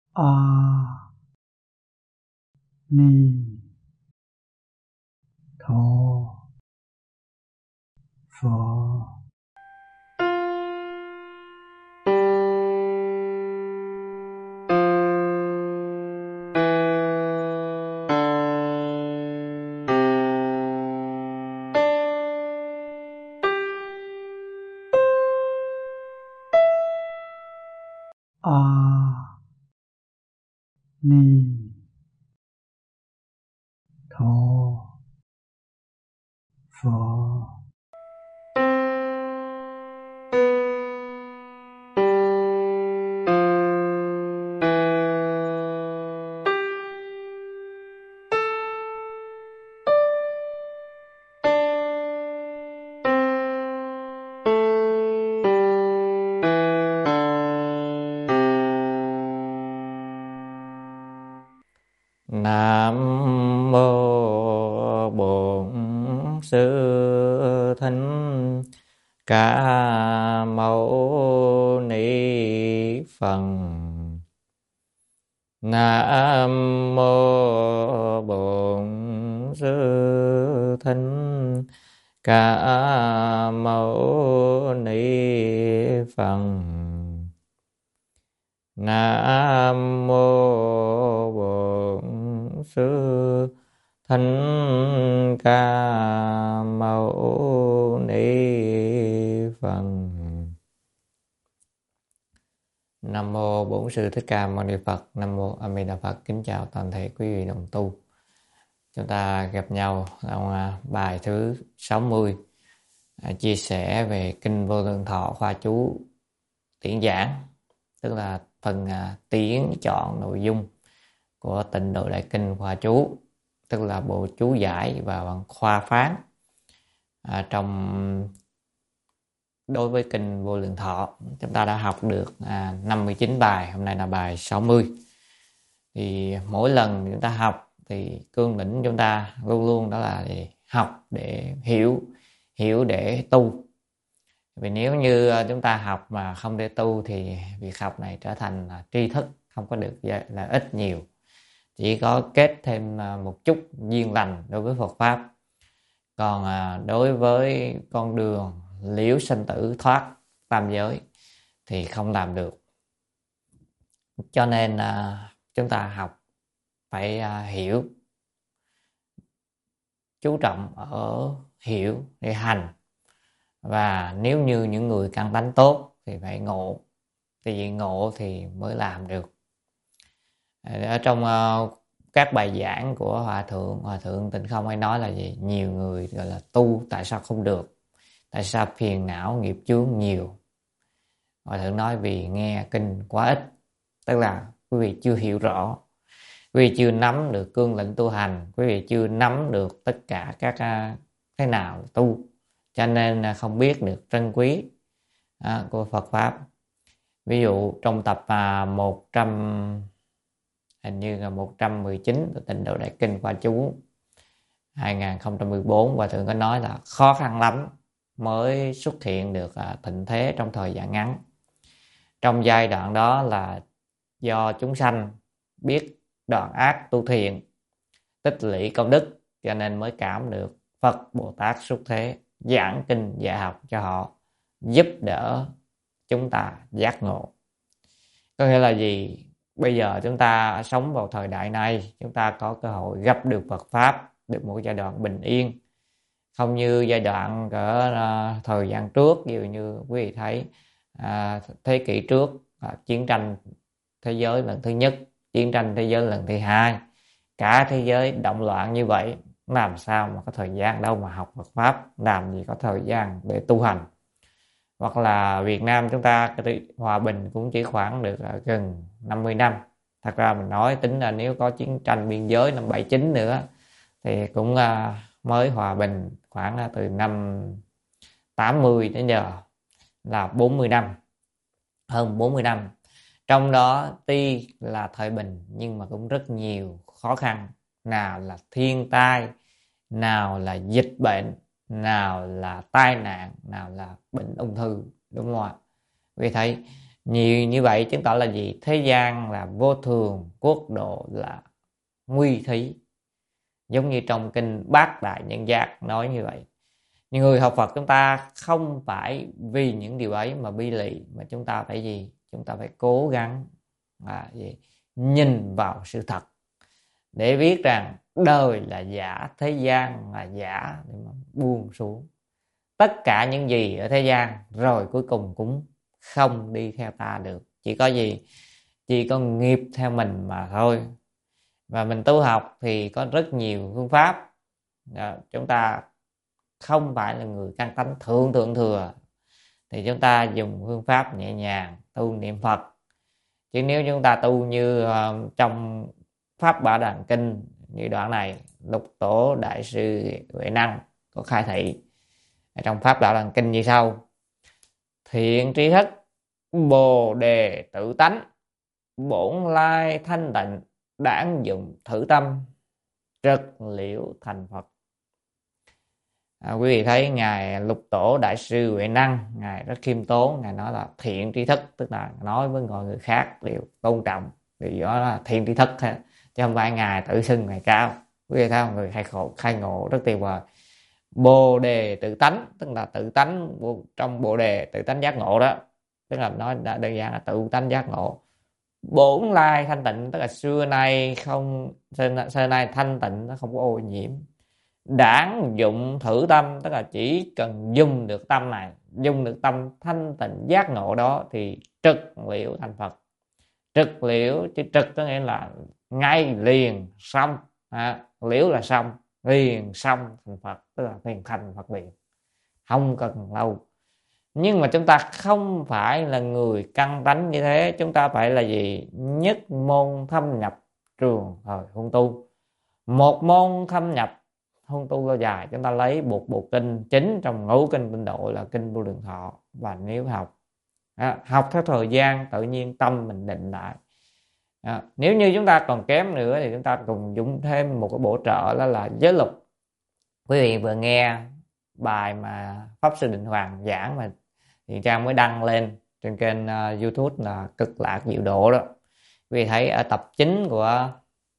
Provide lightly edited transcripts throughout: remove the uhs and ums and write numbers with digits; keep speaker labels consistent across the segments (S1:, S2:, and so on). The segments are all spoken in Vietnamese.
S1: A Ni Tho Phở. A Ni Tho Phở.
S2: Nam mô Bổn Sư Thích Ca Mâu Ni Phật. Nam mô Bổn Sư Thích Ca Mâu Ni Phật. Nam mô Bổn Sư Thích Ca Mâu Ni Phật. Nam mô Bổn Sư Thích Ca Mâu Ni Phật. Nam mô A Di Đà Phật. Kính chào toàn thể quý vị đồng tu. Chúng ta gặp nhau trong bài thứ 60, chia sẻ về Kinh Vô Lượng Thọ khoa chú tiễn giảng, tức là phần tiễn chọn nội dung của Tịnh Độ Đại Kinh khoa chú, tức là bộ chú giải và bằng khoa phán trong đối với Kinh Vô Lượng Thọ. Chúng ta đã học được 59 bài, hôm nay là bài 60. Thì mỗi lần chúng ta học thì cương lĩnh chúng ta luôn luôn đó là học để hiểu để tu. Vì nếu như chúng ta học mà không để tu thì việc học này trở thành là tri thức, không có được lợi ích nhiều, chỉ có kết thêm một chút duyên lành đối với Phật Pháp. Còn đối với con đường liễu sinh tử thoát tam giới thì không làm được. Cho nên chúng ta học phải hiểu, chú trọng ở hiểu để hành. Và nếu như những người căn tánh tốt thì phải ngộ, thì vì ngộ thì mới làm được. Ở trong các bài giảng của Hòa Thượng Tịnh Không hay nói là gì? Nhiều người gọi là tu tại sao không được? Tại sao phiền não nghiệp chướng nhiều? Hòa Thượng nói vì nghe kinh quá ít, tức là quý vị chưa hiểu rõ, quý vị chưa nắm được cương lĩnh tu hành, quý vị chưa nắm được tất cả các thế nào tu, cho nên không biết được trân quý của Phật Pháp. Ví dụ trong tập 119 của Tịnh Độ Đại Kinh khoa chú 2014, Hòa Thượng có nói là khó khăn lắm mới xuất hiện được thịnh thế trong thời gian ngắn. Trong giai đoạn đó là do chúng sanh biết đoạn ác tu thiện, tích lũy công đức, cho nên mới cảm được Phật Bồ Tát xuất thế giảng kinh dạy học cho họ, giúp đỡ chúng ta giác ngộ. Có nghĩa là gì? Bây giờ chúng ta sống vào thời đại này, chúng ta có cơ hội gặp được Phật Pháp, được một giai đoạn bình yên. Không như giai đoạn ở thời gian trước, ví dụ như quý vị thấy thế kỷ trước, chiến tranh thế giới lần thứ nhất, chiến tranh thế giới lần thứ hai, cả thế giới động loạn như vậy, làm sao mà có thời gian đâu mà học Phật Pháp, làm gì có thời gian để tu hành. Hoặc là Việt Nam chúng ta hòa bình cũng chỉ khoảng được gần 50 năm. Thật ra mình nói tính là nếu có chiến tranh biên giới năm 79 nữa thì cũng mới hòa bình khoảng từ năm 80 đến giờ là 40 năm, hơn 40 năm. Trong đó tuy là thời bình nhưng mà cũng rất nhiều khó khăn, nào là thiên tai, nào là dịch bệnh, nào là tai nạn, nào là bệnh ung thư, đúng không ạ? Vì thấy Nhiều như vậy chứng tỏ là gì? Thế gian là vô thường, quốc độ là nguy thí. Giống như trong kinh Bát Đại Nhân Giác nói như vậy. Nhưng người học Phật chúng ta không phải vì những điều ấy mà bi lụy, mà chúng ta phải gì? Chúng ta phải cố gắng nhìn vào sự thật để biết rằng đời là giả, thế gian là giả, để mà buông xuống tất cả những gì ở thế gian, rồi cuối cùng cũng không đi theo ta được. Chỉ có gì? Chỉ có nghiệp theo mình mà thôi. Và mình tu học thì có rất nhiều phương pháp. Chúng ta không phải là người căn tánh thượng thừa thì chúng ta dùng phương pháp nhẹ nhàng tu niệm Phật. Chứ nếu chúng ta tu như trong Pháp Bảo Đàn Kinh như đoạn này, Lục Tổ Đại Sư Huệ Năng có khai thị trong Pháp Bảo Đàn Kinh như sau: thiện tri thức, bồ đề tự tánh, bổn lai thanh tịnh, đản dụng thử tâm, trực liễu thành Phật. Quý vị thấy ngài Lục Tổ Đại Sư Huệ Năng, ngài rất khiêm tốn, ngài nói là thiện tri thức, tức là nói với mọi người khác đều tôn trọng, vì đó là thiện tri thức, chứ không phải ngài tự xưng ngài cao. Quý vị thấy không? Người khai ngộ rất tuyệt vời. Bồ đề tự tánh, tức là tự tánh trong bồ đề, tự tánh giác ngộ đó, tức là nói đơn giản là tự tánh giác ngộ. Bổn lai thanh tịnh, tức là xưa nay thanh tịnh, nó không có ô nhiễm. Đản dụng thử tâm, tức là chỉ cần dùng được tâm này, dùng được tâm thanh tịnh giác ngộ đó thì trực liễu thành Phật. Trực liễu, chứ trực có nghĩa là ngay liền xong, liễu là xong, liền xong thành Phật, tức là liền thành Phật liền, không cần lâu. Nhưng mà chúng ta không phải là người căn tánh như thế. Chúng ta phải là gì? Nhất môn thâm nhập trường thời huân tu. Một môn thâm nhập huân tu lâu dài, chúng ta lấy một bộ kinh chính trong ngũ kinh Tịnh Độ là kinh Vô Lượng Thọ. Và nếu học theo thời gian, tự nhiên tâm mình định lại. Nếu như chúng ta còn kém nữa thì chúng ta cùng dùng thêm một cái bổ trợ, đó là giới luật. Quý vị vừa nghe bài mà Pháp Sư Định Hoàng giảng mà thì Trang mới đăng lên trên kênh YouTube là Cực Lạc Diệu Độ đó. Quý vị thấy ở tập 9 của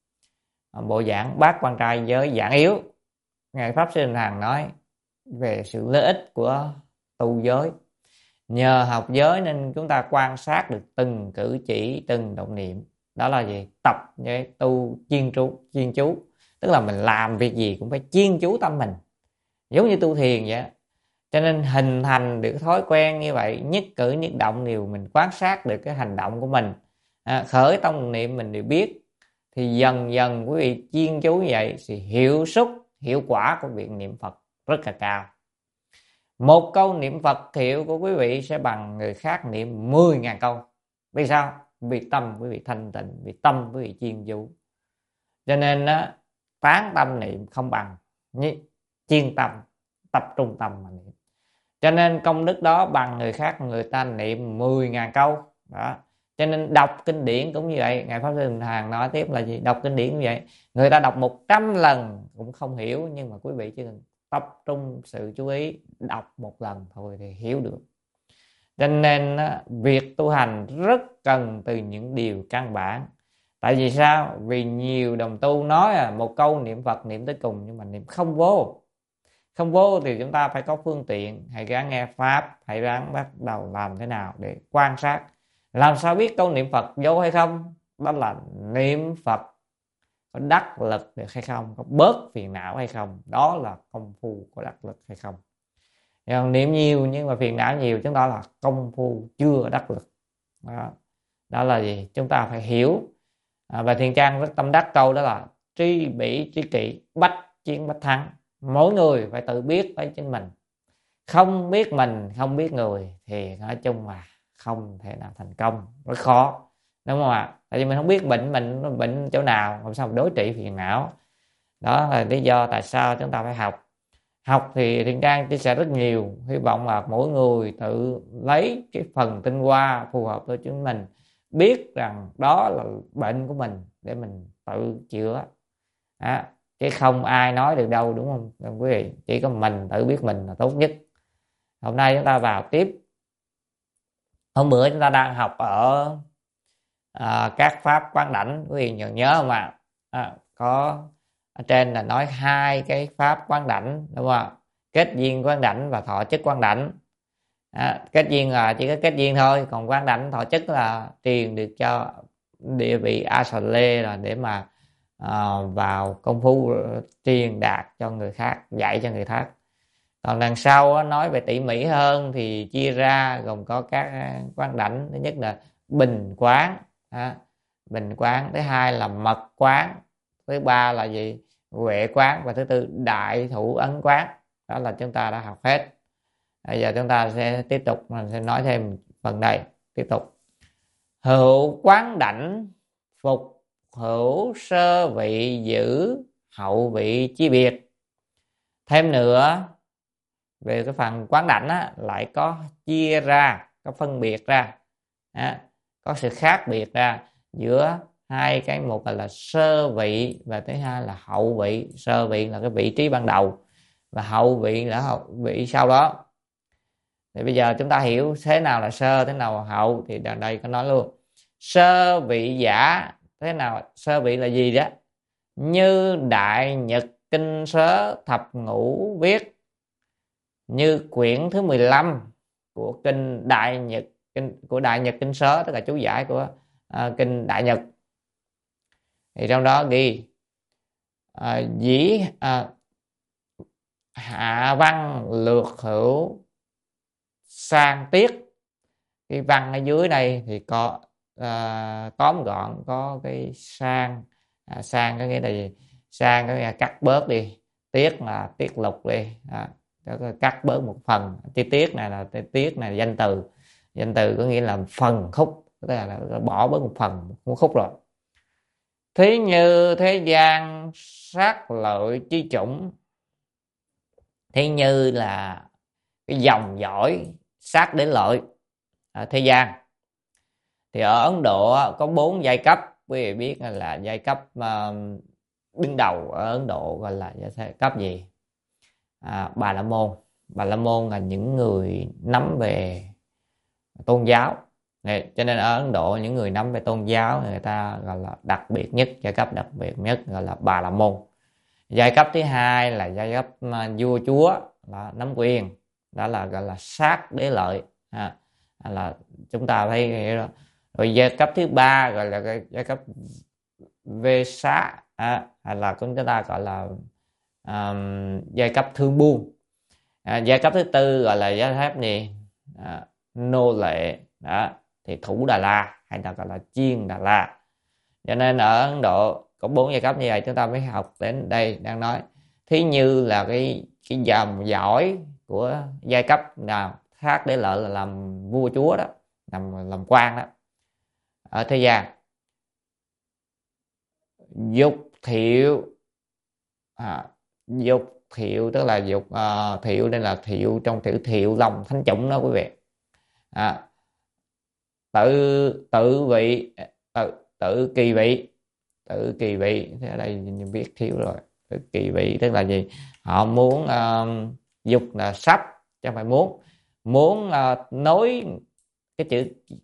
S2: bộ giảng Bát Quan Trai Giới Giảng Yếu, ngài Pháp Sư Định Hoàng nói về sự lợi ích của tu giới. Nhờ học giới nên chúng ta quan sát được từng cử chỉ, từng động niệm. Đó là gì? Tập với tu chuyên chú, tức là mình làm việc gì cũng phải chuyên chú tâm mình, giống như tu thiền vậy. Cho nên hình thành được thói quen như vậy, nhất cử nhất động đều mình quan sát được cái hành động của mình, khởi tâm niệm mình đều biết, thì dần dần quý vị chuyên chú như vậy thì hiệu quả của việc niệm Phật rất là cao. Một câu niệm Phật hiệu của quý vị sẽ bằng người khác niệm 10.000 câu. Vì sao? Vì tâm quý vị thanh tịnh, vì tâm quý vị chuyên chú. Cho nên tán tâm niệm không bằng chuyên tâm, tập trung tâm mà niệm. Cho nên công đức đó bằng người khác, người ta niệm 10.000 câu đó. Cho nên đọc kinh điển cũng như vậy. Ngài Pháp Sư Định Hoàng nói tiếp là gì? Đọc kinh điển như vậy, người ta đọc 100 lần cũng không hiểu, nhưng mà quý vị chỉ cần tập trung sự chú ý đọc một lần thôi thì hiểu được. Cho nên việc tu hành rất cần từ những điều căn bản. Tại vì sao? Vì nhiều đồng tu nói một câu niệm Phật niệm tới cùng, nhưng mà niệm không vô. Không vô thì chúng ta phải có phương tiện, hãy gắng nghe Pháp, hãy gắng bắt đầu làm thế nào để quan sát. Làm sao biết câu niệm Phật vô hay không? Đó là niệm Phật có đắc lực được hay không, có bớt phiền não hay không. Đó là công phu có đắc lực hay không. Niệm nhiều nhưng mà phiền não nhiều, chúng ta là công phu chưa đắc lực. Đó là gì? Chúng ta phải hiểu. Và Thiền Trang rất tâm đắc câu đó là tri bỉ tri kỷ, bách chiến bách thắng. Mỗi người phải tự biết với chính mình. Không biết mình, không biết người thì nói chung là không thể nào thành công, rất khó, đúng không ạ? Tại vì mình không biết bệnh mình bệnh chỗ nào, làm sao mà đối trị phiền não. Đó là lý do tại sao chúng ta phải học. Học thì Thiền Trang chia sẻ rất nhiều, hy vọng là mỗi người tự lấy cái phần tinh hoa phù hợp với chính mình, biết rằng đó là bệnh của mình để mình tự chữa. Chứ không ai nói được đâu, đúng không quý vị? Chỉ có mình tự biết mình là tốt nhất. Hôm nay chúng ta vào tiếp Hôm bữa chúng ta đang học ở các pháp quán đảnh, quý vị nhớ không ạ? Có ở trên là nói 2 cái pháp quán đảnh, đúng không? Kết duyên quán đảnh và thọ chức quán đảnh. Kết duyên là chỉ có kết duyên thôi, còn quán đảnh thọ chức là truyền được cho địa vị A Sà Lê, là để mà vào công phu truyền đạt cho người khác, dạy cho người khác. Còn đằng sau nói về tỉ mỉ hơn thì chia ra gồm có các quán đảnh. Thứ nhất là bình quán, bình quán. Thứ hai là mật quán. Thứ ba là gì? Huệ quán. Và thứ tư đại thủ ấn quán. Đó là chúng ta đã học hết. Bây giờ chúng ta sẽ tiếp tục, mình sẽ nói thêm phần này. Tiếp tục. Hữu quán đảnh phục hữu sơ vị giữ hậu vị chi biệt. Thêm nữa, về cái phần quán đảnh lại có chia ra, có phân biệt ra, có sự khác biệt ra giữa 2 cái, một là sơ vị và thứ hai là hậu vị. Sơ vị là cái vị trí ban đầu và hậu vị là hậu vị sau đó. Thì bây giờ chúng ta hiểu thế nào là sơ, thế nào là hậu, thì ở đây có nói luôn. Sơ vị giả, thế nào sơ vị là gì đó? Như Đại Nhật Kinh Sớ Thập Ngũ viết, như quyển thứ 15 của kinh Đại Nhật Kinh Sớ, tức là chú giải của kinh Đại Nhật. Thì trong đó ghi dĩ hạ văn lược hữu sang tiết. Cái văn ở dưới này thì có tóm gọn, có cái sang. Sang có nghĩa là gì? Sang có nghĩa là cắt bớt đi, tiết là tiết lục đi, cắt bớt một phần. Tiết này là tiết này danh từ. Danh từ có nghĩa là phần khúc, tức là bỏ bớt một phần, một khúc rồi. Thí như thế gian sát lợi chi chủng. Thí như là cái dòng dõi sát đến lợi thế gian. Thì ở Ấn Độ có 4 giai cấp. Quý vị biết là giai cấp đứng đầu ở Ấn Độ gọi là giai cấp gì? Bà la môn. Bà la môn là những người nắm về tôn giáo. Cho nên ở Ấn Độ những người nắm về tôn giáo người ta gọi là đặc biệt nhất, giai cấp đặc biệt nhất gọi là Bà la môn. Giai cấp thứ hai là giai cấp vua chúa, là nắm quyền, đó là gọi là sát đế lợi, là chúng ta thấy hiểu đó. Rồi giai cấp thứ ba gọi là giai cấp vê xá, hay là chúng ta gọi là giai cấp thương buôn. Giai cấp thứ tư gọi là giai cấp gì? Nô lệ, đó thì thủ Đà La hay là gọi là chiên Đà La. Cho nên ở Ấn Độ có 4 giai cấp như vậy. Chúng ta mới học đến đây đang nói thí như là cái dòng dõi của giai cấp nào khác để lợi là làm vua chúa đó, làm quan đó ở thế gian. Dục thiệu, dục thiệu tức là dục thiệu, đây là thiệu trong chữ thiệu lòng thánh chủng đó quý vị. Tự vị, tự kỳ vị, tự kỳ vị. Thế ở đây biết thiếu rồi. Tự kỳ vị tức là gì? Họ muốn dục là sắp, chứ không phải muốn nối cái chữ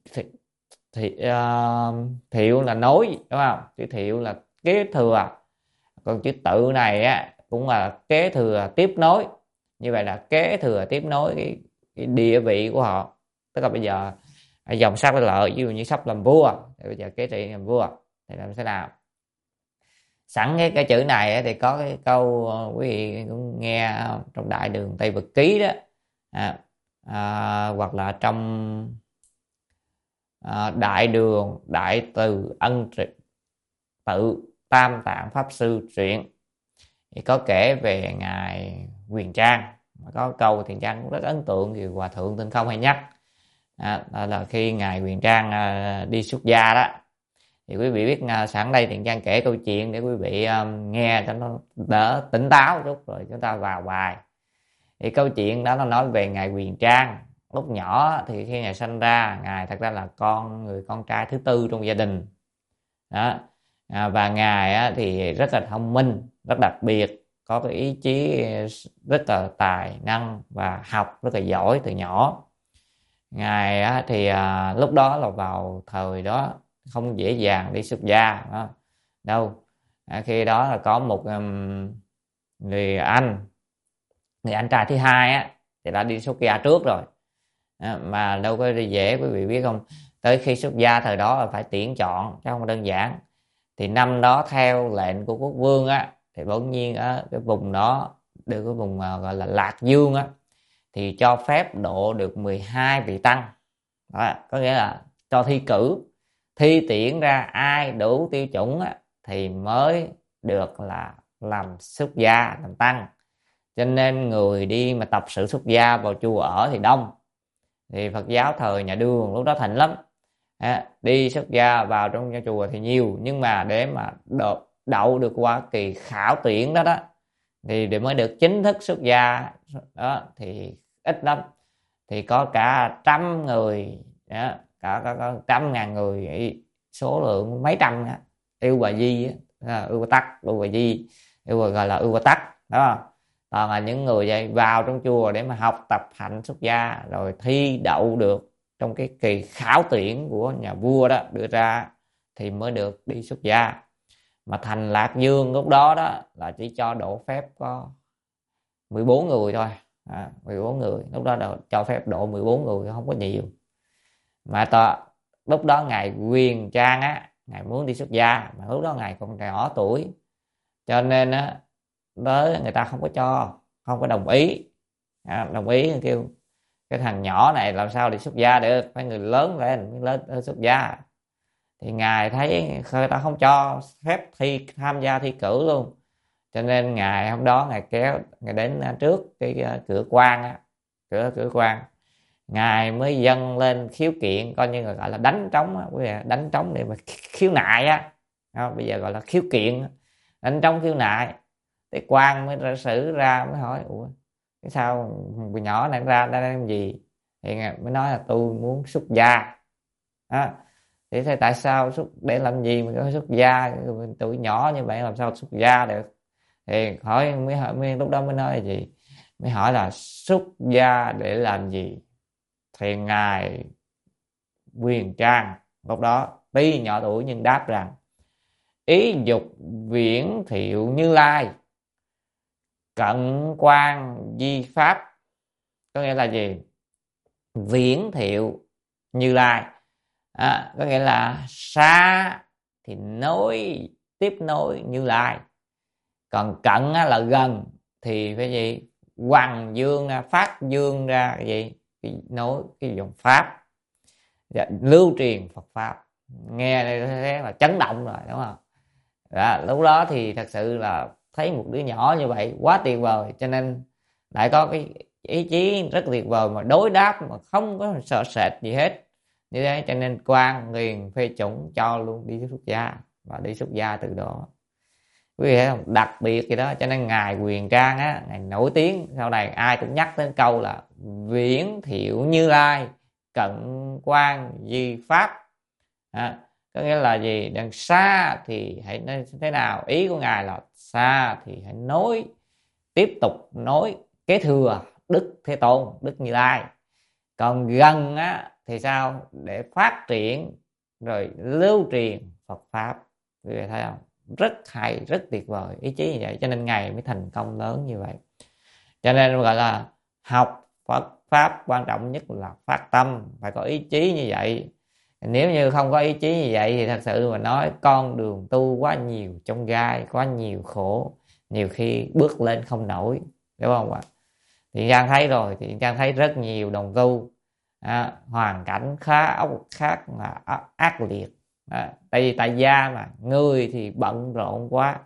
S2: thiệu là nối, đúng không? Chữ thiệu là kế thừa, còn chữ tự này cũng là kế thừa tiếp nối. Như vậy là kế thừa tiếp nối cái địa vị của họ. Tức là bây giờ dòng sắp lợi, ví dụ như sắp làm vua thì bây giờ kế trị làm vua thì làm thế nào? Sẵn cái chữ này thì có cái câu quý vị cũng nghe trong Đại Đường Tây Vực Ký đó, hoặc là trong Đại Đường Đại Từ Ân Tự Tam Tạng Pháp Sư truyện thì có kể về ngài Huyền Trang. Có câu Thiền Trang cũng rất ấn tượng thì Hòa Thượng Tinh Không hay nhắc, đó là khi ngài Huyền Trang đi xuất gia đó. Thì quý vị biết sẵn đây Thiền Trang kể câu chuyện để quý vị nghe cho nó đỡ tỉnh táo chút, rồi chúng ta vào bài. Thì câu chuyện đó nó nói về ngài Huyền Trang. Lúc nhỏ thì khi ngài sanh ra, ngài thật ra là người con trai thứ tư trong gia đình đó. Và ngài thì rất là thông minh, rất đặc biệt, có cái ý chí rất là tài năng và học rất là giỏi từ nhỏ. Ngài á, thì lúc đó là vào thời đó không dễ dàng đi xuất gia đó. Đâu khi đó là có một người anh trai thứ hai á thì đã đi xuất gia trước rồi. Mà đâu có dễ, quý vị biết không, tới khi xuất gia thời đó là phải tuyển chọn chứ không đơn giản. Thì năm đó theo lệnh của quốc vương á thì bỗng nhiên ở cái vùng đó, được cái vùng gọi là Lạc Dương á, thì cho phép độ được 12 vị tăng đó, có nghĩa là cho thi cử, thi tuyển ra ai đủ tiêu chuẩn á, thì mới được là làm xuất gia, làm tăng. Cho nên người đi mà tập sự xuất gia vào chùa ở thì đông. Thì Phật giáo thời nhà Đường lúc đó thịnh lắm. Đi xuất gia vào trong nhà chùa thì nhiều, nhưng mà để mà đậu được qua kỳ khảo tuyển đó đó thì để mới được chính thức xuất gia đó thì ít lắm. Thì có cả trăm người đó, cả trăm ngàn người, số lượng mấy trăm đó. Yêu Bà Di Ưu Bà Tắc, Ưu Bà Di, gọi là Ưu Bà Tắc đó. Toàn là những người vậy vào trong chùa để mà học tập hạnh xuất gia rồi thi đậu được trong cái kỳ khảo tuyển của nhà vua đó đưa ra thì mới được đi xuất gia. Mà thành Lạc Dương lúc đó đó là chỉ cho độ phép có 14 người thôi. 14 người lúc đó cho phép độ 14 người, không có nhiều. Mà lúc đó ngài Quyền Trang á, ngài muốn đi xuất gia mà lúc đó ngài còn nhỏ tuổi, cho nên á tới người ta không có cho, không có đồng ý. Đồng ý kêu cái thằng nhỏ này làm sao đi xuất gia được, phải người lớn lên mới lên xuất gia. Thì ngài thấy người ta không cho phép tham gia thi cử luôn, cho nên ngài hôm đó ngài kéo ngài đến trước cái cửa quan á, cửa quan, ngài mới dâng lên khiếu kiện, coi như là gọi là đánh trống á, đánh trống để mà khiếu nại á. Bây giờ gọi là khiếu kiện, đánh trống khiếu nại. Cái quan mới ra xử ra mới hỏi ủa cái sao người nhỏ này ra đây làm gì, thì ngài mới nói là tôi muốn xuất gia. Thì thế tại sao để làm gì mà có xuất gia, tuổi nhỏ như vậy làm sao xuất gia được. Thì mới lúc đó mới nói là gì, mới hỏi là xuất gia để làm gì. Thì ngài Quyền Trang lúc đó tuy nhỏ tuổi nhưng đáp rằng ý dục viễn thiệu Như Lai, cận quan di pháp. Có nghĩa là gì? Viễn thiệu Như Lai có nghĩa là xa thì tiếp nối Như Lai, còn cận là gần thì phải gì, hoằng dương ra, phát dương ra cái gì, nối cái dòng pháp, lưu truyền Phật pháp. Nghe đây thế là chấn động rồi đúng không? Lúc đó thì thật sự là thấy một đứa nhỏ như vậy quá tuyệt vời, cho nên lại có cái ý chí rất tuyệt vời mà đối đáp mà không có sợ sệt gì hết. Như thế cho nên quan liền phê chuẩn cho luôn đi xuất gia, và đi xuất gia từ đó. Quý vị thấy không, đặc biệt gì đó. Cho nên ngài Quyền Trang á, ngài nổi tiếng, sau này ai cũng nhắc đến câu là viễn thiệu Như Lai, cận quan di pháp. Có nghĩa là gì, đằng xa thì hãy thế nào, ý của ngài là xa thì hãy tiếp tục nối kế thừa Đức Thế Tôn, Đức Như Lai. Còn gần á thì sao, để phát triển rồi lưu truyền Phật pháp. Quý vị thấy không, rất hay, rất tuyệt vời, ý chí như vậy, cho nên ngài mới thành công lớn như vậy. Cho nên gọi là học Phật pháp quan trọng nhất là phát tâm, phải có ý chí như vậy. Nếu như không có ý chí như vậy thì thật sự mà nói con đường tu quá nhiều chông gai, quá nhiều khổ, nhiều khi bước lên không nổi, đúng không ạ? Thì Giang thấy rồi, thì Giang thấy rất nhiều đồng tu hoàn cảnh khác là ác liệt. Tại vì tại gia mà, người thì bận rộn quá.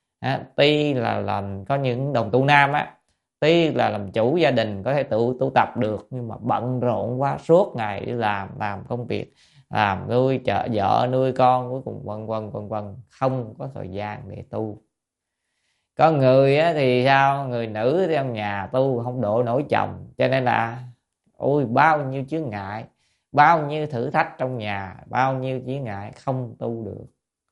S2: Tuy là làm có những đồng tu nam á, tuy là làm chủ gia đình có thể tự tu tập được, nhưng mà bận rộn quá, suốt ngày đi làm công việc, làm nuôi vợ nuôi con, cuối cùng quần không có thời gian để tu. Có người á thì sao, người nữ trong nhà tu không độ nổi chồng, cho nên là ôi bao nhiêu chướng ngại, bao nhiêu thử thách trong nhà, bao nhiêu chướng ngại không tu được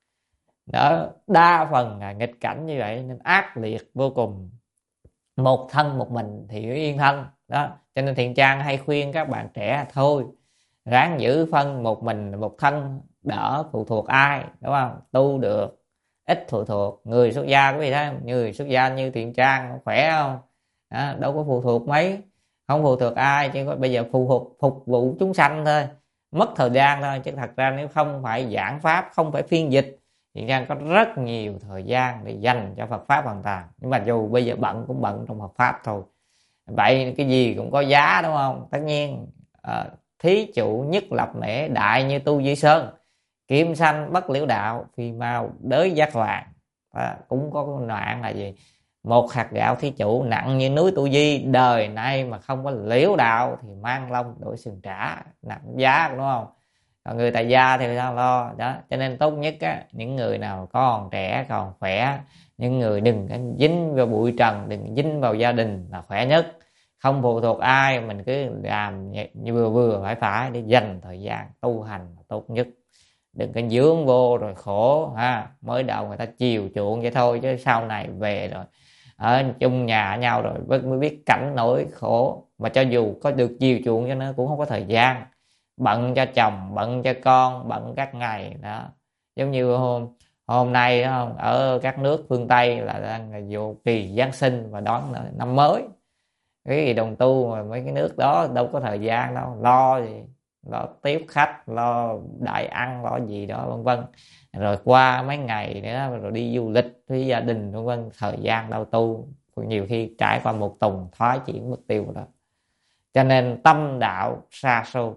S2: đó. Đa phần là nghịch cảnh như vậy nên ác liệt vô cùng. Một thân một mình thì yên thân đó, Cho nên Thiện Trang hay khuyên các bạn trẻ thôi, ráng giữ phân một mình một thân, đỡ phụ thuộc ai, đúng không? Tu được ít phụ thuộc. Người xuất gia quý vị thấy không? Người xuất gia như Thiện Trang khỏe không? Đâu có phụ thuộc mấy, không phụ thuộc ai, chỉ có bây giờ phục vụ chúng sanh thôi, mất thời gian thôi. Chứ thật ra nếu không phải giảng pháp, không phải phiên dịch, Thiện Trang có rất nhiều thời gian để dành cho Phật pháp hoàn toàn. Nhưng mà dù bây giờ bận cũng bận trong Phật pháp thôi. Vậy cái gì cũng có giá, đúng không? Tất nhiên thí chủ nhất lập mễ, đại như tu Di Sơn, kim sanh bất liễu đạo, phi mau đới giác hoàng. Cũng có nạn là gì? Một hạt gạo thí chủ nặng như núi Tu Di, đời nay mà không có liễu đạo thì mang lông đổi sừng trả, nặng giá, đúng không? Còn người tại gia thì sao lo đó. Cho nên tốt nhất á, những người nào còn trẻ còn khỏe, những người đừng dính vào bụi trần, đừng dính vào gia đình là khỏe nhất, không phụ thuộc ai, mình cứ làm như vừa phải để dành thời gian tu hành là tốt nhất. Đừng có dướng vô rồi khổ ha. Mới đầu người ta chiều chuộng vậy thôi, chứ sau này về rồi ở chung nhà nhau rồi mới biết cảnh nỗi khổ. Mà cho dù có được chiều chuộng cho nó cũng không có thời gian, bận cho chồng, bận cho con, bận các ngày đó. Giống như hôm nay đó, ở các nước phương Tây là đang vô kỳ Giáng sinh và đón năm mới. Cái gì đồng tu mà mấy cái nước đó đâu có thời gian đâu, lo gì, lo tiếp khách, lo đại ăn, lo gì đó vân vân. Rồi qua mấy ngày nữa rồi đi du lịch với gia đình vân vân, thời gian đâu tu. Nhiều khi trải qua một tuần thoái chuyển mất tiêu đó. Cho nên tâm đạo xa xôi,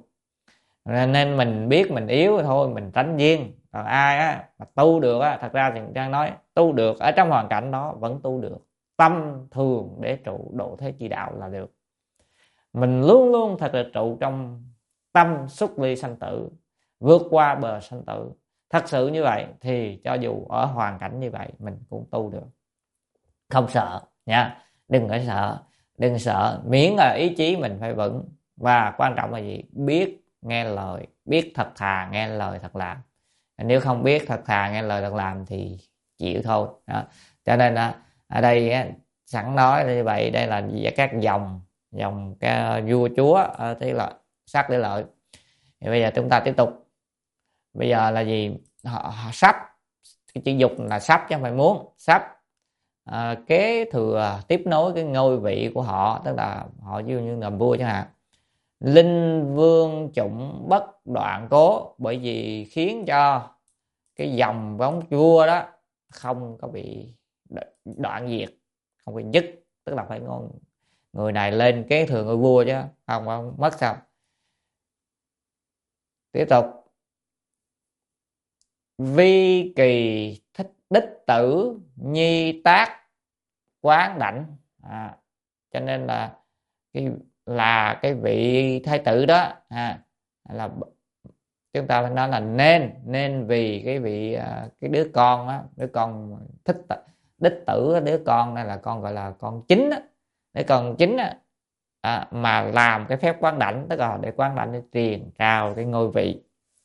S2: nên mình biết mình yếu thôi mình tránh duyên. Còn ai á mà tu được á, thật ra thì đang nói tu được ở trong hoàn cảnh đó vẫn tu được. Tâm thường để trụ độ thế chi đạo là được. Mình luôn luôn thật là trụ trong tâm xuất ly sanh tử, vượt qua bờ sanh tử. Thật sự như vậy thì cho dù ở hoàn cảnh như vậy mình cũng tu được, không sợ nha. Đừng có sợ, đừng sợ, miễn là ý chí mình phải vững. Và quan trọng là gì? Biết nghe lời, biết thật thà nghe lời thật làm. Nếu không biết thật thà nghe lời thật làm thì chịu thôi đó. Cho nên ở đây sẵn nói như vậy, đây là các dòng cái vua chúa thế là sắc để lợi. Thì bây giờ chúng ta tiếp tục. Bây giờ là gì? Họ sắp, cái chữ dục là sắp chứ không phải muốn. Sắp kế thừa tiếp nối cái ngôi vị của họ, tức là họ ví dụ như làm vua chẳng hạn. Linh vương chủng bất đoạn cố, bởi vì khiến cho cái dòng bóng vua đó không có bị đoạn diệt, không bị dứt. Tức là phải người này lên kế thừa ngôi vua chứ không mất sao. Tiếp tục. Vi kỳ thích đích tử, nhi tác quán đảnh. Cho nên là cái vị thái tử đó là chúng ta phải nói là nên vì cái vị cái đứa con đó, đứa con thích đích tử, đứa con này là con gọi là con chính đó, đứa con chính đó, mà làm cái phép quán đảnh, tức là để quán đảnh để truyền cao cái ngôi vị.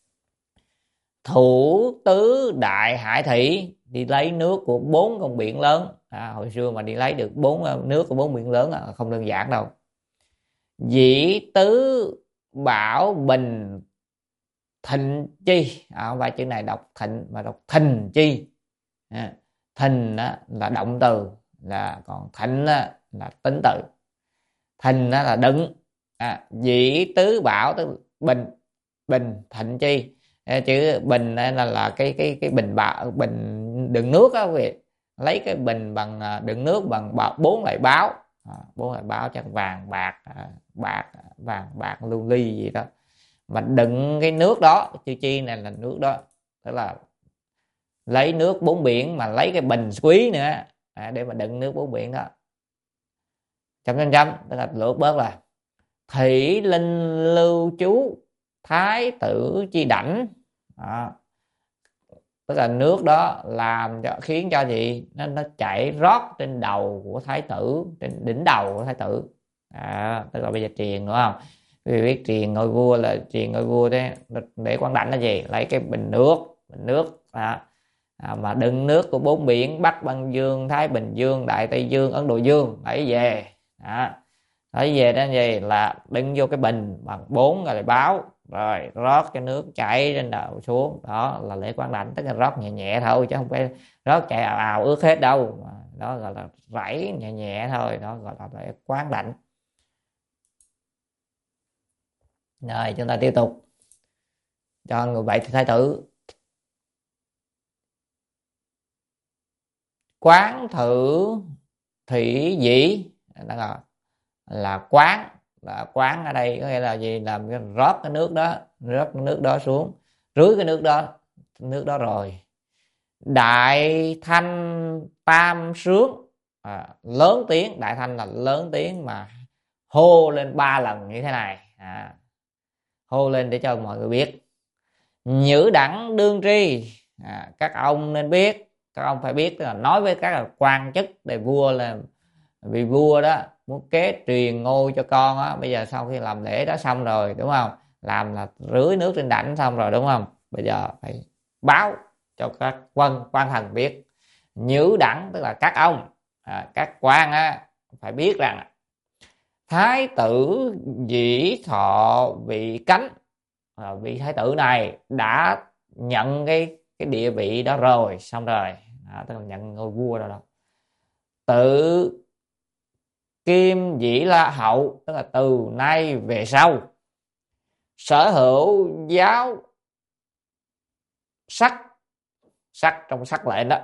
S2: Thủ tứ đại hải thủy, đi lấy nước của 4 con biển lớn. Hồi xưa mà đi lấy được 4 nước của 4 biển lớn là không đơn giản đâu. Dĩ tứ bảo bình thịnh chi, không phải chữ này đọc thịnh mà đọc thình chi. Thình là động từ, là còn thịnh là tính từ. Thình là đựng. Dĩ tứ bảo tức bình thịnh chi. Chữ bình là cái bình đựng nước á quý vị. Lấy cái bình bằng đựng nước bằng 4 loại báo. 4 loại báo chắc vàng bạc lưu ly gì đó, mà đựng cái nước đó. Chữ chi này là nước đó, tức là lấy nước 4 biển mà lấy cái bình quý nữa để mà đựng nước 4 biển đó. Chấm tức là lược bớt là thủy linh lưu chú thái tử chi đảnh. Tức là nước đó làm cho khiến cho gì nó chảy rót trên đầu của thái tử, trên đỉnh đầu của thái tử. Tức là bây giờ truyền, đúng không? Vì biết truyền ngôi vua là truyền ngôi vua thế, để quán đảnh là gì? Lấy cái bình nước mà đựng nước của 4 biển: Bắc Băng Dương, Thái Bình Dương, Đại Tây Dương, Ấn Độ Dương, lấy về. Thấy về đó gì là đựng vô cái bình bằng 4 rồi báo, rồi rót cái nước chảy trên đầu xuống, đó là lễ quán đảnh. Tức là rót nhẹ nhẹ thôi chứ không phải rót chạy ào ào ướt hết đâu, đó gọi là rảy nhẹ nhẹ thôi, đó gọi là lễ quán đảnh. Rồi chúng ta tiếp tục cho người vậy thì thái tử. Quán thử thủy dĩ là quán, là quán ở đây có nghĩa là gì, làm rót cái nước đó, rót cái nước đó xuống, rưới cái nước đó rồi đại thanh tam sướng, lớn tiếng. Đại thanh là lớn tiếng mà hô lên 3 lần như thế này, hô lên để cho mọi người biết. Nhữ đẳng đương tri, các ông nên biết, các ông phải biết, tức là nói với các quan chức để vua, là vì vua đó muốn kế truyền ngôi cho con á. Bây giờ sau khi làm lễ đó xong rồi đúng không, làm là rưới nước trên đảnh xong rồi đúng không, bây giờ phải báo cho các quan thần biết. Nhữ đẳng tức là các ông, các quan á phải biết rằng thái tử dĩ thọ vị cánh, vị thái tử này đã nhận cái địa vị đó rồi, xong rồi tức là nhận ngôi vua rồi đó. Tự kim dĩ la hậu, tức là từ nay về sau sở hữu giáo sắc, sắc trong sắc lệnh đó,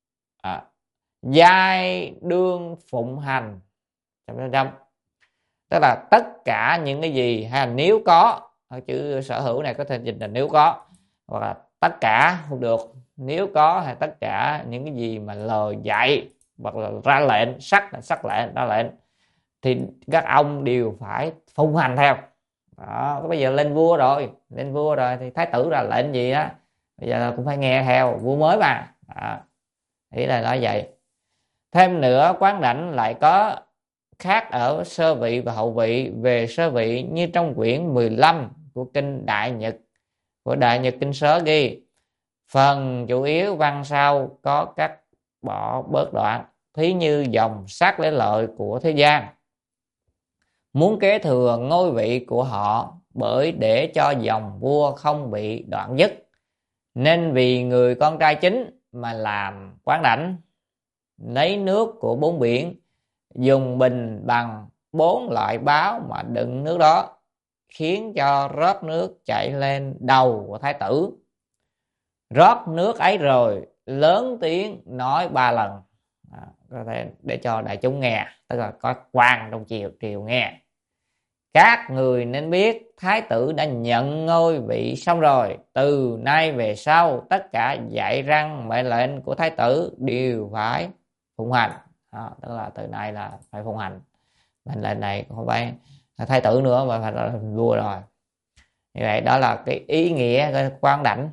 S2: giai đương phụng hành trăm. Tức là tất cả những cái gì, hay là nếu có, chữ sở hữu này có thể dịch là nếu có, hoặc là tất cả không được, nếu có hay tất cả những cái gì mà lời dạy hoặc là ra lệnh, sắc là sắc lệnh, ra lệnh thì các ông đều phải phụng hành theo. Đó, bây giờ lên vua rồi thì thái tử ra lệnh gì đó bây giờ cũng phải nghe theo, vua mới mà. Ý là nói vậy. Thêm nữa, quán đảnh lại có khác ở sơ vị và hậu vị. Về sơ vị như trong quyển 15 của kinh Đại Nhật, của Đại Nhật Kinh Sớ ghi, phần chủ yếu văn sau có cắt bỏ bớt đoạn, thí như dòng sát lễ lợi của thế gian muốn kế thừa ngôi vị của họ, bởi để cho dòng vua không bị đoạn dứt, nên vì người con trai chính mà làm quán đảnh. Lấy nước của 4 biển, dùng bình bằng 4 loại báo mà đựng nước đó, khiến cho rót nước chảy lên đầu của thái tử. Rót nước ấy rồi lớn tiếng nói 3 lần, có thể để cho đại chúng nghe, tức là có quan trong triều nghe. Các người nên biết thái tử đã nhận ngôi vị xong rồi, từ nay về sau tất cả dạy răn mệnh lệnh của thái tử đều phải phụng hành. Tức là từ nay là phải phụng hành mệnh lệnh này, không phải thái tử nữa mà phải là vua rồi. Như vậy đó là cái ý nghĩa của quán đảnh.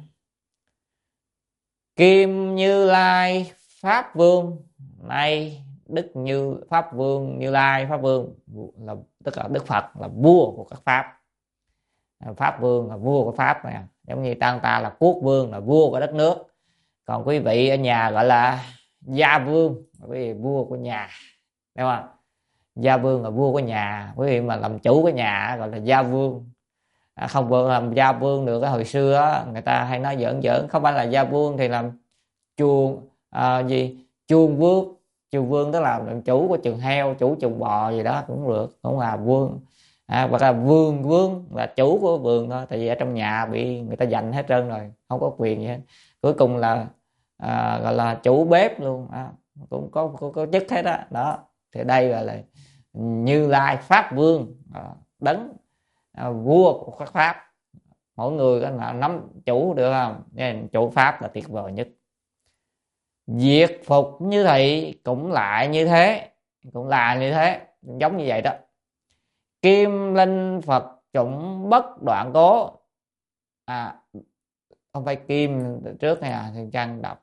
S2: Kim Như Lai Pháp Vương, nay Đức Như Pháp Vương, Như Lai Pháp Vương là tức là Đức Phật là vua của các pháp. Pháp Vương là vua của pháp này, giống như ta là quốc vương là vua của đất nước. Còn quý vị ở nhà gọi là gia vương, quý vị vua của nhà, đúng không? Gia vương là vua của nhà, quý vị mà làm chủ cái nhà gọi là gia vương. Không vừa làm gia vương được. Hồi xưa á, người ta hay nói giỡn không phải là gia vương thì làm chuồng chuồng vương. Chuồng vương tức là làm chủ của chuồng heo, chủ chuồng bò gì đó cũng được, cũng là vương. Hoặc là vương là chủ của vườn thôi, tại vì ở trong nhà bị người ta giành hết trơn rồi, không có quyền gì hết. Cuối cùng là gọi là chủ bếp luôn, cũng có chức hết đó. Đó thì đây gọi là Như Lai Pháp Vương, đấng vua của các pháp. Mỗi người có nắm chủ được không? Nên chủ pháp là tuyệt vời nhất. Diệt phục như thị cũng lại như thế, giống như vậy đó. Kim linh Phật chủng bất đoạn cố, không phải kim trước này thì trang đọc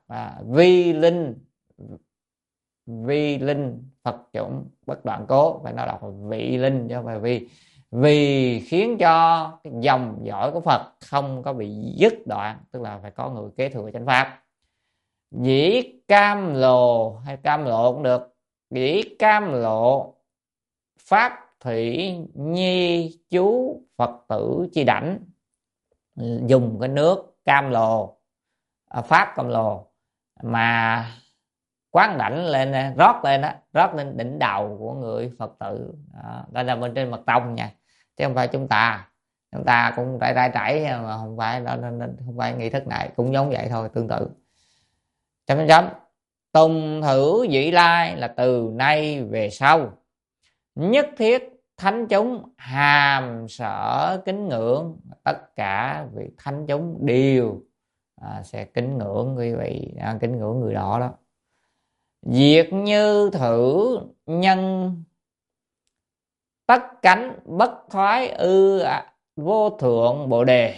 S2: vi linh Phật chủng bất đoạn cố, phải nói đọc là vị linh chứ không phải vì khiến cho cái dòng dõi của Phật không có bị dứt đoạn, tức là phải có người kế thừa chánh pháp. Dĩ cam lồ hay cam lộ cũng được, dĩ cam lộ pháp thủy nhi chú Phật tử chi đảnh, dùng cái nước cam lồ, pháp cam lồ mà quán đảnh lên, rót lên đỉnh đầu của người Phật tử. Đó là bên trên mật tông nha, chứ không phải chúng ta cũng trải mà không phải không phải nghi thức này, cũng giống vậy thôi, tương tự. Chấm tùng thử vị lai là từ nay về sau nhất thiết thánh chúng hàm sở kính ngưỡng, tất cả vị thánh chúng đều sẽ kính ngưỡng quý vị, kính ngưỡng người đó. Diệt như thử nhân tất cánh bất thoái vô thượng bồ đề.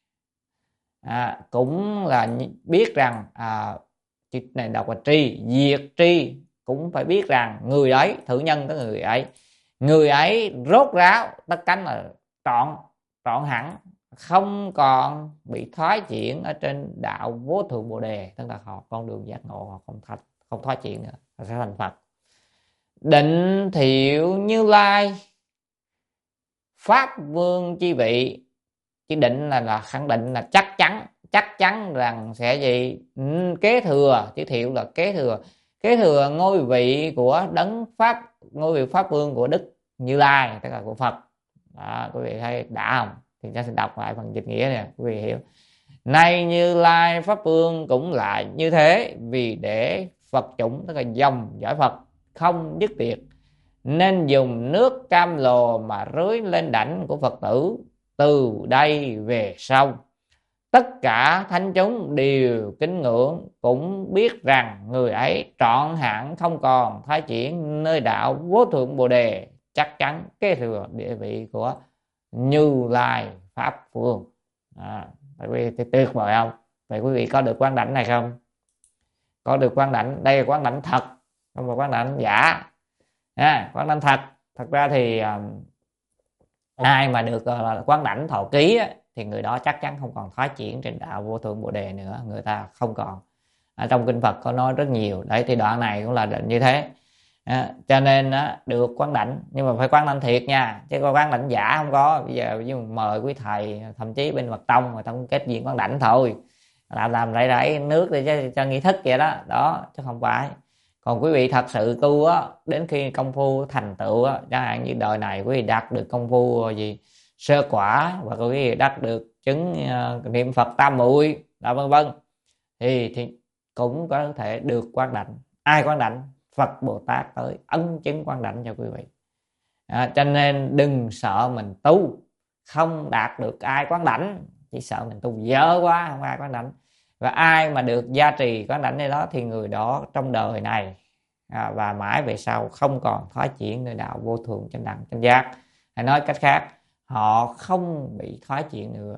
S2: Cũng là biết rằng chữ này đọc là tri, diệt tri, cũng phải biết rằng người ấy, thử nhân tới người ấy rốt ráo, tất cánh là trọn hẳn, không còn bị thoái chuyển ở trên đạo vô thượng bồ đề, tức là họ con đường giác ngộ, họ không thoái chuyển nữa, họ sẽ thành Phật. Định thiệu Như Lai pháp vương chi vị. Chứ định là khẳng định, là chắc chắn rằng sẽ gì? Kế thừa. Chữ thiệu là kế thừa ngôi vị của đấng pháp, ngôi vị pháp vương của Đức Như Lai, tức là của Phật. Quý vị thấy đã không? Thì ta sẽ đọc lại phần dịch nghĩa này, quý vị hiểu. Nay Như Lai pháp vương cũng lại như thế, vì để Phật chủng, tức là dòng dõi Phật không dứt tiệt, nên dùng nước cam lồ mà rưới lên đảnh của Phật tử. Từ đây về sau tất cả thánh chúng đều kính ngưỡng, cũng biết rằng người ấy trọn hẳn không còn thoái chuyển nơi đạo vô thượng bồ đề, chắc chắn kế thừa địa vị của Như Lai pháp vương. Quý vị tuyệt vời không? Vậy quý vị có được quán đảnh này không? Có được quán đảnh. Đây là quán đảnh thật, không phải quán đảnh giả. Quán đảnh thật ra thì ai mà được quán đảnh thọ ký thì người đó chắc chắn không còn thoái chuyển trên đạo vô thượng bồ đề nữa, người ta không còn. Trong kinh Phật có nói rất nhiều đấy, thì đoạn này cũng là định như thế. Cho nên được quán đảnh, nhưng mà phải quán đảnh thiệt nha, chứ có quán đảnh giả không có. Bây giờ mời quý thầy, thậm chí bên mật tông người ta cũng kết duyên quán đảnh thôi, làm rải nước để cho nghi thức vậy đó, chứ không phải. Còn quý vị thật sự tu đến khi công phu thành tựu chẳng hạn như đời này quý vị đạt được công phu gì sơ quả, và quý vị đạt được chứng niệm Phật tam muội vân vân, thì cũng có thể được quán đảnh. Ai quán đảnh? Phật Bồ Tát tới ấn chứng quán đảnh cho quý vị. Cho nên đừng sợ mình tu không đạt được ai quán đảnh, chỉ sợ mình tu dở quá không ai quán đảnh. Và ai mà được gia trì quán đảnh này đó thì người đó trong đời này và mãi về sau không còn thoái chuyển nơi đạo vô thượng chánh đẳng chánh giác. Hay nói cách khác, họ không bị thoái chuyển nữa,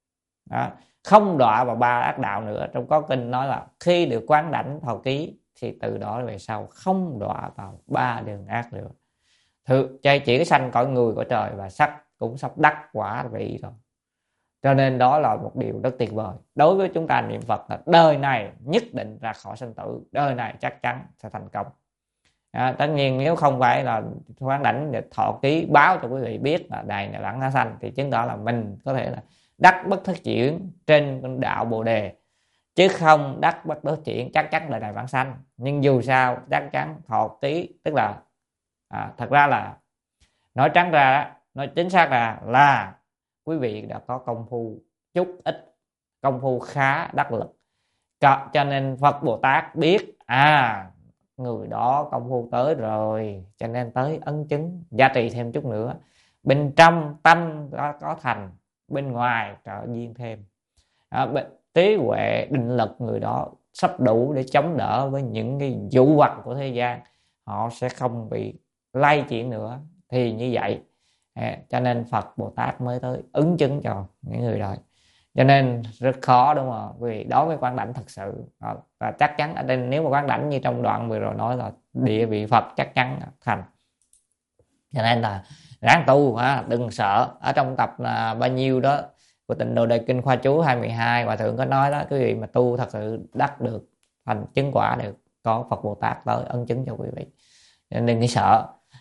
S2: không đọa vào ba ác đạo nữa. Trong có kinh nói là khi được quán đảnh thọ ký thì từ đó về sau không đọa vào ba đường ác nữa. Chỉ cái sanh cõi người cõi trời và sắc cũng sắp đắc quả vị rồi. Cho nên đó là một điều rất tuyệt vời. Đối với chúng ta niệm Phật là đời này nhất định ra khỏi sanh tử, đời này chắc chắn sẽ thành công. Tất nhiên nếu không phải là quán đảnh để thọ ký báo cho quý vị biết là đây là bản tái sanh, thì chứng tỏ là mình có thể là đắc bất thất chuyển trên đạo Bồ Đề, chứ không đắc bất thất chuyển chắc chắn đời này bản sanh. Nhưng dù sao chắc chắn thọ ký, tức là thật ra là nói trắng ra, nói chính xác là quý vị đã có công phu chút ít, công phu khá đắc lực, cho nên Phật Bồ Tát biết người đó công phu tới rồi, cho nên tới ấn chứng gia trì thêm chút nữa. Bên trong tâm có thành, bên ngoài trợ duyên thêm. Trí huệ định lực người đó sắp đủ để chống đỡ với những cái dụ hoặc của thế gian, họ sẽ không bị lay chuyển nữa. Thì như vậy cho nên Phật Bồ Tát mới tới ứng chứng cho những người đó. Cho nên rất khó, đúng không? Vì đối với quán đảnh thật sự, và chắc chắn ở đây nếu mà quán đảnh như trong đoạn vừa rồi nói là địa vị Phật chắc chắn thành. Cho nên là ráng tu, đừng sợ. Ở trong tập bao nhiêu đó của Tịnh Độ Đại Kinh khoa chú 212, Hòa Thượng có nói đó, quý vị mà tu thật sự đắc được thành chứng quả được, có Phật Bồ Tát tới ân chứng cho quý vị. Nên đừng sợ.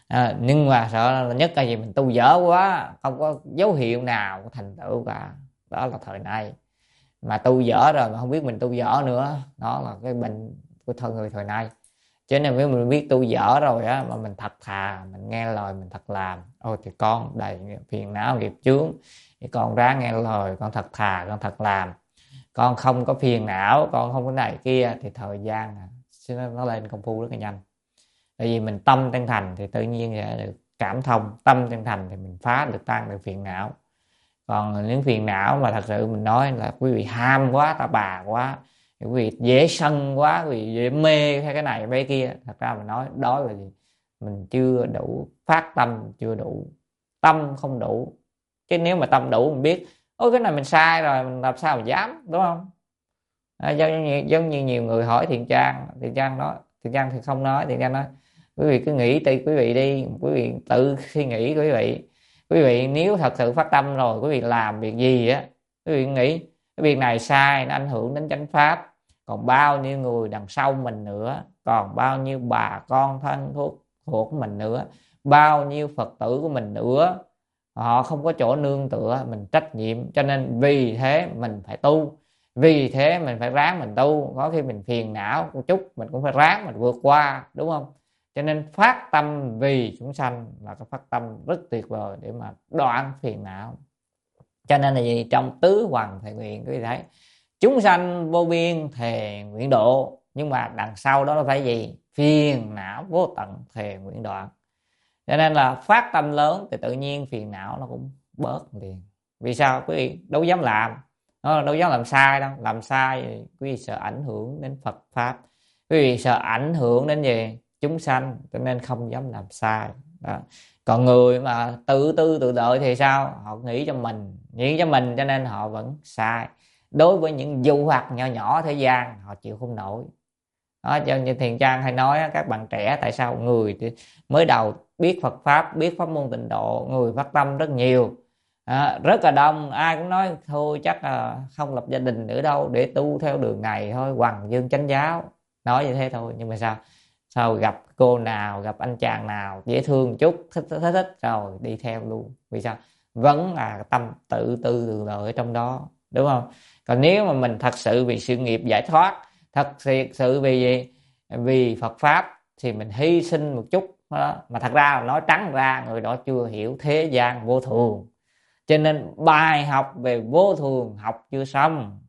S2: Nhưng mà sợ là nhất là gì, mình tu dở quá, không có dấu hiệu nào của thành tựu cả. Đó là thời nay. Mà tu dở rồi mà không biết mình tu dở nữa, đó là cái bệnh của người thời nay. Cho nên nếu mình biết tu dở rồi á, mà mình thật thà, mình nghe lời, mình thật làm, ôi thì con đầy phiền não nghiệp chướng, thì con ráng nghe lời, con thật thà, con thật làm, con không có phiền não, con không có này kia, thì thời gian nó lên công phu rất là nhanh. Tại vì mình tâm chân thành thì tự nhiên sẽ được cảm thông, tâm chân thành thì mình phá được, tan được phiền não. Còn những phiền não mà thật sự mình nói là quý vị ham quá, ta bà quá, quý vị dễ sân quá, quý vị dễ mê hay cái này cái kia, thật ra mình nói đó là gì, mình chưa đủ phát tâm, chưa đủ tâm, không đủ. Chứ nếu mà tâm đủ, mình biết ôi cái này mình sai rồi, mình làm sao mà dám, đúng không? Giống như nhiều người hỏi Thiện Trang nói, Thiện Trang thì không nói, Thiện Trang nói quý vị cứ nghĩ tùy quý vị đi, quý vị tự suy nghĩ, quý vị nếu thật sự phát tâm rồi, quý vị làm việc gì á, quý vị nghĩ cái việc này sai, nó ảnh hưởng đến chánh pháp, còn bao nhiêu người đằng sau mình nữa, còn bao nhiêu bà con thân thuộc của mình nữa, bao nhiêu Phật tử của mình nữa, họ không có chỗ nương tựa, mình trách nhiệm. Cho nên vì thế mình phải tu, vì thế mình phải ráng mình tu, có khi mình phiền não một chút mình cũng phải ráng mình vượt qua, đúng không? Cho nên phát tâm vì chúng sanh là cái phát tâm rất tuyệt vời để mà đoạn phiền não. Cho nên là gì, trong tứ hoằng thệ nguyện quý vị thấy chúng sanh vô biên thề nguyện độ, nhưng mà đằng sau đó là phải gì, phiền não vô tận thề nguyện đoạn. Cho nên là phát tâm lớn thì tự nhiên phiền não nó cũng bớt liền. Vì sao? Quý vị đâu dám làm, đâu dám làm sai đâu. Làm sai thì quý vị sợ ảnh hưởng đến Phật pháp, quý vị sợ ảnh hưởng đến gì, chúng sanh, cho nên không dám làm sai đó. Còn người mà tự tư tự lợi thì sao, họ nghĩ cho mình cho nên họ vẫn sai. Đối với những dụ hoặc nhỏ nhỏ thế gian họ chịu không nổi đó. Cho như Thiền Trang hay nói các bạn trẻ, tại sao người mới đầu biết Phật pháp, biết pháp môn tịnh độ, người phát tâm rất nhiều, rất là đông, ai cũng nói thôi chắc là không lập gia đình nữa đâu, để tu theo đường này thôi, Hoằng Dương Chánh Giáo, nói như thế thôi. Nhưng mà sao gặp cô nào, gặp anh chàng nào dễ thương chút, thích rồi đi theo luôn. Vì sao? Vẫn là tâm tự tư tự lợi ở trong đó, đúng không? Còn nếu mà mình thật sự vì sự nghiệp giải thoát, thật sự vì gì, vì Phật pháp, thì mình hy sinh một chút đó. Mà thật ra nói trắng ra, người đó chưa hiểu thế gian vô thường, cho nên bài học về vô thường học chưa xong.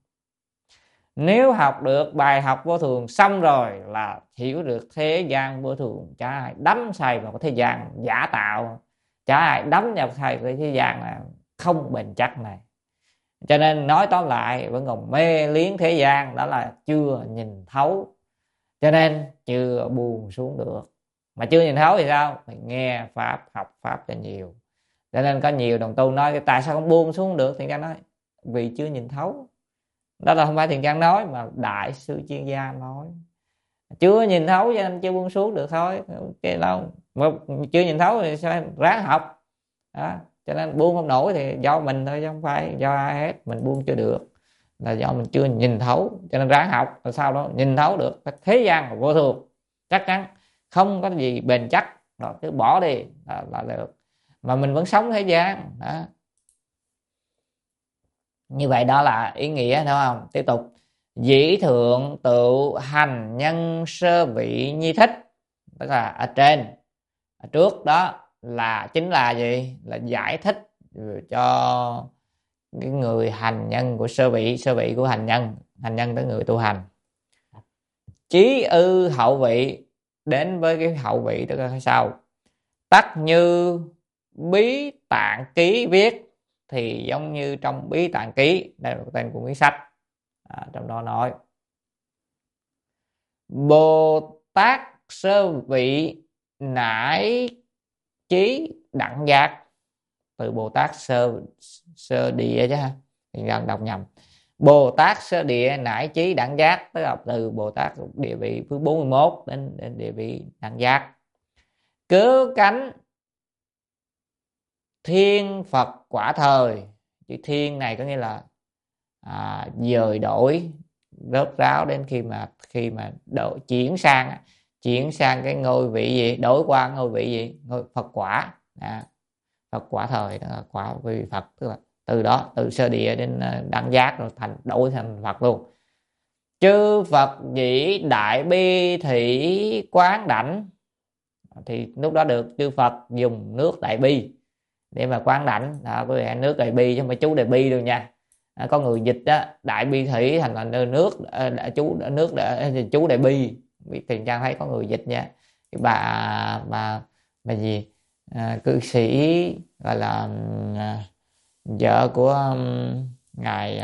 S2: Nếu học được bài học vô thường xong rồi là hiểu được thế gian vô thường, chả ai đắm say vào cái thế gian giả tạo, chả ai đắm vào cái thế gian là không bền chắc này. Cho nên nói tóm lại vẫn còn mê liếng thế gian, đó là chưa nhìn thấu, cho nên chưa buông xuống được. Mà chưa nhìn thấu thì sao? Phải nghe pháp, học pháp cho nhiều. Cho nên có nhiều đồng tu nói tại sao không buông xuống được, Thiện Trang nói vì chưa nhìn thấu. Đó là không phải Thiện Trang nói, mà đại sư chuyên gia nói, chưa nhìn thấu cho nên chưa buông xuống được thôi. Cái đâu mà chưa nhìn thấu thì sao ráng học đó. Cho nên buông không nổi thì do mình thôi, chứ không phải do ai hết. Mình buông chưa được là do mình chưa nhìn thấu, cho nên ráng học rồi sau đó nhìn thấu được thế gian là vô thường, chắc chắn không có gì bền chắc, rồi cứ bỏ đi là được. Mà mình vẫn sống thế gian đó. Như vậy đó là ý nghĩa, đúng không? Tiếp tục, dĩ thượng tự hành nhân sơ vị nhi thích, tức là ở trên, ở trước đó là chính là gì, là giải thích cho cái người hành nhân của sơ vị của hành nhân tới người tu hành. Chí ư hậu vị, đến với cái hậu vị, tức là sau, tắc như bí tạng ký viết, thì giống như trong bí tạng ký, đây là tên của cuốn sách, trong đó nói Bồ Tát sơ vị nải chí đẳng giác, từ Bồ Tát sơ địa chứ ha, thì đọc nhầm. Bồ Tát sơ địa nải chí đẳng giác, tức là từ Bồ Tát địa vị thứ 41 đến địa vị đẳng giác. Cớ cánh thiên Phật quả thời, chữ thiên này có nghĩa là dời đổi rớt ráo đến khi mà chuyển sang chuyển sang cái ngôi vị gì, đổi qua ngôi vị gì, ngôi Phật quả. Phật quả thời đó là quả vị Phật, tức là từ đó, từ sơ địa đến đẳng giác rồi đổi thành Phật luôn. Chư Phật dĩ đại bi thủy quán đảnh, thì lúc đó được chư Phật dùng nước đại bi để mà quán đảnh. Quý vị, nước đại bi chứ không phải chú đại bi đâu nha. Có người dịch đó, đại bi thủy thành là nước chú đại bi. Tiền Trang thấy có người dịch nha. Cái bà gì cư sĩ gọi là vợ của ngài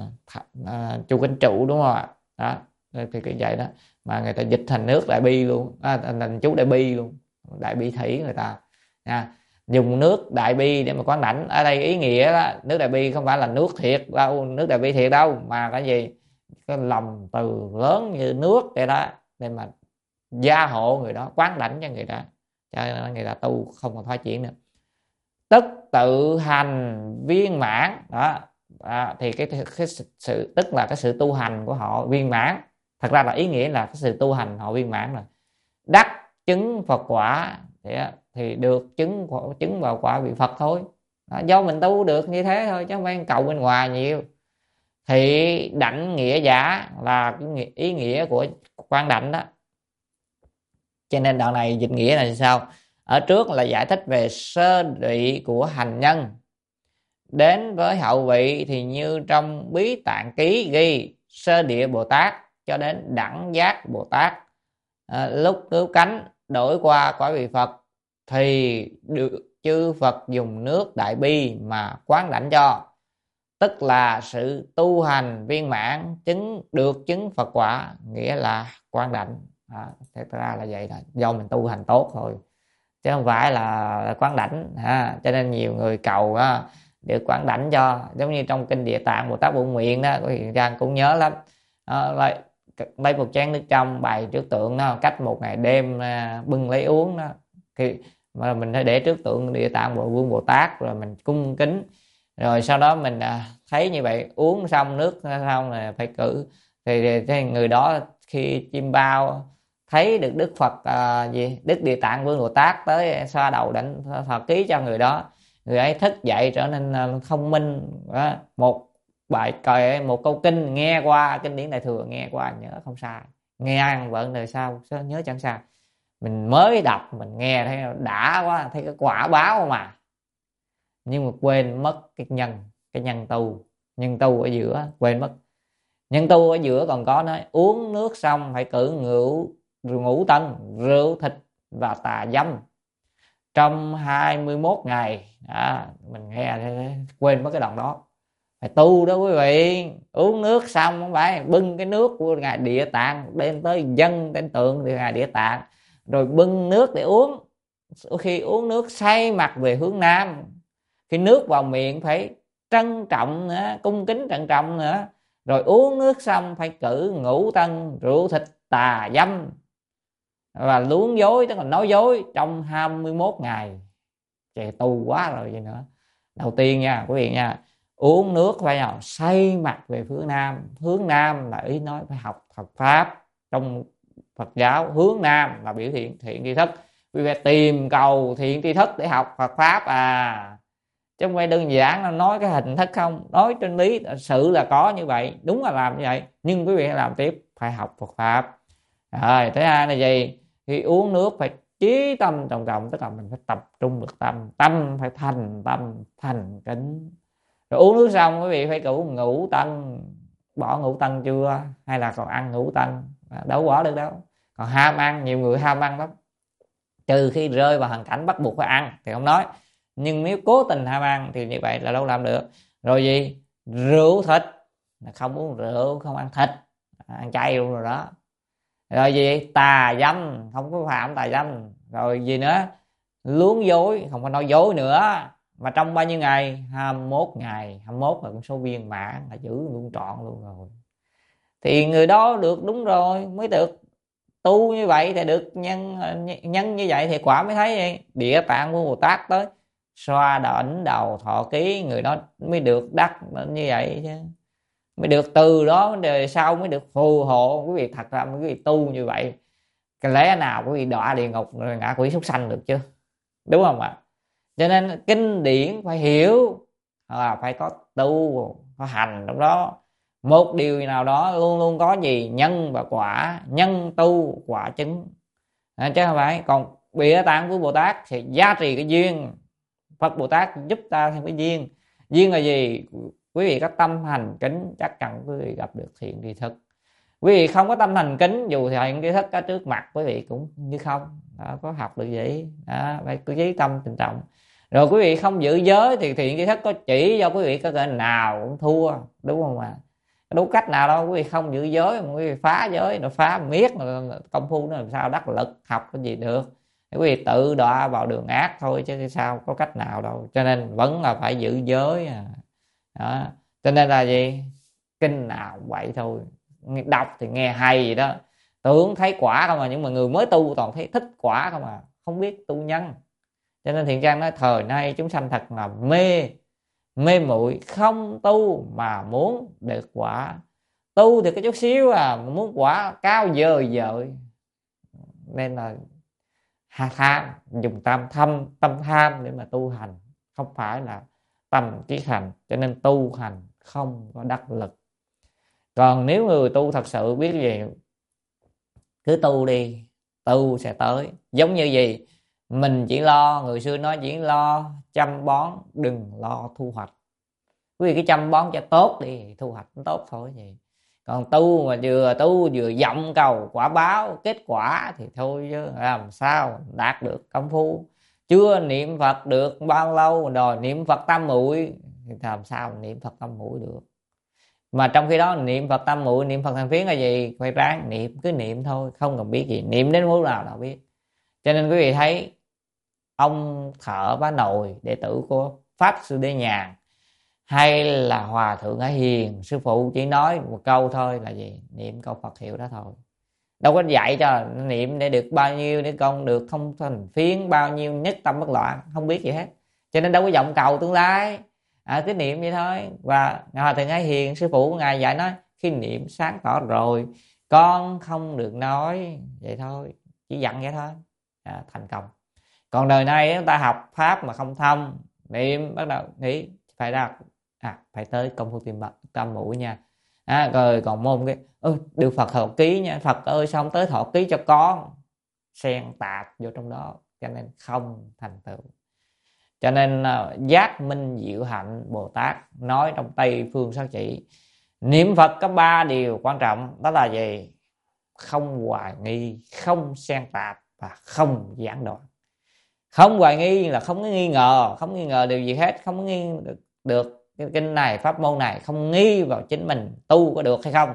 S2: Chu Kính Trụ đúng không ạ? Đó thì cái vậy đó mà người ta dịch thành nước đại bi luôn, thành chú đại bi luôn, đại bi thủy người ta nha. Dùng nước đại bi để mà quán đảnh. Ở đây ý nghĩa đó, nước đại bi không phải là nước thiệt đâu, nước đại bi thiệt đâu, mà cái gì, cái lòng từ lớn như nước vậy đó, để mà gia hộ người đó, quán đảnh cho người đó, cho nên người ta tu không còn thoái chuyển nữa. Tức tự hành viên mãn đó. Thì cái sự tức là cái sự tu hành của họ viên mãn. Thật ra là ý nghĩa là cái sự tu hành họ viên mãn rồi, đắc chứng Phật quả thì được chứng vào quả vị Phật thôi. Đó, do mình tu được như thế thôi chứ không phải cầu bên ngoài nhiều. Thì đảnh nghĩa giả là cái ý nghĩa của quan đảnh đó. Cho nên đoạn này dịch nghĩa là sao? Ở trước là giải thích về sơ vị của hành nhân, đến với hậu vị thì như trong Bí Tạng Ký ghi sơ địa Bồ Tát cho đến đẳng giác Bồ Tát, lúc cứu cánh đổi qua quả vị Phật thì được chư Phật dùng nước đại bi mà quán đảnh cho, tức là sự tu hành viên mãn, chứng Phật quả, nghĩa là quán đảnh. Thật ra là vậy, là do mình tu hành tốt thôi chứ không phải là quán đảnh. Cho nên nhiều người cầu được quán đảnh cho, giống như trong kinh Địa Tạng Bồ Tát Bổn Nguyện đó, có hiện Trang cũng nhớ lắm. Lấy một chén nước trong bày trước tượng đó, cách một ngày đêm bưng lấy uống đó, thì mà mình phải để trước tượng Địa Tạng Vương Bồ Tát rồi mình cung kính, rồi sau đó mình thấy như vậy, uống xong nước xong là phải cử thì người đó khi chim bao thấy được Đức Phật Đức Địa Tạng Vương Bồ Tát tới xoa đầu đảnh Phật ký cho người đó, người ấy thức dậy trở nên thông minh. Một bài cờ, một câu kinh nghe qua, kinh điển Đại Thừa nghe qua nhớ không sai, nghe ăn vợ đời sau nhớ chẳng sai. Mình mới đọc mình nghe thấy đã quá, thấy cái quả báo mà, nhưng mà quên mất cái nhân tu ở giữa, quên mất nhân tu ở giữa còn có nói uống nước xong phải cử ngũ tân, rượu thịt và tà dâm trong 21 ngày. Mình nghe quên mất cái đoạn đó. Phải tu đó quý vị, uống nước xong không phải bưng cái nước của ngài Địa Tạng đem tới dâng trên tượng thì ngài Địa Tạng, rồi bưng nước để uống. Khi uống nước xoay mặt về hướng nam, khi nước vào miệng phải trân trọng nữa, cung kính trân trọng nữa. Rồi uống nước xong phải cử ngũ tân, rượu thịt tà dâm và luống dối, tức là nói dối trong 21 ngày. Trời, tu quá rồi gì nữa. Đầu tiên nha quý vị nha, uống nước phải nào xoay mặt về hướng nam. Hướng nam là ý nói phải học Phật pháp. Trong Phật giáo hướng nam là biểu hiện thiện tri thức. Quý vị tìm cầu thiện tri thức để học Phật pháp chứ không phải đơn giản là nói cái hình thức không. Nói trên lý sự là có như vậy, đúng là làm như vậy, nhưng quý vị làm tiếp phải học Phật pháp. Rồi thứ hai là gì? Khi uống nước phải chí tâm trọng trọng, tức là mình phải tập trung được tâm phải thành kính. Rồi uống nước xong quý vị phải cử ngũ tân. Bỏ ngũ tân chưa? Hay là còn ăn ngũ tân? Đâu bỏ được đâu. Còn ham ăn, nhiều người ham ăn lắm, trừ khi rơi vào hoàn cảnh bắt buộc phải ăn thì không nói, nhưng nếu cố tình ham ăn thì như vậy là đâu làm được. Rồi gì? Rượu thịt, không uống rượu, không ăn thịt, ăn chay luôn rồi đó. Rồi gì? Tà dâm, không có phạm tà dâm. Rồi gì nữa? Luống dối, không có nói dối nữa. Mà trong bao nhiêu ngày? 21 ngày. 21 là con số viên mãn, là giữ luôn trọn luôn rồi. Thì người đó được đúng rồi, mới được tu như vậy thì được nhân như vậy thì quả mới thấy vậy. Địa Tạng Vương Bồ Tát tới xoa đảnh đầu thọ ký, người đó mới được đắc như vậy chứ, mới được từ đó đời sau mới được phù hộ. Quý vị thật ra quý vị tu như vậy cái lẽ nào quý vị đọa địa ngục rồi ngạ quỷ súc sanh được chứ, đúng không ạ? Cho nên kinh điển phải hiểu, phải có tu có hành trong đó. Một điều nào đó luôn luôn có gì? Nhân và quả, nhân tu quả chứng, chứ không phải còn bịa tạng của Bồ Tát thì giá trị cái duyên. Phật Bồ Tát giúp ta thêm cái duyên. Duyên là gì? Quý vị có tâm hành kính chắc chắn quý vị gặp được thiện tri thức. Quý vị không có tâm thành kính, dù thiện tri thức ở trước mặt quý vị cũng như không. Đó, có học được gì? Phải cứ với tâm tình trọng. Rồi quý vị không giữ giới thì thiện tri thức có chỉ cho quý vị có cái nào cũng thua, đúng không ạ? Đâu cách nào đâu. Quý vị không giữ giới mà quý vị phá giới, nó phá miết, công phu nó làm sao đắc lực, học cái gì được. Quý vị tự đọa vào đường ác thôi chứ sao có cách nào đâu. Cho nên vẫn là phải giữ giới. Đó. Cho nên là gì? Kinh nào cũng vậy thôi, đọc thì nghe hay gì đó, tưởng thấy quả không à, nhưng mà người mới tu toàn thấy thích quả không à, không biết tu nhân. Cho nên Thiện Trang nói thời nay chúng sanh thật là mê muội, không tu mà muốn được quả. Tu thì cái chút xíu muốn quả cao dời dời. Nên là tham, dùng tâm tham để mà tu hành, không phải là tâm trí hành. Cho nên tu hành không có đắc lực. Còn nếu người tu thật sự biết gì, cứ tu đi, tu sẽ tới. Giống như gì? Mình chỉ lo, người xưa nói chỉ lo chăm bón, đừng lo thu hoạch. Quý vị cứ chăm bón cho tốt đi, thu hoạch tốt thôi gì. Còn tu mà vừa tu vừa vọng cầu quả báo kết quả thì thôi chứ làm sao đạt được công phu. Chưa niệm Phật được bao lâu rồi niệm Phật tam muội thì làm sao niệm Phật tam muội được. Mà trong khi đó niệm Phật tam muội, niệm Phật thành phiến là gì? Phải ráng niệm, cứ niệm thôi, không cần biết gì, niệm đến mức nào đâu biết. Cho nên quý vị thấy ông Thợ Bá Nồi, đệ tử của Pháp Sư Đế Nhàn, hay là Hòa Thượng Ái Hiền, sư phụ chỉ nói một câu thôi là gì? Niệm câu Phật hiệu đó thôi. Đâu có dạy cho niệm để được bao nhiêu, để con được không thành phiến, bao nhiêu nhất tâm bất loạn, không biết gì hết. Cho nên đâu có vọng cầu tương lai, cứ niệm vậy thôi. Và Hòa Thượng Ái Hiền, sư phụ của ngài dạy nói khi niệm sáng tỏ rồi con không được nói, vậy thôi, chỉ dặn vậy thôi, thành công. Còn đời nay chúng ta học pháp mà không thông, niệm bắt đầu nghĩ phải ra phải tới công phu tìm tam muội nha. Rồi còn môn cái được Phật thọ ký nha, Phật ơi sao không tới thọ ký cho con, xen tạp vô trong đó, cho nên không thành tựu. Cho nên Giác Minh Diệu Hạnh Bồ Tát nói trong Tây Phương Sát Chỉ, niệm Phật có 3 điều quan trọng, đó là gì? Không hoài nghi, không xen tạp và không giảng đoạn. Không hoài nghi là không có nghi ngờ, không nghi ngờ điều gì hết, không có nghi được cái kinh này, pháp môn này, không nghi vào chính mình tu có được hay không.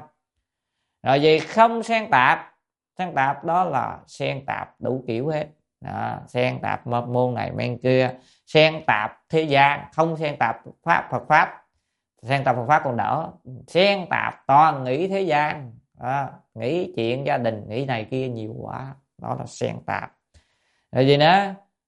S2: Rồi gì? Không xen tạp. Xen tạp đó là xen tạp đủ kiểu hết. Xen tạp môn này men kia, xen tạp thế gian, không xen tạp pháp Phật pháp. Xen tạp Phật pháp còn đỡ, xen tạp toàn nghĩ thế gian, nghĩ chuyện gia đình, nghĩ này kia nhiều quá, đó là xen tạp. Rồi gì nữa?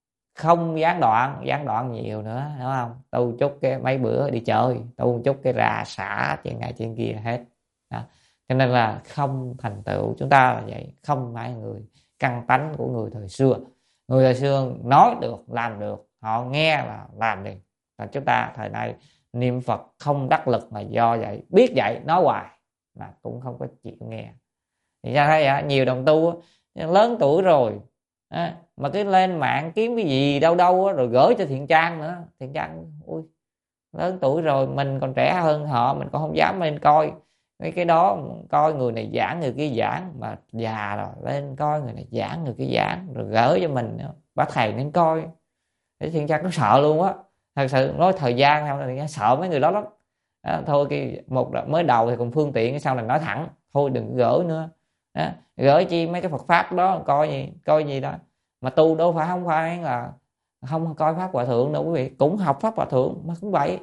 S2: Không gián đoạn nhiều nữa, đúng không? Tu chút cái mấy bữa đi chơi, tu chút cái rà xả chuyện này chuyện kia hết. Đó. Cho nên là không thành tựu. Chúng ta là vậy, không phải người căn tánh của người thời xưa. Người thời xưa nói được, làm được, họ nghe là làm đi. Và chúng ta thời nay niệm Phật không đắc lực là do vậy, biết vậy nói hoài mà cũng không có chịu nghe. Thì ra thấy nhiều đồng tu lớn tuổi rồi mà cứ lên mạng kiếm cái gì đâu rồi gửi cho Thiện Trang nữa. Thiện Trang ui, lớn tuổi rồi, mình còn trẻ hơn họ, mình còn không dám lên coi mấy cái đó, coi người này giảng người kia giảng, mà già rồi lên coi người này giảng người kia giảng rồi gửi cho mình nữa. Bác thầy nên coi. Để Thiện Trang cũng sợ luôn á, thật sự nói thời gian theo này sợ mấy người đó lắm. Thôi cái một mới đầu thì còn phương tiện, sau này nói thẳng thôi đừng gửi nữa. Gửi chi mấy cái Phật pháp đó coi gì đó. Mà tu đâu phải không phải là không coi pháp Hòa Thượng đâu quý vị, cũng học pháp Hòa Thượng mà cũng vậy.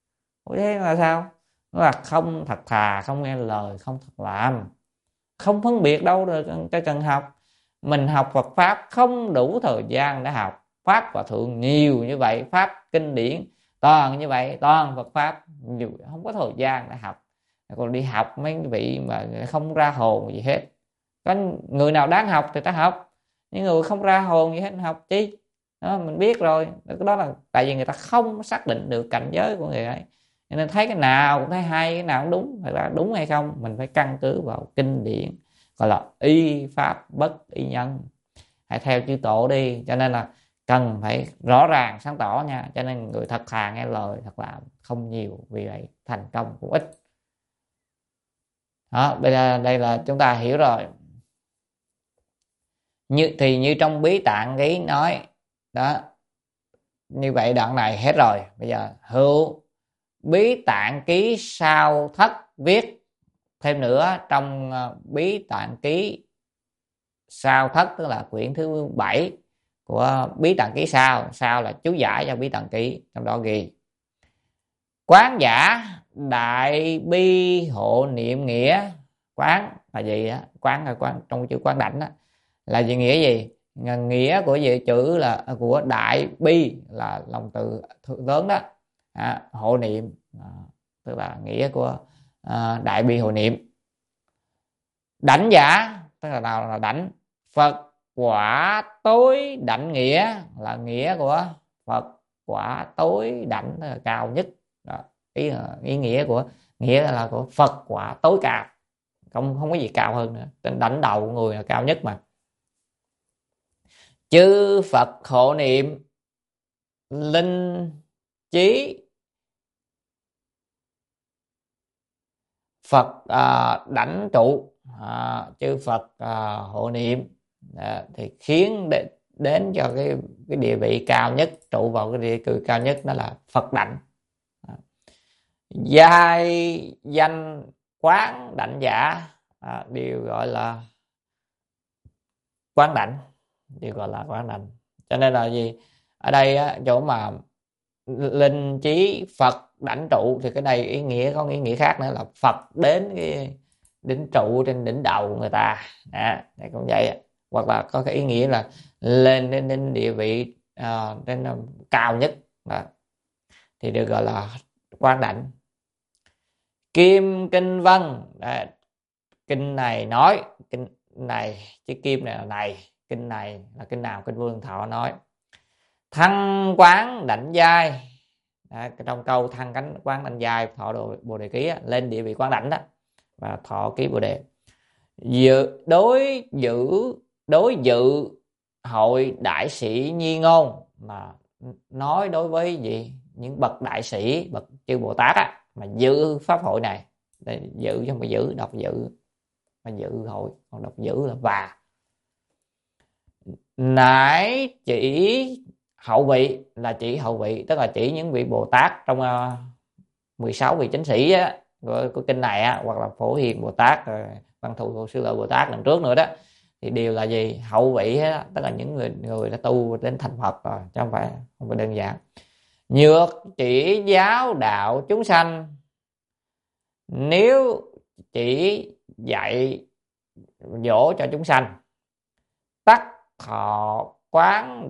S2: Thế là sao? Nó là không thật thà, không nghe lời, không thật làm, không phân biệt đâu rồi cái cần học. Mình học Phật pháp không đủ thời gian để học pháp Hòa Thượng nhiều như vậy, pháp kinh điển toàn như vậy, toàn Phật pháp nhiều, không có thời gian để học. Còn đi học mấy vị mà không ra hồn gì hết, Có người nào đáng học thì ta học, những người không ra hồn gì hết học chi đó, mình biết rồi. Đó là tại vì người ta không xác định được cảnh giới của người ấy, nên thấy cái nào cũng thấy hay, cái nào cũng đúng. Thật ra đúng hay không mình phải căn cứ vào kinh điển, gọi là y pháp bất y nhân, hãy theo chư tổ đi. Cho nên là cần phải rõ ràng sáng tỏ nha. Cho nên người thật thà nghe lời, thật làm không nhiều, vì vậy thành công cũng ít. Đó, đây là chúng ta hiểu rồi. Như trong Bí Tạng Ký nói đó, như vậy đoạn này hết rồi. Bây giờ hữu Bí Tạng Ký Sao Thất viết thêm nữa. Trong Bí Tạng Ký Sao Thất, tức là quyển thứ 7 của Bí Tạng Ký Sao là chú giải cho Bí Tạng Ký. Trong đó ghi quán giả đại bi hộ niệm nghĩa. Quán là gì á? Quán là quán trong chữ quán đảnh đó, là gì, nghĩa gì? Nghĩa của chữ là của đại bi là lòng từ lớn đó. Hộ niệm tức là nghĩa của đại bi hộ niệm. Đảnh giả tức là nào là đảnh. Phật quả tối đảnh nghĩa là nghĩa của Phật quả tối đảnh, tức là cao nhất đó. Ý nghĩa của nghĩa là của Phật quả tối cao, không có gì cao hơn nữa. Trên đảnh đầu của người là cao nhất mà. Chư Phật hộ niệm linh trí Phật đảnh trụ. Chư Phật hộ niệm thì khiến đến cho cái địa vị cao nhất, trụ vào cái địa vị cao nhất, đó là Phật đảnh. Giai danh quán đảnh giả đều gọi là quán đảnh, đều gọi là quán đảnh. Cho nên là gì, ở đây chỗ mà linh trí Phật đảnh trụ thì cái này ý nghĩa có ý nghĩa khác nữa, là Phật đến cái đỉnh trụ trên đỉnh đầu của người ta. Đây cũng vậy. Hoặc là có cái ý nghĩa là lên đến địa vị trên cao nhất thì được gọi là quán đảnh. Kim Kinh Văn, kinh này nói, kinh này chứ kim này là này, kinh này là kinh nào? Kinh Vô Lượng Thọ nói thăng quán đảnh giai. Trong câu thăng cánh quán đảnh giai thọ bồ đề ký lên địa vị quán đảnh đó, và thọ ký bồ đề. Đối dự hội đại sĩ nhi ngôn, mà nói đối với gì những bậc đại sĩ, bậc chư Bồ Tát mà dự pháp hội này. Đây, dự chứ không phải giữ, đọc dự mà dự hội, còn đọc giữ là và. Nãy chỉ hậu vị, là chỉ hậu vị, tức là chỉ những vị Bồ Tát trong 16 vị chánh sĩ của kinh này hoặc là Phổ Hiền Bồ Tát, Văn Thù Sư Lợi Bồ Tát lần trước nữa đó, thì đều là gì? Hậu vị tức là những người đã tu đến thành Phật rồi, chứ không phải đơn giản. Nhược chỉ giáo đạo chúng sanh, nếu chỉ dạy dỗ cho chúng sanh. Tắc thọ quán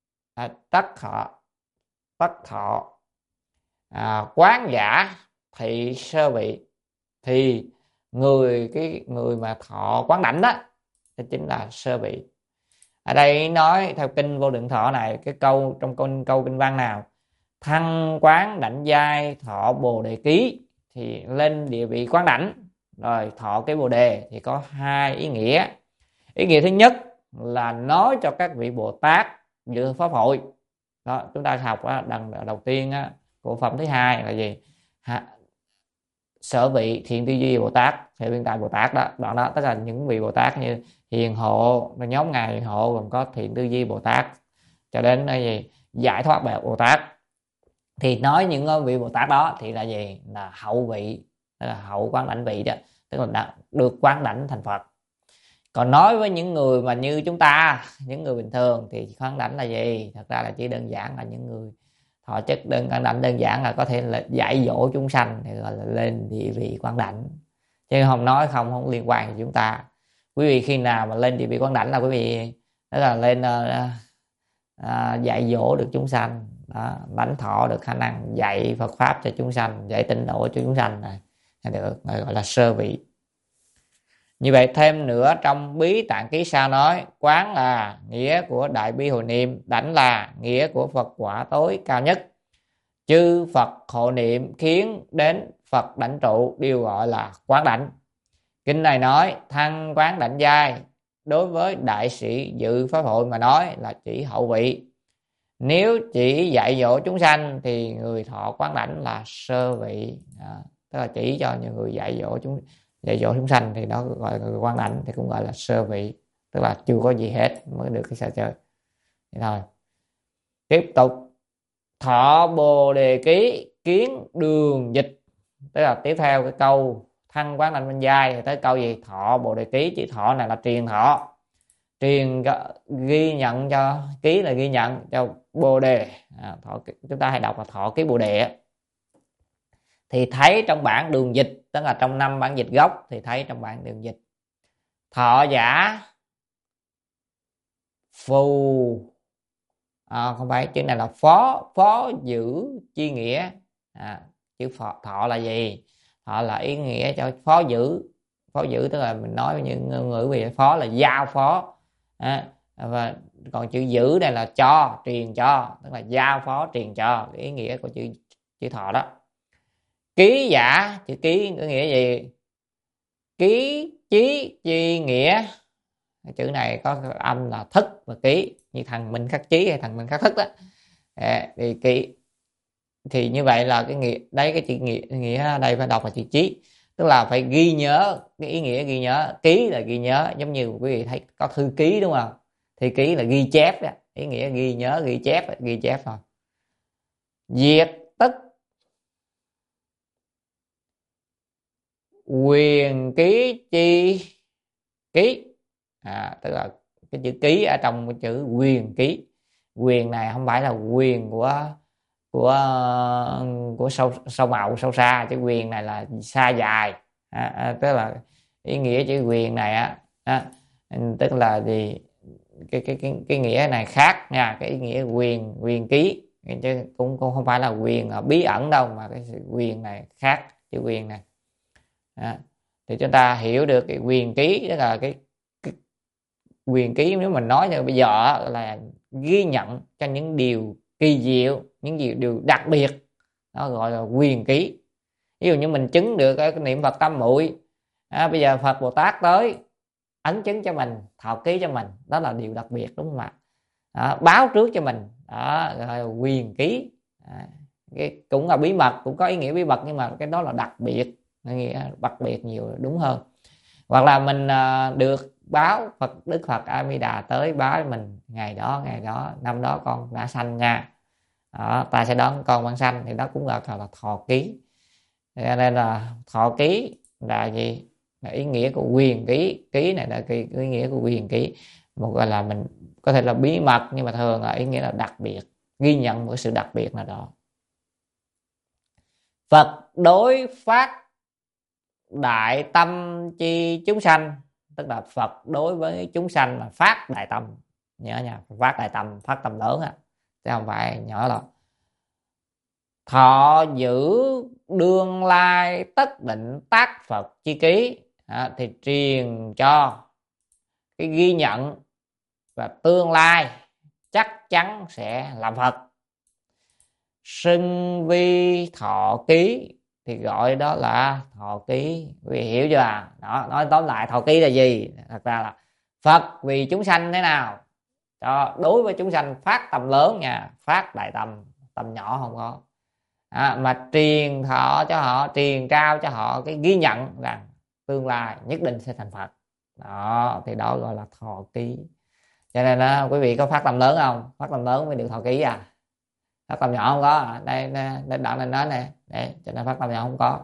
S2: quán giả thị sơ vị, thì người mà thọ quán đảnh đó thì chính là sơ vị. Ở đây nói theo kinh Vô Lượng Thọ này, cái câu trong câu kinh văn nào thăng quán đảnh giai thọ bồ đề ký thì lên địa vị quán đảnh, rồi thọ cái bồ đề thì có hai ý nghĩa. Ý nghĩa thứ nhất là nói cho các vị Bồ Tát dự pháp hội đó. Chúng ta học đằng đầu tiên của phẩm thứ hai là gì? Sở vị thiện tư duy Bồ Tát, hệ biên tài Bồ Tát đó. Đoạn đó tất cả những vị Bồ Tát như hiền hộ, nhóm ngài hiền hộ gồm có thiện tư duy Bồ Tát cho đến gì giải thoát Bồ Tát, thì nói những vị Bồ Tát đó thì là gì? Là hậu vị, tức là hậu quán đảnh vị đó, tức là đã được quán đảnh thành Phật. Còn nói với những người mà như chúng ta, những người bình thường thì quán đảnh là gì? Thật ra là chỉ đơn giản là những người thọ chất quán đảnh, đơn giản là có thể là dạy dỗ chúng sanh thì gọi là lên địa vị quán đảnh, chứ không nói không liên quan gì chúng ta. Quý vị khi nào mà lên địa vị quán đảnh là quý vị đó là lên dạy dỗ được chúng sanh đó, lãnh thọ được khả năng dạy Phật pháp cho chúng sanh, dạy tịnh độ cho chúng sanh này được gọi là sơ vị. Như vậy thêm nữa trong Bí Tạng Ký sao nói, quán là nghĩa của đại bi hồi niệm, đảnh là nghĩa của Phật quả tối cao nhất. Chư Phật hộ niệm khiến đến Phật đảnh trụ đều gọi là quán đảnh. Kinh này nói thăng quán đảnh giai đối với đại sĩ dự pháp hội mà nói là chỉ hậu vị. Nếu chỉ dạy dỗ chúng sanh thì người thọ quán đảnh là sơ vị. Tức là chỉ cho những người dạy dỗ chúng sanh thì nó gọi là người quán đảnh, thì cũng gọi là sơ vị, tức là chưa có gì hết mới được cái xa chơi. Vậy thôi. Tiếp tục thọ bồ đề ký kiến đường dịch, tức là tiếp theo cái câu thăng quán đảnh minh giai thì tới câu gì? Thọ bồ đề ký. Chữ thọ này là truyền thọ, truyền ghi nhận cho, ký là ghi nhận cho bồ đề. Thọ, chúng ta hay đọc là thọ ký bồ đề. Thì thấy trong bản đường dịch, tức là trong 5 bản dịch gốc thì thấy trong bản đường dịch. Thọ giả phù, không phải, chữ này là phó giữ chi nghĩa. Chữ thọ là gì? Thọ là ý nghĩa cho phó giữ. Phó giữ tức là mình nói những ngữ về phó là giao phó. Và còn chữ giữ đây là cho, truyền cho, tức là giao phó truyền cho, cái ý nghĩa của chữ thọ đó. Ký giả, chữ ký có nghĩa gì? Ký chí chi nghĩa. Chữ này có âm là thức và ký, như thằng Minh Khắc Chí hay thằng Minh Khắc Thức đó. Thì ký thì như vậy là cái nghĩa đấy, cái chữ nghĩa ở đây phải đọc là chữ chí, tức là phải ghi nhớ, cái ý nghĩa ghi nhớ. Ký là ghi nhớ, giống như quý vị thấy có thư ký đúng không? Thì ký là ghi chép đó, ý nghĩa ghi nhớ, ghi chép thôi. Diệt tức quyền ký chi ký, tức là cái chữ ký ở trong cái chữ quyền ký. Quyền này không phải là quyền của sâu màu sâu xa, chữ quyền này là xa dài. Tức là ý nghĩa chữ quyền này tức là gì? Cái nghĩa này khác nha, cái ý nghĩa quyền ký chứ cũng không phải là quyền bí ẩn đâu, mà cái quyền này khác, chữ quyền này. Thì chúng ta hiểu được cái quyền ký, tức là cái quyền ký, nếu mình nói như bây giờ là ghi nhận cho những điều kỳ diệu, những điều đặc biệt, đó gọi là quyền ký. Ví dụ như mình chứng được cái niệm Phật tam muội, bây giờ Phật Bồ Tát tới ấn chứng cho mình, thọ ký cho mình, đó là điều đặc biệt, đúng không ạ? Báo trước cho mình, đó gọi là quyền ký. Cái cũng là bí mật, cũng có ý nghĩa bí mật, nhưng mà cái đó là đặc biệt, nghĩa đặc biệt nhiều đúng hơn. Hoặc là mình được báo Đức Phật A Di Đà tới báo mình ngày đó năm đó con đã sanh nha, ta sẽ đón con ban sanh, thì đó cũng là thọ ký. Nên là thọ ký là gì? Là ý nghĩa của quyền ký. Ký này là cái ý nghĩa của quyền ký, một gọi là mình có thể là bí mật, nhưng mà thường là ý nghĩa là đặc biệt, ghi nhận một sự đặc biệt nào đó. Phật đối phát đại tâm chi chúng sanh, tức là Phật đối với chúng sanh là phát đại tâm, nhớ nha, phát đại tâm, phát tâm lớn chứ không phải nhỏ đâu. Thọ giữ đương lai tất định tác Phật chi ký, thì truyền cho cái ghi nhận và tương lai chắc chắn sẽ làm Phật. Xưng vi thọ ký thì gọi đó là thọ ký. Quý vị hiểu chưa? Đó, nói tóm lại thọ ký là gì? Thật ra là Phật vì chúng sanh thế nào, cho đối với chúng sanh phát tâm lớn nha, phát đại tâm, tâm nhỏ không có, mà truyền thọ cho họ, truyền trao cho họ cái ghi nhận rằng tương lai nhất định sẽ thành Phật. Đó, thì đó gọi là thọ ký. Cho nên đó, quý vị có phát tâm lớn không? Phát tâm lớn mới được thọ ký à? Phát tâm nhỏ không có. Đây đoạn này nói nè, để cho nên phát tâm nhỏ không có.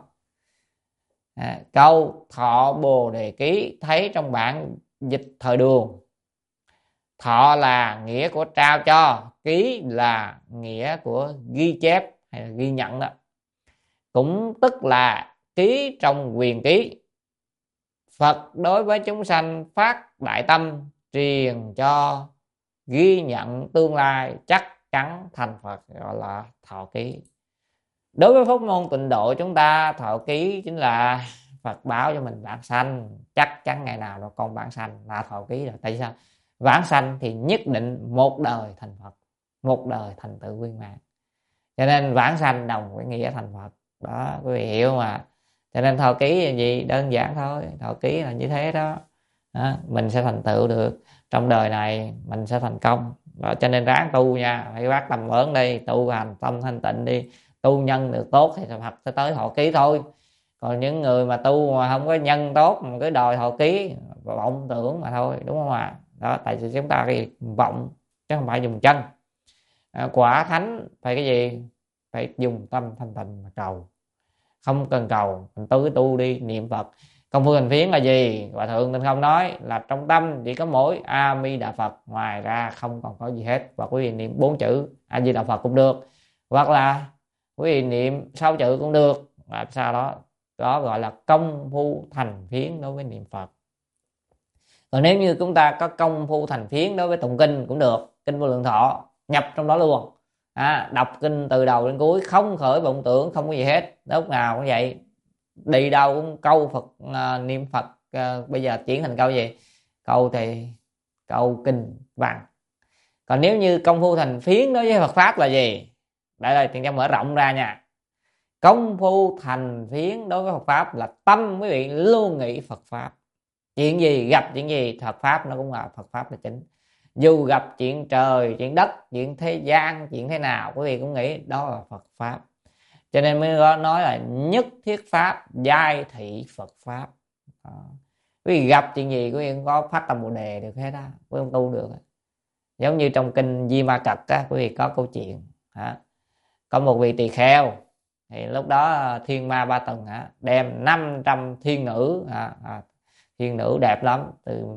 S2: Câu thọ bồ đề ký thấy trong bản dịch thời Đường. Thọ là nghĩa của trao cho, ký là nghĩa của ghi chép hay là ghi nhận đó, cũng tức là ký trong quyền ký. Phật đối với chúng sanh phát đại tâm, truyền cho ghi nhận tương lai chắc chắn thành Phật, gọi là thọ ký. Đối với pháp môn tịnh độ chúng ta, thọ ký chính là Phật báo cho mình vãng sanh, chắc chắn ngày nào nó con vãng sanh là thọ ký rồi. Tại sao? Vãng sanh thì nhất định một đời thành Phật, một đời thành tựu viên mãn, cho nên vãng sanh đồng với nghĩa thành Phật đó, quý vị hiểu mà. Cho nên thọ ký là gì? Đơn giản thôi, thọ ký là như thế đó. Mình sẽ thành tựu được trong đời này, mình sẽ thành công đó. Cho nên ráng tu nha, phải bắt tầm lớn đi, tu hành tâm thanh tịnh đi, tu nhân được tốt thì Phật sẽ tới thọ ký thôi. Còn những người mà tu mà không có nhân tốt mà cứ đòi thọ ký, vọng tưởng mà thôi, đúng không ạ? Đó, tại vì chúng ta cái vọng chứ không phải dùng chân. Quả thánh phải cái gì? Phải dùng tâm thanh tịnh mà cầu, không cần cầu, mình tu đi, niệm Phật. Công phu hành phiến là gì? Hòa thượng Tinh Không nói là trong tâm chỉ có mỗi A Di Đà Phật, ngoài ra không còn có gì hết. Và quý vị niệm 4 chữ A Di Đà Phật cũng được, hoặc là quý vị niệm 6 chữ cũng được, làm sao đó, đó gọi là công phu thành phiến đối với niệm Phật. Còn nếu như chúng ta có công phu thành phiến đối với tụng kinh cũng được, kinh Vô Lượng Thọ nhập trong đó luôn. Đọc kinh từ đầu đến cuối, không khởi vọng tưởng, không có gì hết, lúc nào cũng vậy, đi đâu cũng câu Phật, niệm Phật. Bây giờ chuyển thành câu gì? Câu thì câu kinh văn. Còn nếu như công phu thành phiến đối với Phật pháp là gì? Đây Thiện Trong mở rộng ra nha. Công phu thành phiến đối với Phật pháp là tâm quý vị luôn nghĩ Phật pháp. Chuyện gì, gặp chuyện gì, Phật pháp nó cũng là Phật pháp là chính. Dù gặp chuyện trời, chuyện đất, chuyện thế gian, chuyện thế nào, quý vị cũng nghĩ đó là Phật pháp. Cho nên mới nói là nhất thiết pháp giai thị Phật pháp. Quý vị gặp chuyện gì quý vị không có phát tâm Bồ đề được hết á, quý vị không tu được. Giống như trong kinh Di Ma Cật á, quý vị có câu chuyện có một vị tỳ kheo, thì lúc đó Thiên Ma Ba Tầng đem 500 thiên nữ, thiên nữ đẹp lắm, từ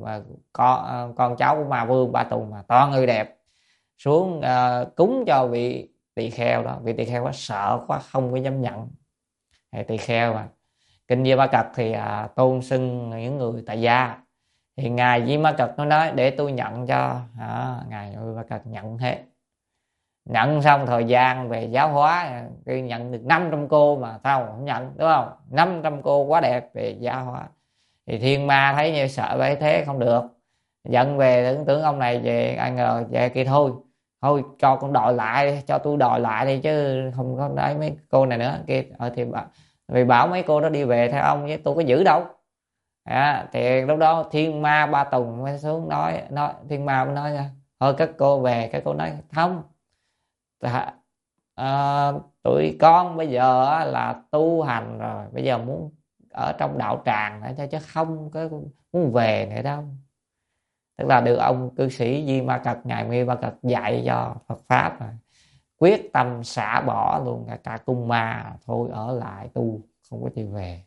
S2: con cháu của Ma Vương Ba Tùng mà toàn người đẹp, xuống cúng cho vị tỳ kheo đó. Vị tỳ kheo quá sợ quá, không có dám nhận. Tỳ kheo mà kinh Di Ma Cật thì tôn xưng những người tại gia, thì ngài Di Ma Cật nó nói để tôi nhận cho. Ngài Di Ma Cật nhận hết. Nhận xong thời gian về giáo hóa, khi nhận được 500 cô mà sao không nhận, đúng không? 500 cô quá đẹp về giáo hóa. Thì Thiên Ma thấy như sợ vậy, thế không được, giận về, tưởng ông này về ai ngờ về kia, thôi cho con đòi lại, cho tôi đòi lại đi chứ không có đấy mấy cô này nữa kia. Thì vì bảo mấy cô đó đi về theo ông, với tôi có giữ đâu. Thì lúc đó Thiên Ma Ba Tùng mới xuống nói Thiên Ma mới nói ra, thôi các cô về. Các cô nói không, tụi con bây giờ là tu hành rồi, bây giờ muốn ở trong đạo tràng nữa, chứ không có muốn về nữa đâu. Tức là được ông cư sĩ Di Ma Cật, ngài Di Ma Cật dạy cho Phật pháp rồi, quyết tâm xả bỏ luôn cả cung ma, thôi ở lại tu, không có chịu về.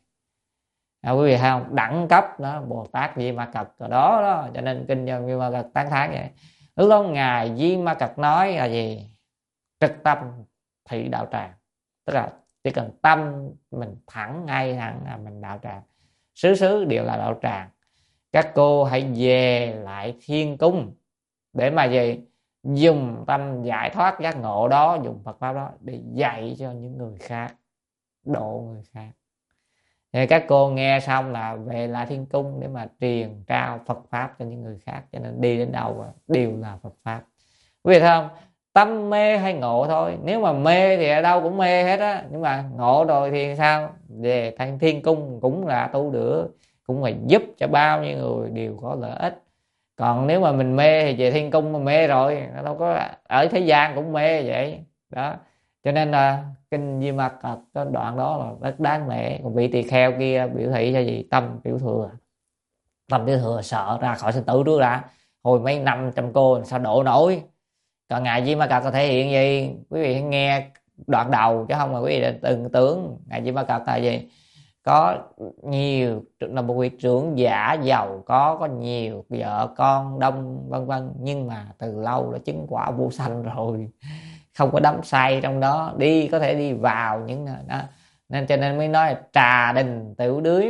S2: Quý vị thấy không? Đẳng cấp đó, Bồ Tát Di Ma Cật rồi đó. Cho nên kinh Di Ma Cật tán thán vậy. Lúc đó ngài Di Ma Cật nói là gì? Trực tâm thị đạo tràng. Tức là chỉ cần tâm mình thẳng ngay thẳng là mình đạo tràng, xứ đều là đạo tràng. Các cô hãy về lại thiên cung để mà gì? Dùng tâm giải thoát giác ngộ đó, dùng Phật pháp đó để dạy cho những người khác, độ người khác. Thì các cô nghe xong là về lại thiên cung để mà truyền trao Phật pháp cho những người khác. Cho nên đi đến đâu đều là Phật pháp. Quý vị thấy không? Tâm mê hay ngộ thôi. Nếu mà mê thì ở đâu cũng mê hết á, nhưng mà ngộ rồi thì sao? Về thành thiên cung cũng là tu được, cũng phải giúp cho bao nhiêu người đều có lợi ích. Còn nếu mà mình mê thì về thiên cung mà mê rồi, nó đâu có, ở thế gian cũng mê vậy đó. Cho nên là kinh Di Ma Cật cái đoạn đó là rất đáng lẽ. Còn vị tỳ kheo kia biểu thị cho gì? Tâm tiểu thừa. Tâm tiểu thừa sợ ra khỏi sinh tử trước đã, hồi mấy 500 cô sao độ nổi. Còn ngài Di Ma Cật có thể hiện gì? Quý vị hãy nghe đoạn đầu chứ không là quý vị đừng tưởng ngài Di Ma Cật là gì? Có nhiều, là một vị trưởng giả giàu có nhiều vợ con đông vân vân, nhưng mà từ lâu đã chứng quả vô sanh rồi, không có đắm say trong đó, có thể đi vào những đó. Nên cho nên mới nói là trà đình tiểu điếm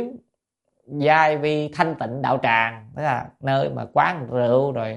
S2: giai vi thanh tịnh đạo tràng, tức là nơi mà quán rượu rồi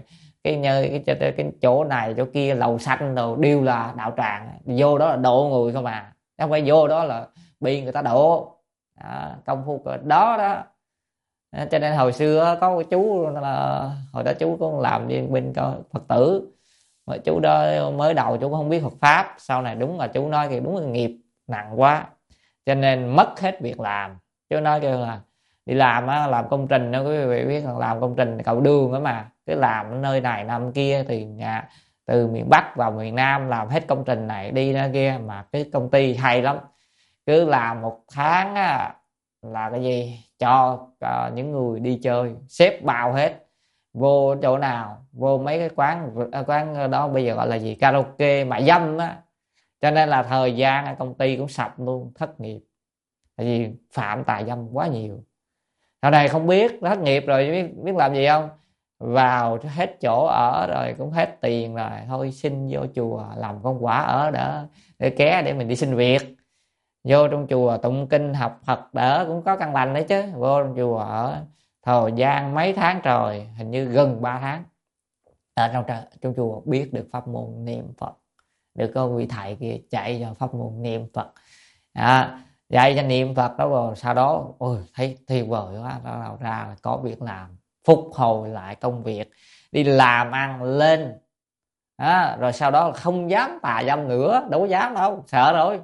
S2: cái chỗ này chỗ kia lầu xanh rồi đều là đạo tràng. Vô đó là độ người không à, không phải vô đó là bị người ta độ. đó, công phu đó đó. Cho nên hồi xưa có cái chú là hồi đó chú cũng làm viên bên Phật tử, mà chú đó mới đầu chú cũng không biết Phật pháp, sau này đúng là chú nói kìa, đúng là nghiệp nặng quá cho nên mất hết việc làm. Chú nói kêu là đi làm á, làm công trình đó, quý vị biết là làm công trình cầu đường đó mà, cứ làm nơi này năm kia, từ miền Bắc vào miền Nam làm hết công trình này đi ra kia, mà cái công ty hay lắm, cứ làm 1 tháng á, là cái gì cho những người đi chơi xếp bao hết, vô chỗ nào vô mấy cái quán đó bây giờ gọi là gì, karaoke mại dâm á. Cho nên là thời gian công ty cũng sập luôn, thất nghiệp, tại vì phạm tà dâm quá nhiều. sau này không biết, thất nghiệp rồi biết làm gì không, vào hết chỗ ở rồi, cũng hết tiền rồi, thôi xin vô chùa làm công quả ở đỡ, để ké để mình đi xin việc. Vô trong chùa tụng kinh học Phật đỡ cũng có căn lành đấy chứ. Vô trong chùa ở thời gian mấy tháng trời, hình như gần 3 tháng, ở trong chùa biết được pháp môn niệm Phật, được có vị thầy kia chạy cho pháp môn niệm Phật, dạy cho niệm Phật đó. Rồi sau đó ôi thấy tuyệt vời quá, đó ra là có việc làm, phục hồi lại công việc, đi làm ăn lên. Rồi sau đó là không dám tà dâm nữa, đâu có dám đâu, sợ rồi.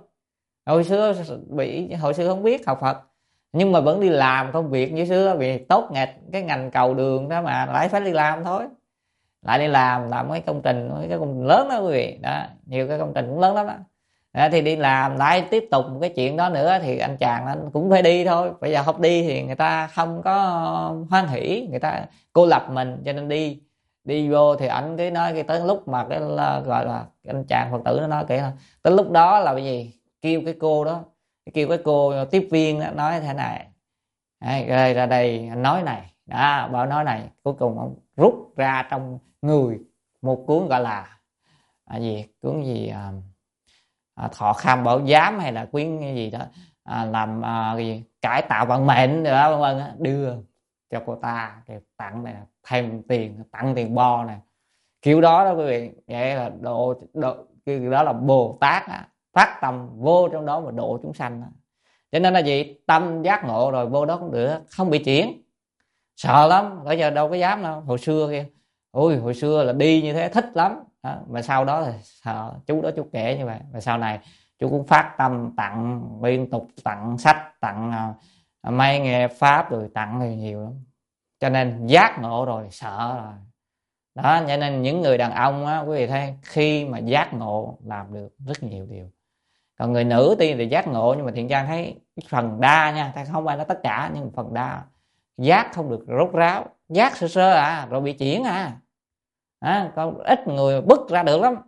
S2: Hồi xưa không biết học Phật, nhưng mà vẫn đi làm công việc như xưa, vì tốt nghịch cái ngành cầu đường đó mà lại phải đi làm thôi. Lại đi làm mấy công trình lớn đó quý vị đó, nhiều cái công trình cũng lớn lắm đó. Thì đi làm lại tiếp tục một cái chuyện đó nữa, thì anh chàng anh cũng phải đi thôi. Bây giờ không đi thì người ta không có hoan hỉ, người ta cô lập mình, cho nên đi vô thì anh cứ nói cái tới lúc mà cái gọi là anh chàng Phật tử nó nói kể là tới lúc đó là cái gì, kêu cái cô đó, kêu cái cô tiếp viên đó, nói thế này, ra đây anh nói này đó, bảo nói này. Cuối cùng ông rút ra trong người một cuốn gọi là cuốn gì Thọ Kham Bảo Giám, hay là quyển cái gì đó làm gì cải tạo vận mệnh rồi đó, vân vân, đưa cho cô ta, kêu tặng này, thêm tiền, tặng tiền bo này, kiểu đó đó quý vị. Vậy là kiểu đó là Bồ Tát phát tâm vô trong đó mà độ chúng sanh. Cho nên là gì, tâm giác ngộ rồi vô đó cũng được, không bị chuyển. Sợ lắm, bây giờ đâu có dám đâu. Hồi xưa kia, hồi xưa là đi như thế thích lắm đó. Mà sau đó thì sợ, chú đó chú kể như vậy. Và sau này chú cũng phát tâm tặng liên tục, tặng sách, tặng may nghề pháp, rồi tặng thì nhiều lắm. Cho nên giác ngộ rồi sợ rồi đó. Cho nên những người đàn ông á, quý vị thấy khi mà giác ngộ làm được rất nhiều điều. Còn người nữ tiên thì giác ngộ, nhưng mà Thiện Trang thấy phần đa nha, không phải là tất cả, nhưng phần đa giác không được rốt ráo, giác sơ sơ rồi bị chuyển có ít người bứt ra được lắm.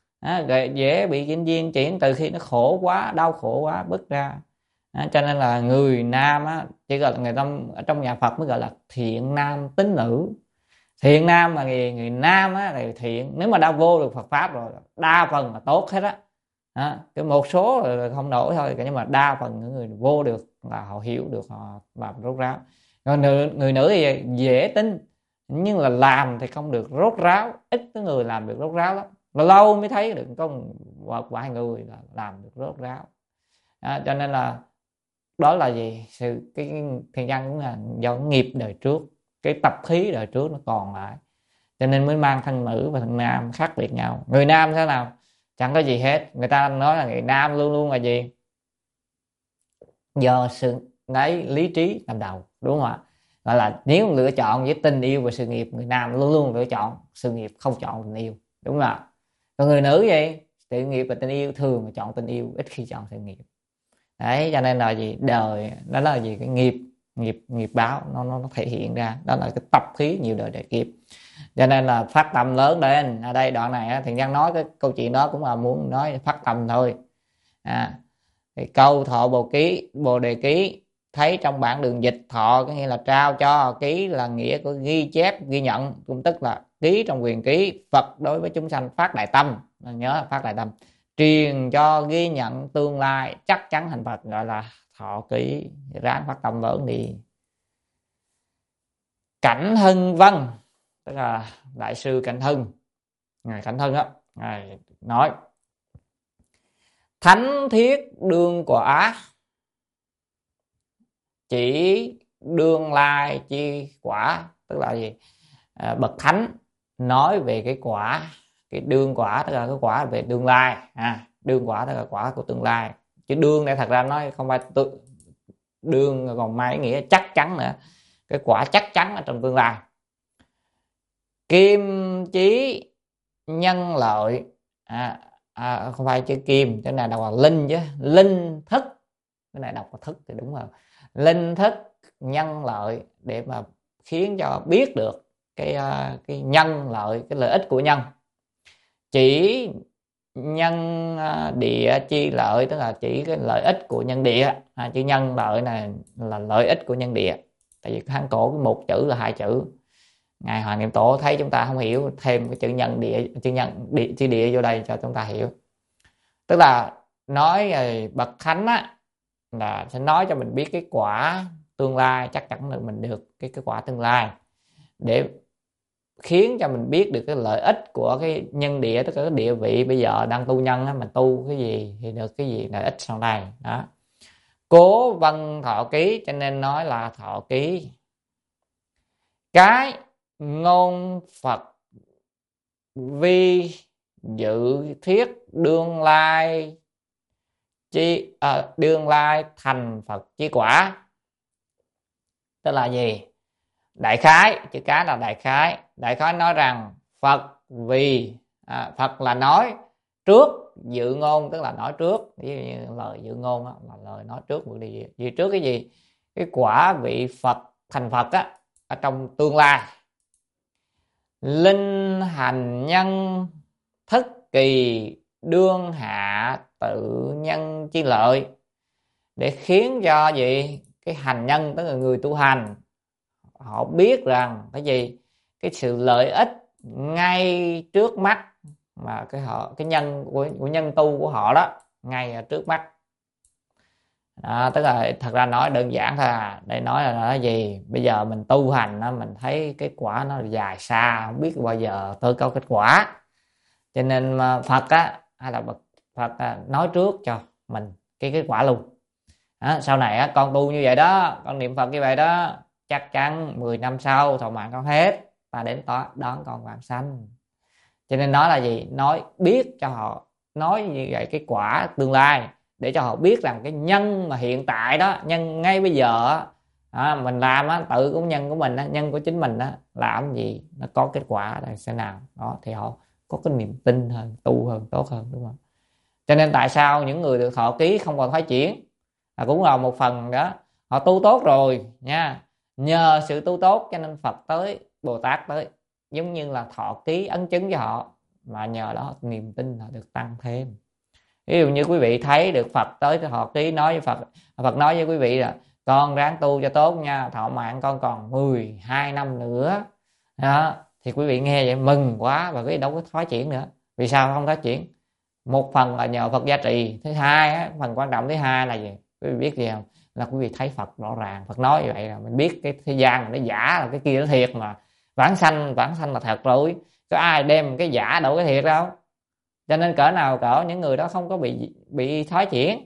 S2: Dễ bị kinh viên chuyển từ khi nó khổ quá, đau khổ quá, bứt ra. Cho nên là người nam chỉ gọi là người ta ở trong nhà Phật mới gọi là thiện nam tín nữ. Thiện nam là người nam thì thiện, nếu mà đã vô được Phật pháp rồi đa phần là tốt hết cái một số là không nổi thôi, nhưng mà đa phần những người vô được là họ hiểu được, họ làm rốt ráo. Còn người nữ thì dễ tin, nhưng là làm thì không được rốt ráo, ít cái người làm được rốt ráo lắm, lâu mới thấy được có một vài người là làm được rốt ráo. Cho nên là đó là gì, cái Thiện Nhân cũng là do nghiệp đời trước, cái tập khí đời trước nó còn lại, cho nên mới mang thân nữ và thân nam khác biệt nhau. Người nam thế nào, chẳng có gì hết. Người ta nói là người nam luôn luôn là gì, do sự lấy lý trí làm đầu, đúng không ạ? Gọi là nếu lựa chọn với tình yêu và sự nghiệp, người nam luôn luôn lựa chọn sự nghiệp, không chọn tình yêu, đúng không ạ? Còn người nữ vậy, sự nghiệp và tình yêu, thường là chọn tình yêu, ít khi chọn sự nghiệp. Đấy, cho nên là gì, đời đó là gì, cái nghiệp báo nó thể hiện ra, đó là cái tập khí nhiều đời đời kiếp. Cho nên là phát tâm lớn lên. Ở đây đoạn này Thiện Nhân nói cái câu chuyện đó cũng là muốn nói phát tâm thôi. Thì câu thọ bồ đề ký, thấy trong bản đường dịch thọ có nghĩa là trao cho, ký là nghĩa của ghi chép, ghi nhận, cũng tức là ký trong quyền ký. Phật đối với chúng sanh phát đại tâm, nhớ phát đại tâm, truyền cho ghi nhận tương lai chắc chắn thành Phật, gọi là thọ ký. Ráng phát tâm lớn đi. Cảnh Hưng Vân, tức là đại sư Cảnh Hưng, ngài Cảnh Hưng ngài nói: thánh thiết đương quả, chỉ đương lai chi quả, tức là gì? Bậc thánh nói về cái quả, cái đương quả, tức là cái quả về tương lai. Đương quả tức là quả của tương lai, chứ đương này thật ra nói không phải đương còn mang ý nghĩa chắc chắn nữa, cái quả chắc chắn ở trong tương lai. Kim chí nhân lợi, không phải chữ kim, cái này đọc là linh chứ, linh thức, cái này đọc là thức thì đúng rồi. Linh thức nhân lợi, để mà khiến cho biết được cái nhân lợi, cái lợi ích của nhân. Chỉ nhân địa chi lợi, tức là chỉ cái lợi ích của nhân địa. Chữ nhân lợi này là lợi ích của nhân địa. Tại vì Hán cổ một chữ là hai chữ, ngài Hoàng Niệm Tổ thấy chúng ta không hiểu, thêm cái chữ nhân địa, chữ địa vô đây cho chúng ta hiểu. Tức là nói bậc thánh á, là sẽ nói cho mình biết cái quả tương lai, chắc chắn là mình được cái quả tương lai, để khiến cho mình biết được cái lợi ích của cái nhân địa, tức là cái địa vị bây giờ đang tu nhân á, mình tu cái gì thì được cái gì lợi ích sau này đó. Cố vân thọ ký, cho nên nói là thọ ký. Cái ngôn Phật vi dự thuyết đương lai chi, đương lai thành Phật chi quả, tức là gì? Đại khái, chữ cái là đại khái. Đại khái nói rằng Phật vì Phật là nói trước dự ngôn, tức là nói trước, ví dụ như lời dự ngôn đó, là lời nói trước một điều gì trước cái gì, cái quả vị Phật thành Phật á, ở trong tương lai. Linh hành nhân thức kỳ đương hạ tự nhân chi lợi, để khiến cho gì? Cái hành nhân, tức là người tu hành, họ biết rằng cái gì? Cái sự lợi ích ngay trước mắt, mà cái nhân của nhân tu của họ đó, ngay ở trước mắt. Tức là thật ra nói đơn giản thôi để nói là cái gì? Bây giờ mình tu hành đó, mình thấy cái quả nó dài xa, không biết bao giờ tôi có kết quả, cho nên Phật á, hay là Phật nói trước cho mình cái kết quả luôn. Sau này á, con tu như vậy đó, con niệm Phật như vậy đó, chắc chắn 10 năm sau thọ mạng con hết, ta đến đón con vãng sanh. Cho nên nói là gì? Nói biết cho họ, nói như vậy cái quả tương lai, để cho họ biết rằng cái nhân mà hiện tại đó, nhân ngay bây giờ mình làm á, tự của nhân của mình á, nhân của chính mình á, làm gì nó có kết quả là sẽ nào đó, thì họ có cái niềm tin hơn, tu hơn, tốt hơn, đúng không? Cho nên tại sao những người được thọ ký không còn thoái chuyển, cũng là một phần đó, họ tu tốt rồi nha, nhờ sự tu tốt cho nên Phật tới, Bồ Tát tới, giống như là thọ ký ấn chứng cho họ, mà nhờ đó niềm tin họ được tăng thêm. Ví dụ như quý vị thấy được Phật tới thọ ký, nói với Phật nói với quý vị là con ráng tu cho tốt nha, thọ mạng con còn 12 năm nữa đó, thì quý vị nghe vậy mừng quá, và quý vị đâu có thoái chuyển nữa. Vì sao không thoái chuyển? Một phần là nhờ Phật gia trì, thứ hai phần quan trọng thứ hai là gì? Quý vị biết gì không? Là quý vị thấy Phật rõ ràng. Phật nói như vậy là mình biết cái thế gian nó giả, là cái kia nó thiệt, mà vãng sanh là thật rồi, có ai đem cái giả đổ cái thiệt đâu. Cho nên cỡ nào cỡ những người đó không có bị thoái chuyển.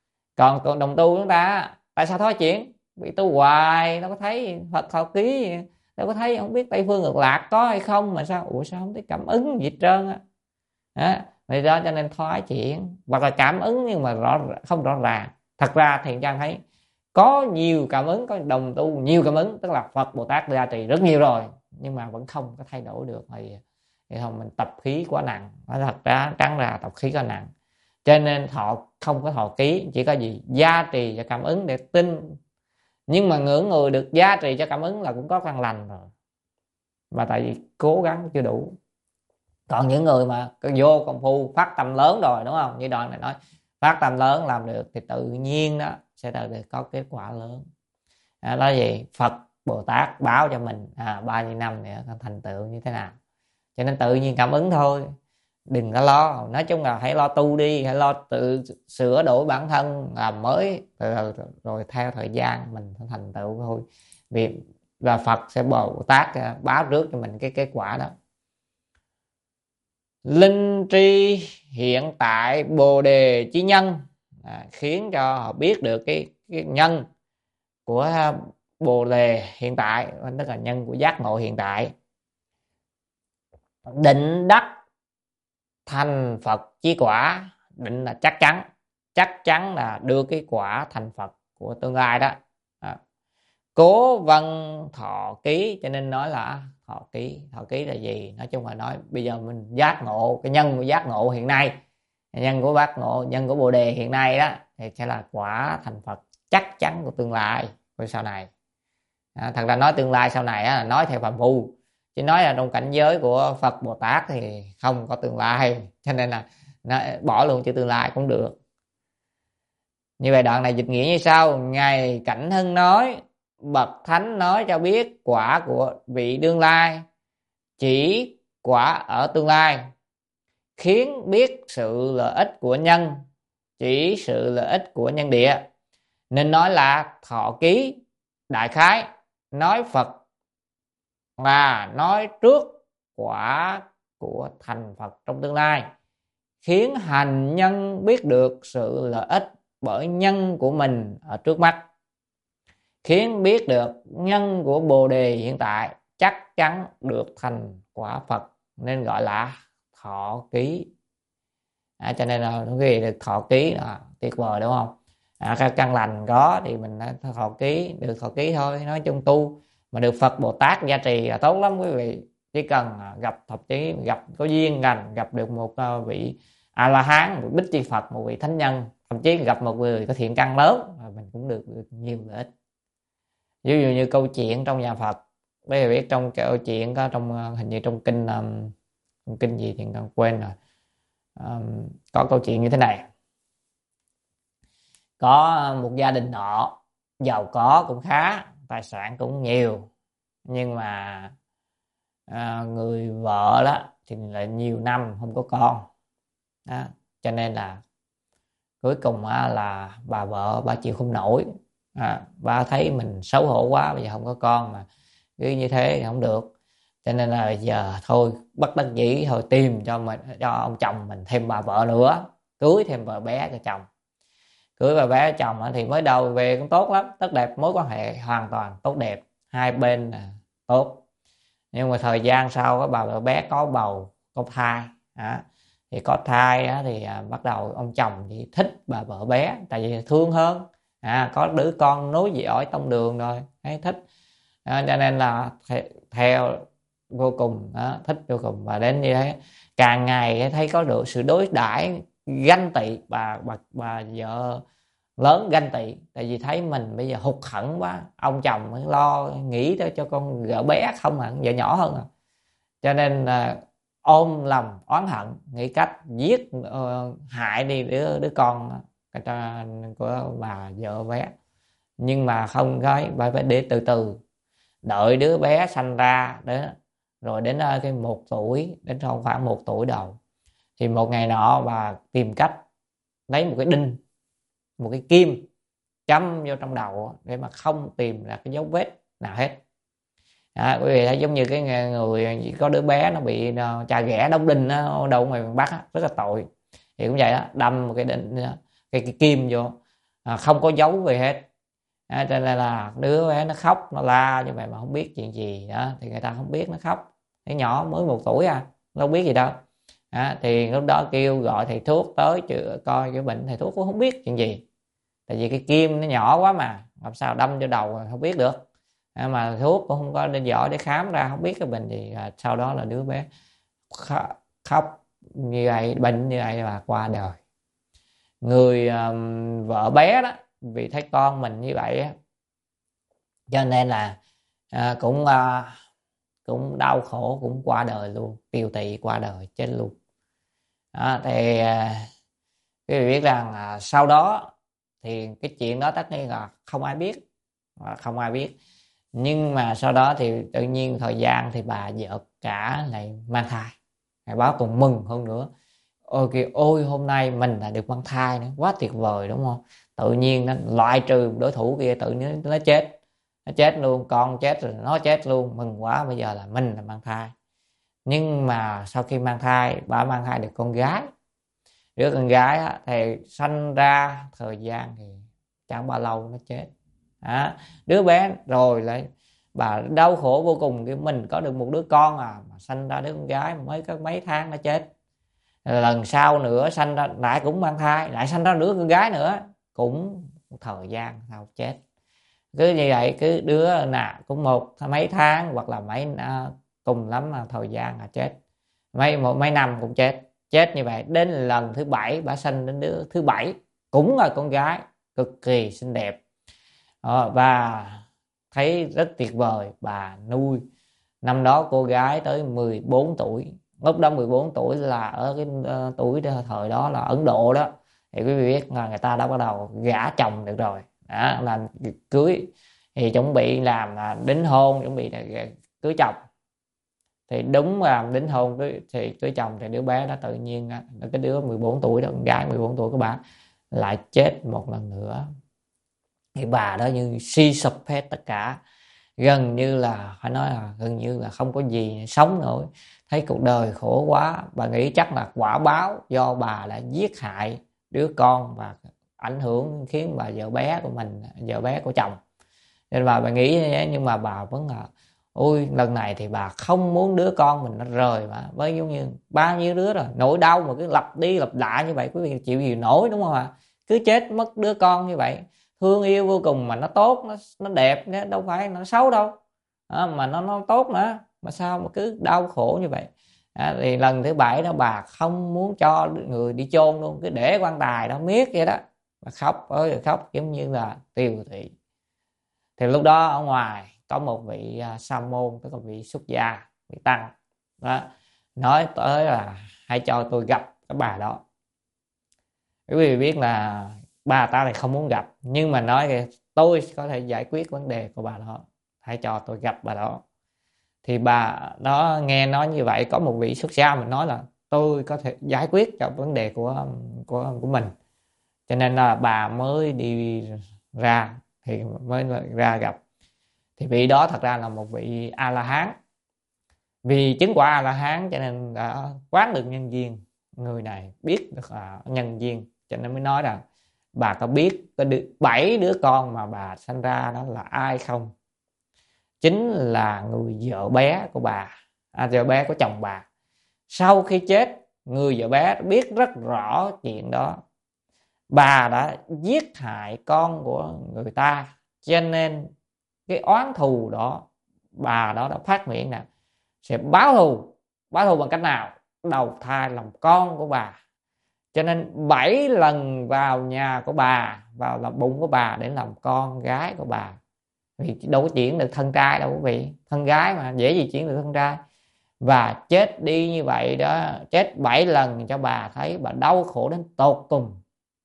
S2: Còn đồng tu chúng ta tại sao thoái chuyển? Bị tu hoài nó có thấy Phật thọ ký, đâu có thấy, không biết Tây Phương Cực Lạc có hay không, mà sao sao không thấy cảm ứng gì hết trơn á. Vì đó cho nên thoái chuyển, hoặc là cảm ứng nhưng mà không rõ ràng. Thật ra Thiện Trang thấy có nhiều cảm ứng, có đồng tu nhiều cảm ứng, tức là Phật Bồ Tát gia trì rất nhiều rồi, nhưng mà vẫn không có thay đổi được. Thì không, mình tập khí quá nặng. Thật ra trắng ra tập khí quá nặng, cho nên họ không có thọ ký, chỉ có gì gia trì cho cảm ứng để tin. Nhưng mà người được gia trì cho cảm ứng là cũng có căn lành rồi, mà tại vì cố gắng chưa đủ. Còn những người mà vô công phu phát tâm lớn rồi, đúng không, như đoạn này nói phát tâm lớn làm được thì tự nhiên đó sẽ được có kết quả lớn. Đó là gì? Phật Bồ Tát báo cho mình bao nhiêu năm nữa thành tựu như thế nào. Cho nên tự nhiên cảm ứng thôi, đừng có lo. Nói chung là hãy lo tu đi, hãy lo tự sửa đổi bản thân, làm mới, rồi theo thời gian mình sẽ thành tựu thôi. Và Phật sẽ Bồ Tát báo trước cho mình cái kết quả đó. Linh tri hiện tại Bồ đề chi nhân, khiến cho họ biết được cái nhân của Bồ Đề hiện tại, tức là nhân của giác ngộ hiện tại. Định đắc thành Phật chí quả. Định là chắc chắn là đưa cái quả thành Phật của tương lai đó. Cố văn thọ ký, cho nên nói là thọ ký. Thọ ký là gì? Nói chung là nói bây giờ mình giác ngộ, cái nhân của giác ngộ hiện nay, nhân của bát ngộ, nhân của Bồ Đề hiện nay đó, thì sẽ là quả thành Phật chắc chắn của tương lai, của sau này. Thật ra nói tương lai sau này là nói theo phàm phu, chứ nói là trong cảnh giới của Phật Bồ Tát thì không có tương lai, cho nên là bỏ luôn chữ tương lai cũng được. Như vậy đoạn này dịch nghĩa như sau: Ngài Cảnh Hưng nói, bậc thánh nói cho biết quả của vị đương lai, chỉ quả ở tương lai, khiến biết sự lợi ích của nhân, chỉ sự lợi ích của nhân địa, nên nói là thọ ký. Đại khái nói Phật là nói trước quả của thành Phật trong tương lai, khiến hành nhân biết được sự lợi ích bởi nhân của mình ở trước mắt, khiến biết được nhân của Bồ Đề hiện tại chắc chắn được thành quả Phật, nên gọi là thọ ký. Cho nên là cái được thọ ký là tuyệt vời, đúng không? Căn lành có thì mình thọ ký, được thọ ký thôi. Nói chung tu mà được Phật Bồ Tát gia trì là tốt lắm quý vị. Chỉ cần gặp, thậm chí gặp có duyên lành, gặp được một vị A La Hán, một Bích Chi Phật, một vị thánh nhân, thậm chí gặp một người có thiện căn lớn, mình cũng được nhiều lợi ích. Ví dụ như câu chuyện trong nhà Phật, bây giờ biết trong câu chuyện có trong hình như trong kinh gì thì quên rồi. Có câu chuyện như thế này: có một gia đình nọ giàu có cũng khá, tài sản cũng nhiều, nhưng mà người vợ đó thì lại nhiều năm không có con đó, cho nên là cuối cùng là bà vợ bà chịu không nổi. Bà thấy mình xấu hổ quá, bây giờ không có con mà cứ như thế thì không được, cho nên là giờ thôi bất đắc dĩ thôi tìm cho ông chồng mình thêm bà vợ nữa, cưới thêm vợ bé cho chồng. Cưới bà bé cho chồng thì mới đầu về cũng tốt lắm, tốt đẹp, mối quan hệ hoàn toàn tốt đẹp, hai bên là tốt. Nhưng mà thời gian sau có bà vợ bé có bầu, có thai thì có thai thì bắt đầu ông chồng thì thích bà vợ bé, tại vì thương hơn, có đứa con nối dõi tông đường rồi, thấy thích, cho nên là theo vô cùng, thích vô cùng. Và đến như thế càng ngày thấy có được sự đối đãi ganh tị, bà vợ lớn ganh tị, tại vì thấy mình bây giờ hụt hẫng quá, ông chồng mới lo nghĩ tới cho con vợ bé không hẳn vợ nhỏ hơn cho nên là ôm lòng oán hận, nghĩ cách giết hại đi đứa con của bà vợ bé. Nhưng mà không, cái phải để từ từ đợi đứa bé sanh ra đó, rồi đến cái 1 tuổi, đến khoảng 1 tuổi đầu thì một ngày nọ bà tìm cách lấy một cái đinh, một cái kim châm vô trong đầu để mà không tìm ra cái dấu vết nào hết. Quý vị thấy giống như cái người có đứa bé nó bị chà ghẻ đóng đinh ở đâu ngoài miền Bắc rất là tội, thì cũng vậy đó, đâm một cái đinh, cái kim vô, không có dấu gì hết. Cho nên là đứa bé nó khóc, nó la như vậy mà không biết chuyện gì đó, thì người ta không biết nó khóc, cái nhỏ mới 1 tuổi nó không biết gì đâu. Thì lúc đó kêu gọi thầy thuốc tới chữa coi cái bệnh, thầy thuốc cũng không biết chuyện gì, tại vì cái kim nó nhỏ quá mà làm sao đâm vô đầu không biết được. Mà thuốc cũng không có nên giỏi để khám ra, không biết cái bệnh gì. Sau đó là đứa bé khóc như vậy, bệnh như vậy và qua đời. Người vợ bé đó vì thấy con mình như vậy cho nên là cũng đau khổ, cũng qua đời luôn, tiêu tỵ qua đời chết luôn. Thì quý vị biết rằng sau đó thì cái chuyện đó tất nhiên là không ai biết. Nhưng mà sau đó thì tự nhiên thời gian thì bà vợ cả lại mang thai, ngày báo còn mừng hơn nữa. Ôi hôm nay mình là được mang thai nữa, quá tuyệt vời đúng không? Tự nhiên nó loại trừ đối thủ kia, tự nhiên nó chết luôn, con chết rồi nó chết luôn, mừng quá, bây giờ là mình là mang thai. Nhưng mà sau khi mang thai, bà mang thai được con gái, đứa con gái thì sanh ra thời gian thì chẳng bao lâu nó chết. Đứa bé rồi lại bà đau khổ vô cùng, cái mình có được một đứa con mà sanh ra đứa con gái mới có mấy tháng nó chết. Lần sau nữa sanh ra lại cũng mang thai, lại sanh ra đứa con gái nữa, cũng một thời gian sau chết. Cứ như vậy, cứ đứa nào cũng mấy tháng hoặc là cùng lắm là thời gian là chết, mấy năm cũng chết như vậy. Đến lần thứ 7 bà sanh đến đứa thứ 7 cũng là con gái cực kỳ xinh đẹp. Và thấy rất tuyệt vời, bà nuôi. Năm đó cô gái tới 14 tuổi, lúc đó 14 tuổi là ở cái tuổi thời đó là Ấn Độ đó, thì quý vị biết là người ta đã bắt đầu gả chồng được rồi, làm cưới, thì chuẩn bị làm đính hôn, chuẩn bị cưới chồng. Thì đúng là đính hôn thì cưới chồng, thì đứa bé đó tự nhiên cái đứa 14 tuổi đó, con gái 14 tuổi của bà lại chết một lần nữa. Thì bà đó như suy sụp hết tất cả, gần như là phải nói là gần như là không có gì sống nổi, thấy cuộc đời khổ quá. Bà nghĩ chắc là quả báo do bà đã giết hại đứa con và ảnh hưởng khiến bà vợ bé của mình, vợ bé của chồng, nên bà nghĩ như thế. Nhưng mà bà vẫn là ôi, lần này thì bà không muốn đứa con mình nó rời, mà với giống như bao nhiêu đứa rồi, nỗi đau mà cứ lặp đi lặp lại như vậy, quý vị chịu gì nổi, đúng không ạ? Cứ chết mất đứa con như vậy, thương yêu vô cùng mà nó tốt, nó đẹp, đâu phải nó xấu đâu, mà nó tốt nữa, mà sao mà cứ đau khổ như vậy. Thì lần thứ 7 đó bà không muốn cho người đi chôn luôn, cứ để quan tài đó miết vậy đó, bà khóc ơi khóc giống như là tiêu thị. Thì lúc đó ở ngoài có một vị sa môn, tức là vị xuất gia, vị tăng đó, nói tới là hãy cho tôi gặp cái bà đó. Quý vị biết là bà ta lại không muốn gặp, nhưng mà nói kìa, tôi có thể giải quyết vấn đề của bà đó, hãy cho tôi gặp bà đó. Thì bà đó nghe nói như vậy, có một vị xuất gia mình nói là tôi có thể giải quyết cho vấn đề của mình, cho nên là bà mới đi ra, thì mới ra gặp. Thì vị đó thật ra là một vị A La Hán, vì chứng quả A La Hán cho nên đã quán được nhân duyên. Người này biết được nhân duyên, cho nên mới nói rằng bà có biết có 7 đứa con mà bà sanh ra đó là ai không? Chính là người vợ bé của bà, vợ bé của chồng bà. Sau khi chết, người vợ bé biết rất rõ chuyện đó, bà đã giết hại con của người ta, cho nên cái oán thù đó bà đó đã phát nguyện là sẽ báo thù bằng cách nào? Đầu thai làm con của bà. Cho nên 7 lần vào nhà của bà, vào lòng bụng của bà để làm con gái của bà. Vì đâu có chuyển được thân trai đâu quý vị, thân gái mà dễ gì chuyển được thân trai. Và chết đi như vậy đó, chết 7 lần cho bà thấy bà đau khổ đến tột cùng.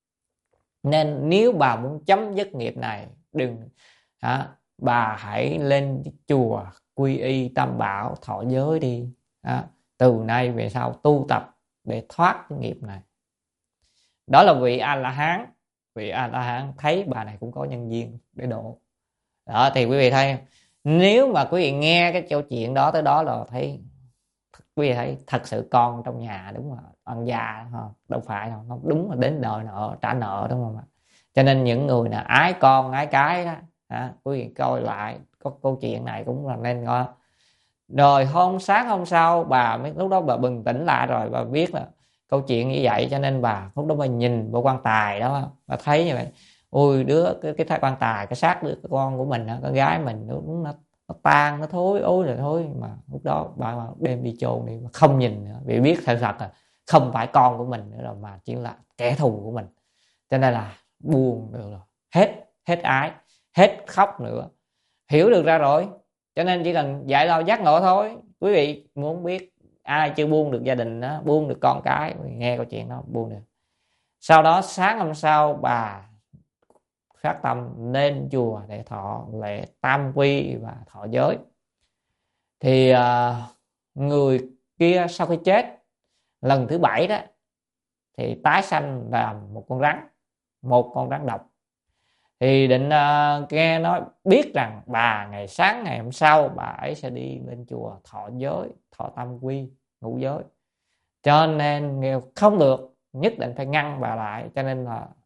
S2: Nên nếu bà muốn chấm dứt nghiệp này, đừng bà hãy lên chùa quy y Tam Bảo thọ giới đi, từ nay về sau tu tập để thoát cái nghiệp này. Đó là vị A La Hán. Vị A La Hán thấy bà này cũng có nhân duyên để độ đó. Thì quý vị thấy, nếu mà quý vị nghe cái câu chuyện đó tới đó là thấy, quý vị thấy thật sự con trong nhà đúng là ăn già không? Đâu phải đâu, nó đúng là đến đời nợ trả nợ, đúng không ạ? Cho nên những người nào ái con ái cái đó, quý vị coi lại có câu chuyện này cũng là nên coi. Rồi sáng hôm sau bà lúc đó bà bừng tỉnh lại rồi, bà biết là câu chuyện như vậy, cho nên bà lúc đó bà nhìn vào quan tài đó, bà thấy như vậy, ôi cái quan tài, cái xác đứa con của mình, con gái mình nó tan, nó thối, ôi là thôi. Mà lúc đó bà đem đi chôn đi, mà không nhìn nữa, vì biết thật là không phải con của mình nữa rồi, mà chỉ là kẻ thù của mình. Cho nên là buồn được rồi, hết ái, hết khóc nữa, hiểu được ra rồi. Cho nên chỉ cần dạy lao giác ngộ thôi. Quý vị muốn biết ai chưa buông được gia đình đó, buông được con cái, nghe câu chuyện đó buông được. Sau đó sáng hôm sau bà phát tâm lên chùa để thọ lễ tam quy và thọ giới. Thì người kia sau khi chết lần thứ 7 đó thì tái sanh làm một con rắn độc. Thì định nghe nói biết rằng bà ngày sáng ngày hôm sau bà ấy sẽ đi lên chùa thọ giới, thọ tam quy, ngũ giới, cho nên không được, nhất định phải ngăn bà lại. Cho nên là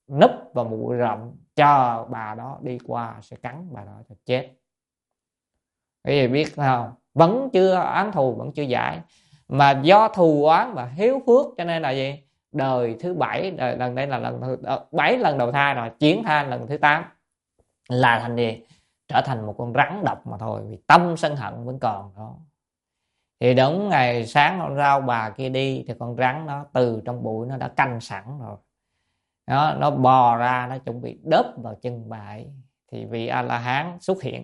S2: núp vào bụi rậm, cho bà đó đi qua sẽ cắn bà đó cho chết. Cái gì biết không? Vẫn chưa oán thù, vẫn chưa giải, mà do thù oán và hiếu phước cho nên là gì? Đời thứ 7, lần đây là lần thứ 7 lần đầu thai rồi, chuyển thai lần thứ 8 là thành gì? Trở thành một con rắn độc mà thôi, vì tâm sân hận vẫn còn đó. Thì đúng ngày sáng hôm sau bà kia đi thì con rắn nó từ trong bụi nó đã canh sẵn rồi, nó bò ra, nó chuẩn bị đớp vào chân bà ấy. Thì vị A La Hán xuất hiện,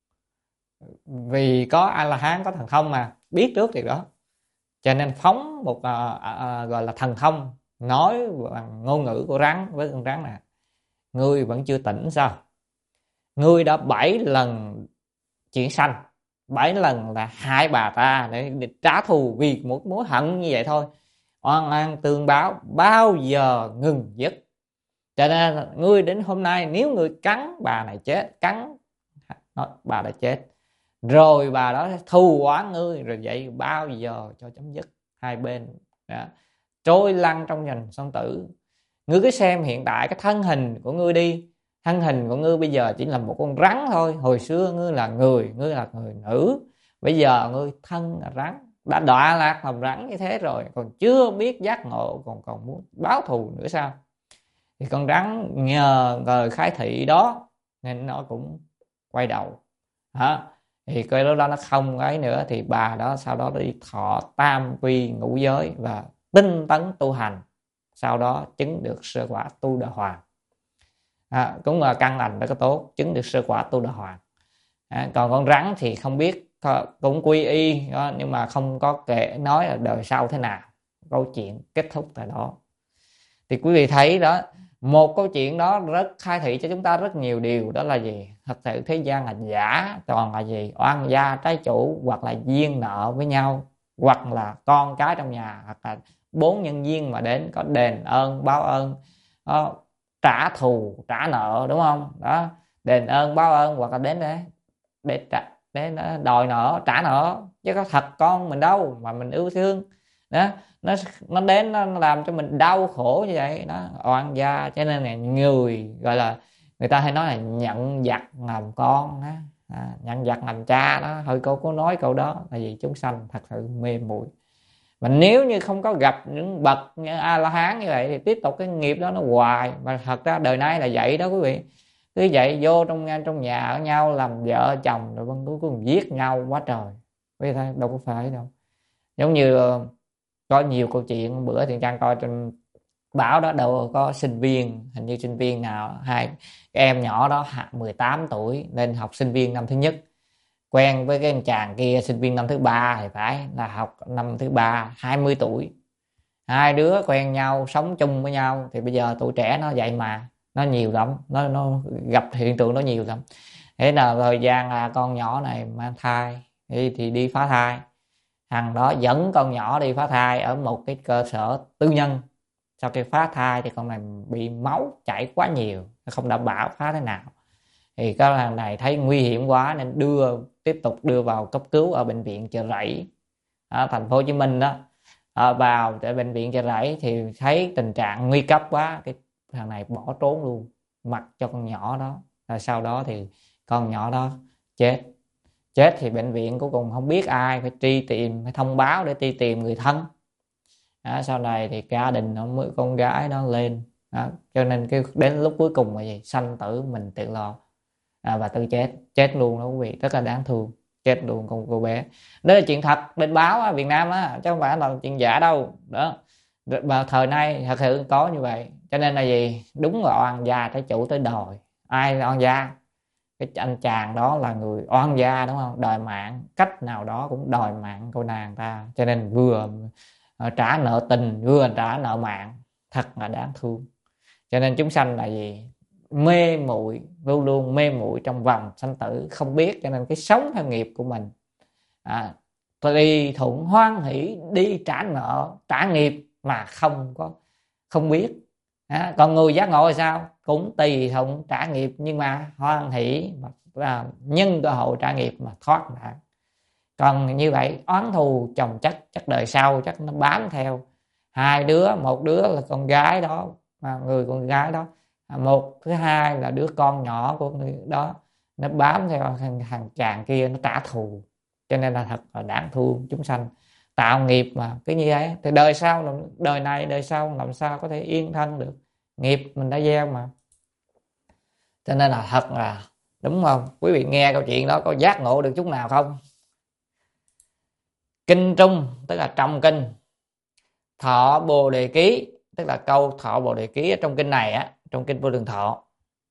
S2: vì có A La Hán có thần thông mà biết trước điều đó, cho nên phóng một gọi là thần thông, nói bằng ngôn ngữ của rắn với con rắn này: ngươi vẫn chưa tỉnh sao? Ngươi đã 7 lần chuyển sanh, 7 lần là hại bà ta để trả thù vì một mối hận như vậy thôi. Oan oan tương báo bao giờ ngừng dứt. Cho nên ngươi đến hôm nay, nếu ngươi cắn bà này chết, cắn bà đã chết rồi, bà đó thù oán ngươi rồi, vậy bao giờ cho chấm dứt? Hai bên đó, trôi lăn trong dòng sông tử. Ngươi cứ xem hiện tại cái thân hình của ngươi đi, thân hình của ngươi bây giờ chỉ là một con rắn thôi. Hồi xưa ngươi là người nữ, bây giờ ngươi thân là rắn, đã đọa lạc làm rắn như thế rồi, còn chưa biết giác ngộ, còn muốn báo thù nữa sao? Thì con rắn nhờ lời khai thị đó nên nó cũng quay đầu. Thì cái lúc đó nó không ấy nữa, thì bà đó sau đó đi thọ tam quy ngũ giới và tinh tấn tu hành, sau đó chứng được sơ quả tu đà hoàng. Cũng là căn lành đó có tốt, chứng được sơ quả tu đà hoàng. Còn con rắn thì không biết, cũng quy y đó, nhưng mà không có kể nói là đời sau thế nào. Câu chuyện kết thúc tại đó. Thì quý vị thấy đó, một câu chuyện đó rất khai thị cho chúng ta rất nhiều điều. Đó là gì? Thật sự thế gian là giả, toàn là gì? Oan gia trái chủ, hoặc là duyên nợ với nhau, hoặc là con cái trong nhà, hoặc là 4 nhân duyên mà đến có đền ơn báo ơn, trả thù trả nợ, đúng không? Đó, đền ơn báo ơn, hoặc là đến để đòi nợ trả nợ, chứ có thật con mình đâu mà mình yêu thương đó. Nó đến nó làm cho mình đau khổ như vậy đó, oan gia. Cho nên là người gọi là, người ta hay nói là nhận giặc làm con đó, nhận giặc làm cha đó. Thôi cô có nói câu đó là vì chúng sanh thật sự mê muội. Mà nếu như không có gặp những bậc như A La Hán như vậy thì tiếp tục cái nghiệp đó nó hoài. Mà thật ra đời nay là vậy đó quý vị, cứ vậy vô trong nhà ở nhau làm vợ chồng rồi cuối cùng giết nhau quá trời. Quý vị thấy đâu có phải đâu. Giống như có nhiều câu chuyện, bữa thì Trang coi trên báo đó, đâu có sinh viên, hình như sinh viên nào, hai cái em nhỏ đó 18 tuổi nên học sinh viên năm thứ nhất, quen với cái anh chàng kia sinh viên năm thứ 3 thì phải là học năm thứ 3, 20 tuổi. Hai đứa quen nhau sống chung với nhau. Thì bây giờ tuổi trẻ nó vậy mà nó nhiều lắm, nó gặp hiện tượng nó nhiều lắm. Thế là thời gian là con nhỏ này mang thai thì đi phá thai. Thằng đó dẫn con nhỏ đi phá thai ở một cái cơ sở tư nhân. Sau khi phá thai thì con này bị máu chảy quá nhiều, không đảm bảo phá thế nào. Thì cái thằng này thấy nguy hiểm quá nên tiếp tục đưa vào cấp cứu ở bệnh viện Chợ Rẫy ở thành phố Hồ Chí Minh đó. Vào tại bệnh viện Chợ Rẫy thì thấy tình trạng nguy cấp quá, cái thằng này bỏ trốn luôn, mặc cho con nhỏ đó. Rồi sau đó thì con nhỏ đó chết thì bệnh viện cuối cùng không biết ai phải truy tìm, phải thông báo để truy tìm người thân. Sau này thì gia đình nó mới con gái nó lên đó. Cho nên cái đến lúc cuối cùng là gì? Sanh tử mình tự lo, và tự chết luôn đó quý vị, rất là đáng thương, chết luôn con cô bé. Đó là chuyện thật bên báo á, Việt Nam á, chứ không phải là chuyện giả đâu đó. Và thời nay thật sự có như vậy. Cho nên là gì? Đúng là oan gia trái chủ tới đòi. Ai là oan gia? Cái anh chàng đó là người oan gia, đúng không? Đòi mạng, cách nào đó cũng đòi mạng cô nàng ta. Cho nên vừa trả nợ tình vừa trả nợ mạng, thật là đáng thương. Cho nên chúng sanh là gì? Mê muội, luôn luôn mê muội trong vòng sanh tử, không biết. Cho nên cái sống theo nghiệp của mình, tùy thuận hoan hỷ đi trả nợ trả nghiệp mà không biết. Còn người giác ngộ thì sao? Cũng tùy thuận trả nghiệp nhưng mà hoan hỷ mà nhân cơ hội trả nghiệp mà thoát nạn. Còn như vậy oán thù chồng chất đời sau chắc nó bám theo. Hai đứa, một đứa là con gái đó, mà người con gái đó Một, thứ hai là đứa con nhỏ của người đó nó bám theo thằng chàng kia, nó trả thù, cho nên là thật là đáng thương. Chúng sanh tạo nghiệp mà cái như vậy thì đời sau, đời này đời sau làm sao có thể yên thân được, nghiệp mình đã gieo mà. Cho nên là thật là đúng không? Quý vị nghe câu chuyện đó có giác ngộ được chút nào không? Kinh Trung tức là trong kinh Thọ Bồ Đề Ký, tức là câu Thọ Bồ Đề Ký ở trong kinh này á, trong kinh Vô Lượng Thọ,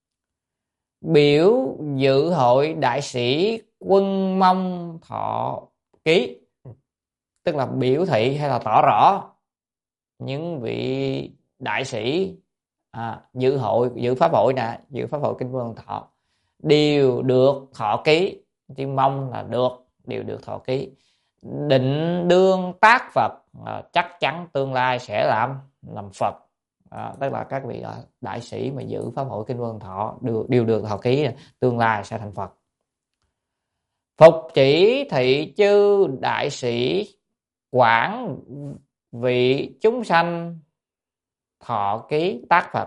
S2: biểu dự hội đại sĩ Quân Mông Thọ Ký, tức là biểu thị hay là tỏ rõ những vị đại sĩ dự hội, dự pháp hội nè, dự pháp hội kinh Vô Lượng Thọ đều được thọ ký. Chữ mong là được, đều được thọ ký. Định đương tác Phật, chắc chắn tương lai sẽ làm Phật. Tức là các vị đại sĩ mà giữ pháp hội kinh Vô Lượng Thọ đều được thọ ký, tương lai sẽ thành Phật. Phục chỉ thị chư đại sĩ quản vị chúng sanh thọ ký tác Phật.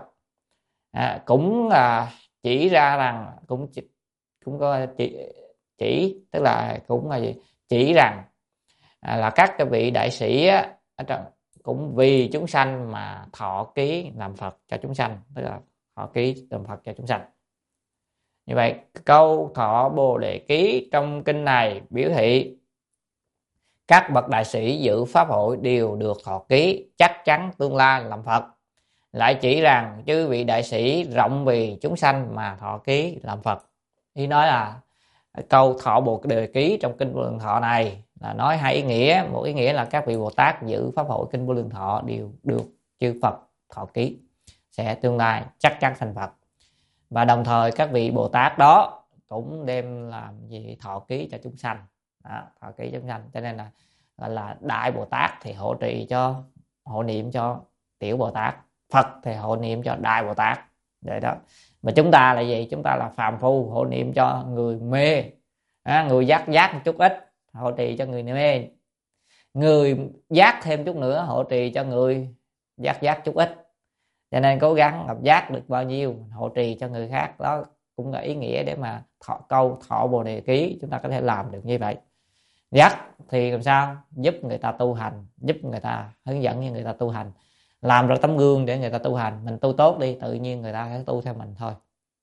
S2: Cũng chỉ ra rằng cũng có chỉ tức là cũng là gì? Chỉ rằng là các cái vị đại sĩ cũng vì chúng sanh mà thọ ký làm Phật cho chúng sanh, tức là thọ ký làm Phật cho chúng sanh. Như vậy câu Thọ Bồ Đề Ký trong kinh này biểu thị các bậc đại sĩ dự pháp hội đều được thọ ký, chắc chắn tương lai làm Phật. Lại chỉ rằng chư vị đại sĩ rộng vì chúng sanh mà thọ ký làm Phật. Ý nói là câu Thọ Bồ Đề Ký trong kinh Vô Lượng Thọ này là nói hai ý nghĩa. Một ý nghĩa là các vị Bồ Tát giữ pháp hội kinh Vô Lượng Thọ đều được chư Phật thọ ký, sẽ tương lai chắc chắn thành Phật. Và đồng thời các vị Bồ Tát đó cũng đem làm gì? Thọ ký cho chúng sanh. Thọ ký chúng sanh, cho nên là Đại Bồ Tát thì hộ trì cho, hộ niệm cho Tiểu Bồ Tát, Phật thì hộ niệm cho Đại Bồ Tát. Vậy đó. Mà chúng ta là gì? Chúng ta là phàm phu, hộ niệm cho người mê, người giác một chút ít, hộ trì cho người mê. Người giác thêm chút nữa, hộ trì cho người giác chút ít. Cho nên cố gắng gặp giác được bao nhiêu, hộ trì cho người khác. Đó cũng là ý nghĩa để mà câu Thọ Bồ Đề Ký chúng ta có thể làm được như vậy. Giác thì làm sao? Giúp người ta tu hành, giúp người ta, hướng dẫn như người ta tu hành, làm ra tấm gương để người ta tu hành. Mình tu tốt đi, tự nhiên người ta sẽ tu theo mình thôi.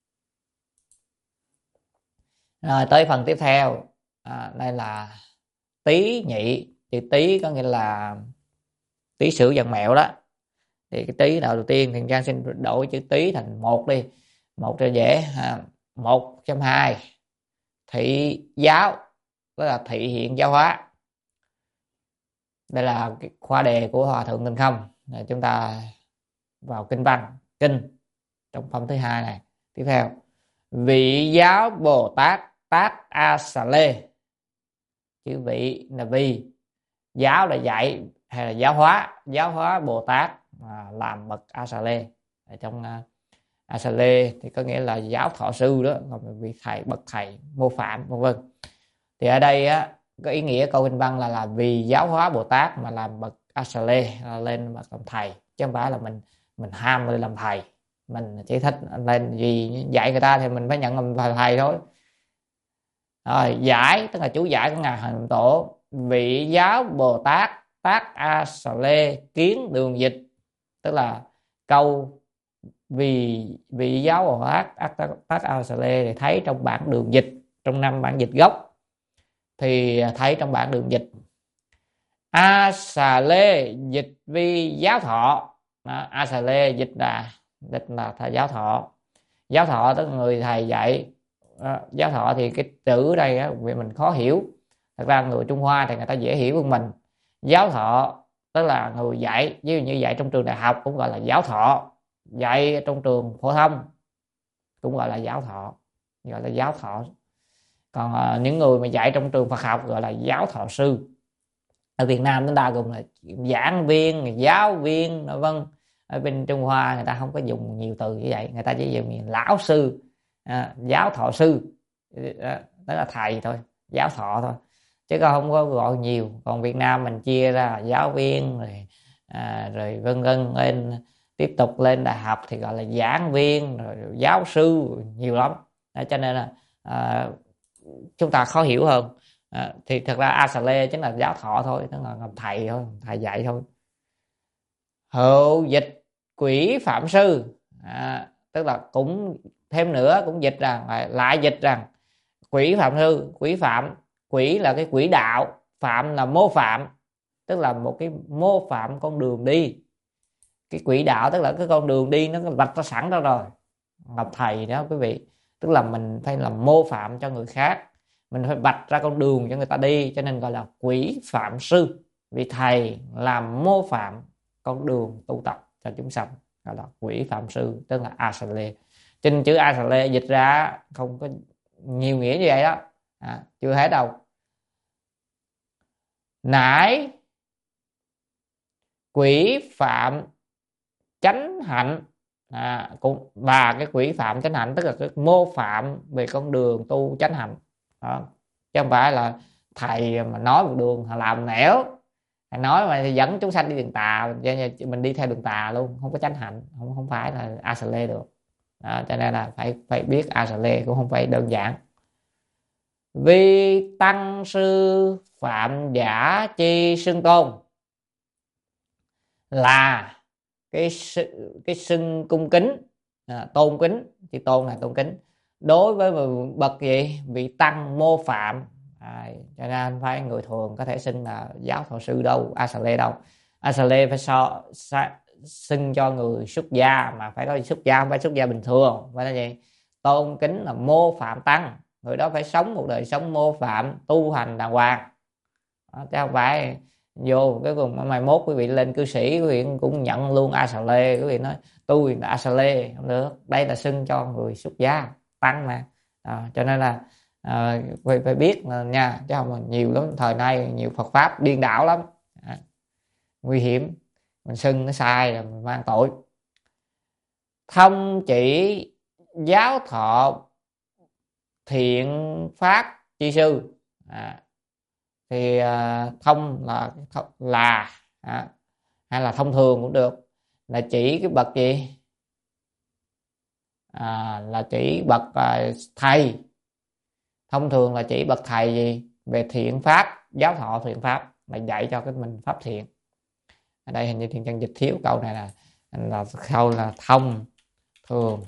S2: Rồi tới phần tiếp theo, đây là Tý Nhị. Chữ Tý có nghĩa là Tý Sửu Dần Mẹo đó. Thì cái Tý đầu tiên thì Trang xin đổi chữ Tý thành 1 đi, 1 cho dễ. 1.2 thị giáo, tức là thị hiện giáo hóa. Đây là cái khoa đề của Hòa Thượng Tình Không. Chúng ta vào kinh văn, kinh trong phẩm thứ 2 này. Tiếp theo, vị giáo Bồ Tát Tát A Xà Lê. Chữ vị là vì, giáo là dạy hay là giáo hóa Bồ Tát làm bậc A Xà Lê. Ở trong A Xà Lê thì có nghĩa là giáo thọ sư đó, còn vị thầy, bậc thầy mô phạm vân vân. Thì ở đây có ý nghĩa câu kinh văn là vì giáo hóa Bồ Tát mà làm bậc A Xà Lê, lên bậc làm thầy, chứ không phải là mình ham lên làm thầy. Mình chỉ thích lên vì dạy người ta thì mình phải nhận làm thầy thôi. Rồi giải tức là chú giải của ngài Hằng Tổ. Vị giáo Bồ Tát Tát A Xà Lê kiến đường dịch, tức là câu vì giáo Bồ Tát Tát A Xà Lê thì thấy trong bản đường dịch, trong 5 bản dịch gốc thì thấy trong bản đường dịch A Xà Lê dịch vi giáo thọ. A Xà Lê dịch là giáo thọ. Giáo thọ tức là người thầy dạy. Giáo thọ thì cái chữ ở đây vì mình khó hiểu, thật ra người Trung Hoa thì người ta dễ hiểu hơn mình. Giáo thọ tức là người dạy, ví dụ như dạy trong trường đại học cũng gọi là giáo thọ, dạy trong trường phổ thông cũng gọi là giáo thọ, gọi là giáo thọ. Còn những người mà dạy trong trường Phật học gọi là giáo thọ sư. Ở Việt Nam chúng ta gồm là giảng viên, giáo viên, vân. Ở bên Trung Hoa người ta không có dùng nhiều từ như vậy, người ta chỉ dùng lão sư, giáo thọ sư, đó là thầy thôi, giáo thọ thôi, chứ không có gọi nhiều. Còn Việt Nam mình chia ra giáo viên rồi vân vân lên. tiếp tục lên đại học thì gọi là giảng viên, rồi giáo sư, nhiều lắm. Cho nên là chúng ta khó hiểu hơn. Thì thật ra A Xà Lê chính là giáo thọ thôi, tức là thầy thôi, thầy dạy thôi. Hữu dịch quỷ phạm sư, tức là cũng thêm nữa, cũng dịch rằng lại dịch rằng quỷ phạm sư. Quỷ phạm, quỷ là cái quỷ đạo, phạm là mô phạm, tức là một cái mô phạm con đường đi. Cái quỷ đạo tức là cái con đường đi nó vạch ra sẵn đó rồi, ngọc thầy đó quý vị. Tức là mình phải làm mô phạm cho người khác, mình phải vạch ra con đường cho người ta đi, cho nên gọi là quỷ phạm sư. Vì thầy làm mô phạm con đường tu tập cho chúng sanh, gọi là quỷ phạm sư, tức là A Xà Lê. Trên chữ A Xà Lê dịch ra không có nhiều nghĩa như vậy đó, chưa hết đâu. Nãi quỷ phạm chánh hạnh, và cái quỷ phạm chánh hạnh tức là cái mô phạm về con đường tu chánh hạnh đó. Chứ không phải là thầy mà nói một đường làm nẻo, thầy nói mà dẫn chúng sanh đi đường tà, mình đi theo đường tà luôn, không có chánh hạnh, không phải là A Xà Lê được đó. Cho nên là phải biết A Xà Lê cũng không phải đơn giản. Vi tăng sư phạm giả chi xưng tôn, là cái xưng cung kính, tôn kính, thì tôn là tôn kính đối với bậc gì, vị tăng mô phạm. Cho nên phải người thường có thể xưng là giáo thọ sư đâu, A Xà Lê đâu. A Xà Lê phải xưng cho người xuất gia, mà phải có xuất gia, không phải xuất gia bình thường. Phải là gì? Tôn kính là mô phạm tăng, người đó phải sống một đời sống mô phạm, tu hành đàng hoàng đó, chứ không phải vô cái vùng mai mốt quý vị lên cư sĩ quý vị cũng nhận luôn A Xà Lê, quý vị nói tôi là A Xà Lê, không được. Đây là xưng cho người xuất gia tăng mà. Cho nên là phải biết nha, chứ không là nhiều lắm, thời nay nhiều Phật pháp điên đảo lắm, nguy hiểm, mình xưng nó sai là mình mang tội. Thông chỉ giáo thọ thiện pháp chi sư, thì thông là hay là thông thường cũng được, là chỉ cái bậc gì, là chỉ bậc thầy. Thông thường là chỉ bậc thầy gì về thiện pháp, giáo thọ thiện pháp, là dạy cho cái mình pháp thiện. Ở đây hình như Thiện Chân dịch thiếu câu này, là câu là thông thường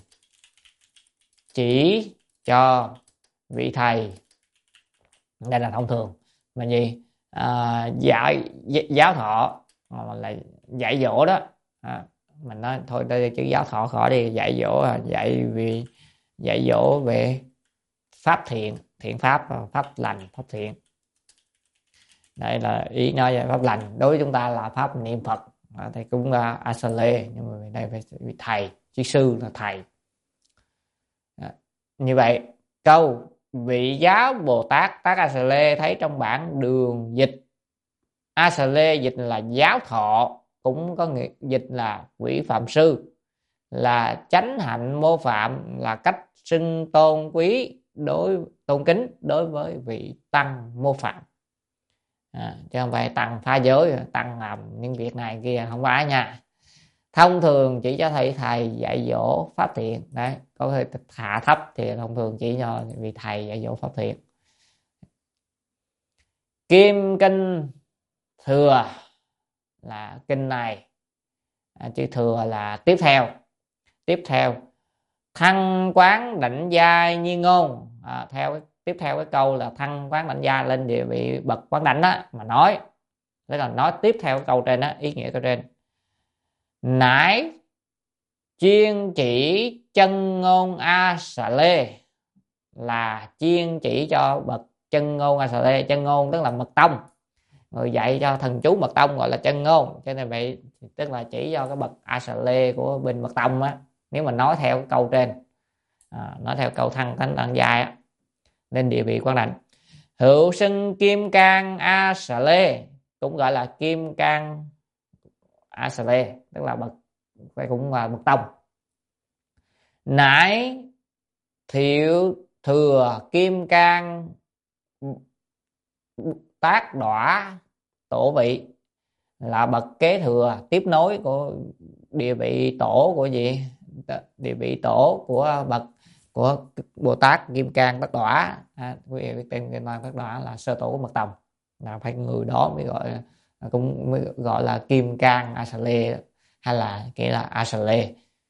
S2: chỉ cho vị thầy, đây là thông thường. Mà gì, dạy giáo thọ là dạy dỗ đó. Mình nói thôi đây chữ giáo thọ khỏi đi, dạy dỗ, dạy dỗ về pháp thiện, thiện pháp, pháp lành, pháp thiện. Đây là ý nói về pháp lành. Đối với chúng ta là pháp niệm Phật thì cũng là A Xà Lê, nhưng mà đây phải vị thầy, chứ sư là thầy. Như vậy câu vị giáo Bồ Tát tác A Xà Lê thấy trong bản đường dịch A Xà Lê dịch là giáo thọ, cũng có nghĩa dịch là quỷ phạm sư, là chánh hạnh mô phạm, là cách xưng tôn quý, tôn kính đối với vị tăng mô phạm. Chứ không phải tăng phá giới, tăng làm những việc này kia, không phải nha. Thông thường chỉ cho thầy dạy dỗ pháp thiện đấy, có thể hạ thấp thì thông thường chỉ cho vị thầy dạy dỗ pháp thiện. Kim kinh thừa là kinh này, chữ thừa là tiếp theo. Thăng quán đảnh giai nhiên ngôn, tiếp theo cái câu là thăng quán đảnh giai, lên địa vị bậc quán đảnh đó mà nói, tức là nói tiếp theo câu trên đó, ý nghĩa câu trên. Nãi chuyên chỉ chân ngôn A Xà Lê, là chuyên chỉ cho bậc chân ngôn A Xà Lê. Chân ngôn tức là mật tông, người dạy cho thần chú mật tông gọi là chân ngôn. Cho nên vậy tức là chỉ cho cái bậc A Xà Lê của bên mật tông á, nếu mà nói theo cái câu trên, nói theo câu thăng thánh đẳng giai á, lên địa vị quán đảnh. Hữu xưng kim cang A Xà Lê, cũng gọi là kim cang A Xà Lê, tức là bậc, cũng là mật tông. Nãi thiệu thừa kim cang tác đọa tổ vị, là bậc kế thừa tiếp nối của địa vị tổ của gì, địa vị tổ của bậc của Bồ Tát Kim Cang Tất Đọa. Quý vị biết tên Kim Cang Tất Đọa là sơ tổ của mật tông, là phải người đó mới gọi, cũng mới gọi là Kim Cang A Sa Lê, hay là nghĩa là A Sa Lê.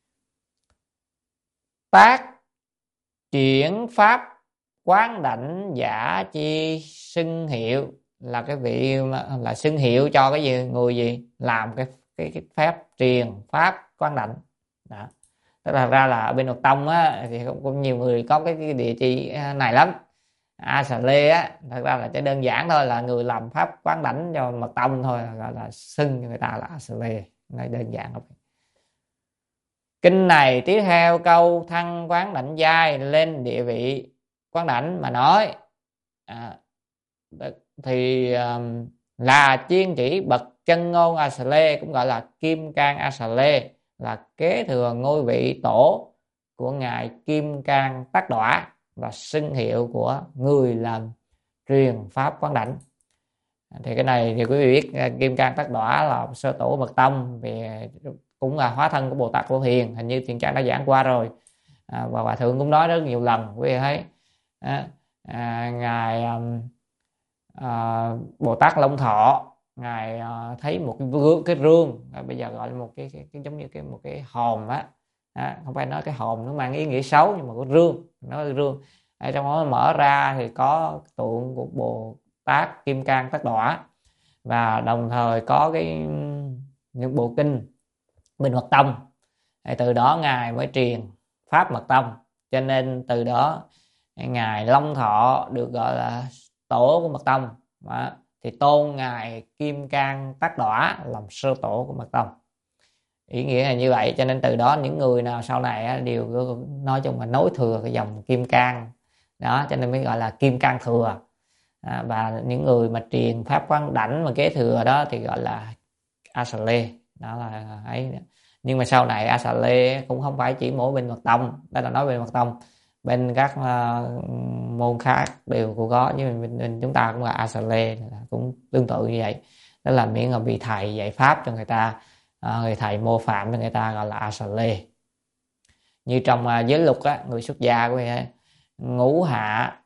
S2: Tác chuyển pháp quán đảnh giả chi xưng hiệu, là cái vị là xưng hiệu cho cái gì, người gì làm cái phép truyền pháp quán đảnh đó. Tức là ra là ở bên Mật Tông á, thì cũng nhiều người có cái địa chỉ này lắm. A Sa Lê á, thật ra là chỉ đơn giản thôi, là người làm pháp quán đảnh cho Mật Tông thôi, gọi là xưng cho người ta là A Sa Lê, nói đơn giản thôi. Kinh này tiếp theo câu thăng quán đảnh giai lên địa vị quán đảnh mà nói thì là chuyên chỉ bậc chân ngôn A Sa Lê, cũng gọi là Kim Cang A Sa Lê, là kế thừa ngôi vị tổ của ngài Kim Cang Tất Đọa và xưng hiệu của người làm truyền pháp quán đảnh. Thì cái này thì quý vị biết Kim Cang Tất Đọa là sơ tổ Mật Tông, vì cũng là hóa thân của Bồ Tát Phổ Hiền, hình như Thiện Trang đã giảng qua rồi, và Hòa Thượng cũng nói rất nhiều lần. Quý vị thấy ngài Bồ Tát Long Thọ, ngài thấy một cái rương, bây giờ gọi là một cái giống như một cái hòm á, không phải nói cái hòm nó mang ý nghĩa xấu, nhưng mà cái rương, nó cái rương ở trong đó mở ra thì có tượng của Bồ Tát Kim Cang Tất Đọa, và đồng thời có những bộ kinh bên Mật Tông. Từ đó ngài mới truyền pháp Mật Tông, cho nên từ đó ngài Long Thọ được gọi là tổ của Mật Tông, thì tôn ngài Kim Cang Tất Đọa làm sơ tổ của Mật Tông. Ý nghĩa là như vậy, cho nên từ đó những người nào sau này đều nói chung là nối thừa cái dòng Kim Cang đó, cho nên mới gọi là Kim Cang thừa. Và những người mà truyền pháp quán đảnh mà kế thừa đó thì gọi là A Sa Lê, đó là ấy. Nhưng mà sau này A Sa Lê cũng không phải chỉ mỗi bên Mật Tông, đây là nói về Mật Tông, bên các môn khác đều cũng có, nhưng bên chúng ta cũng là A Sa Lê, cũng tương tự như vậy. Đó là miễn là vị thầy dạy pháp cho người ta, người thầy mô phạm cho người ta, gọi là A Sa Lê. Như trong giới luật á, người xuất gia của người ngũ hạ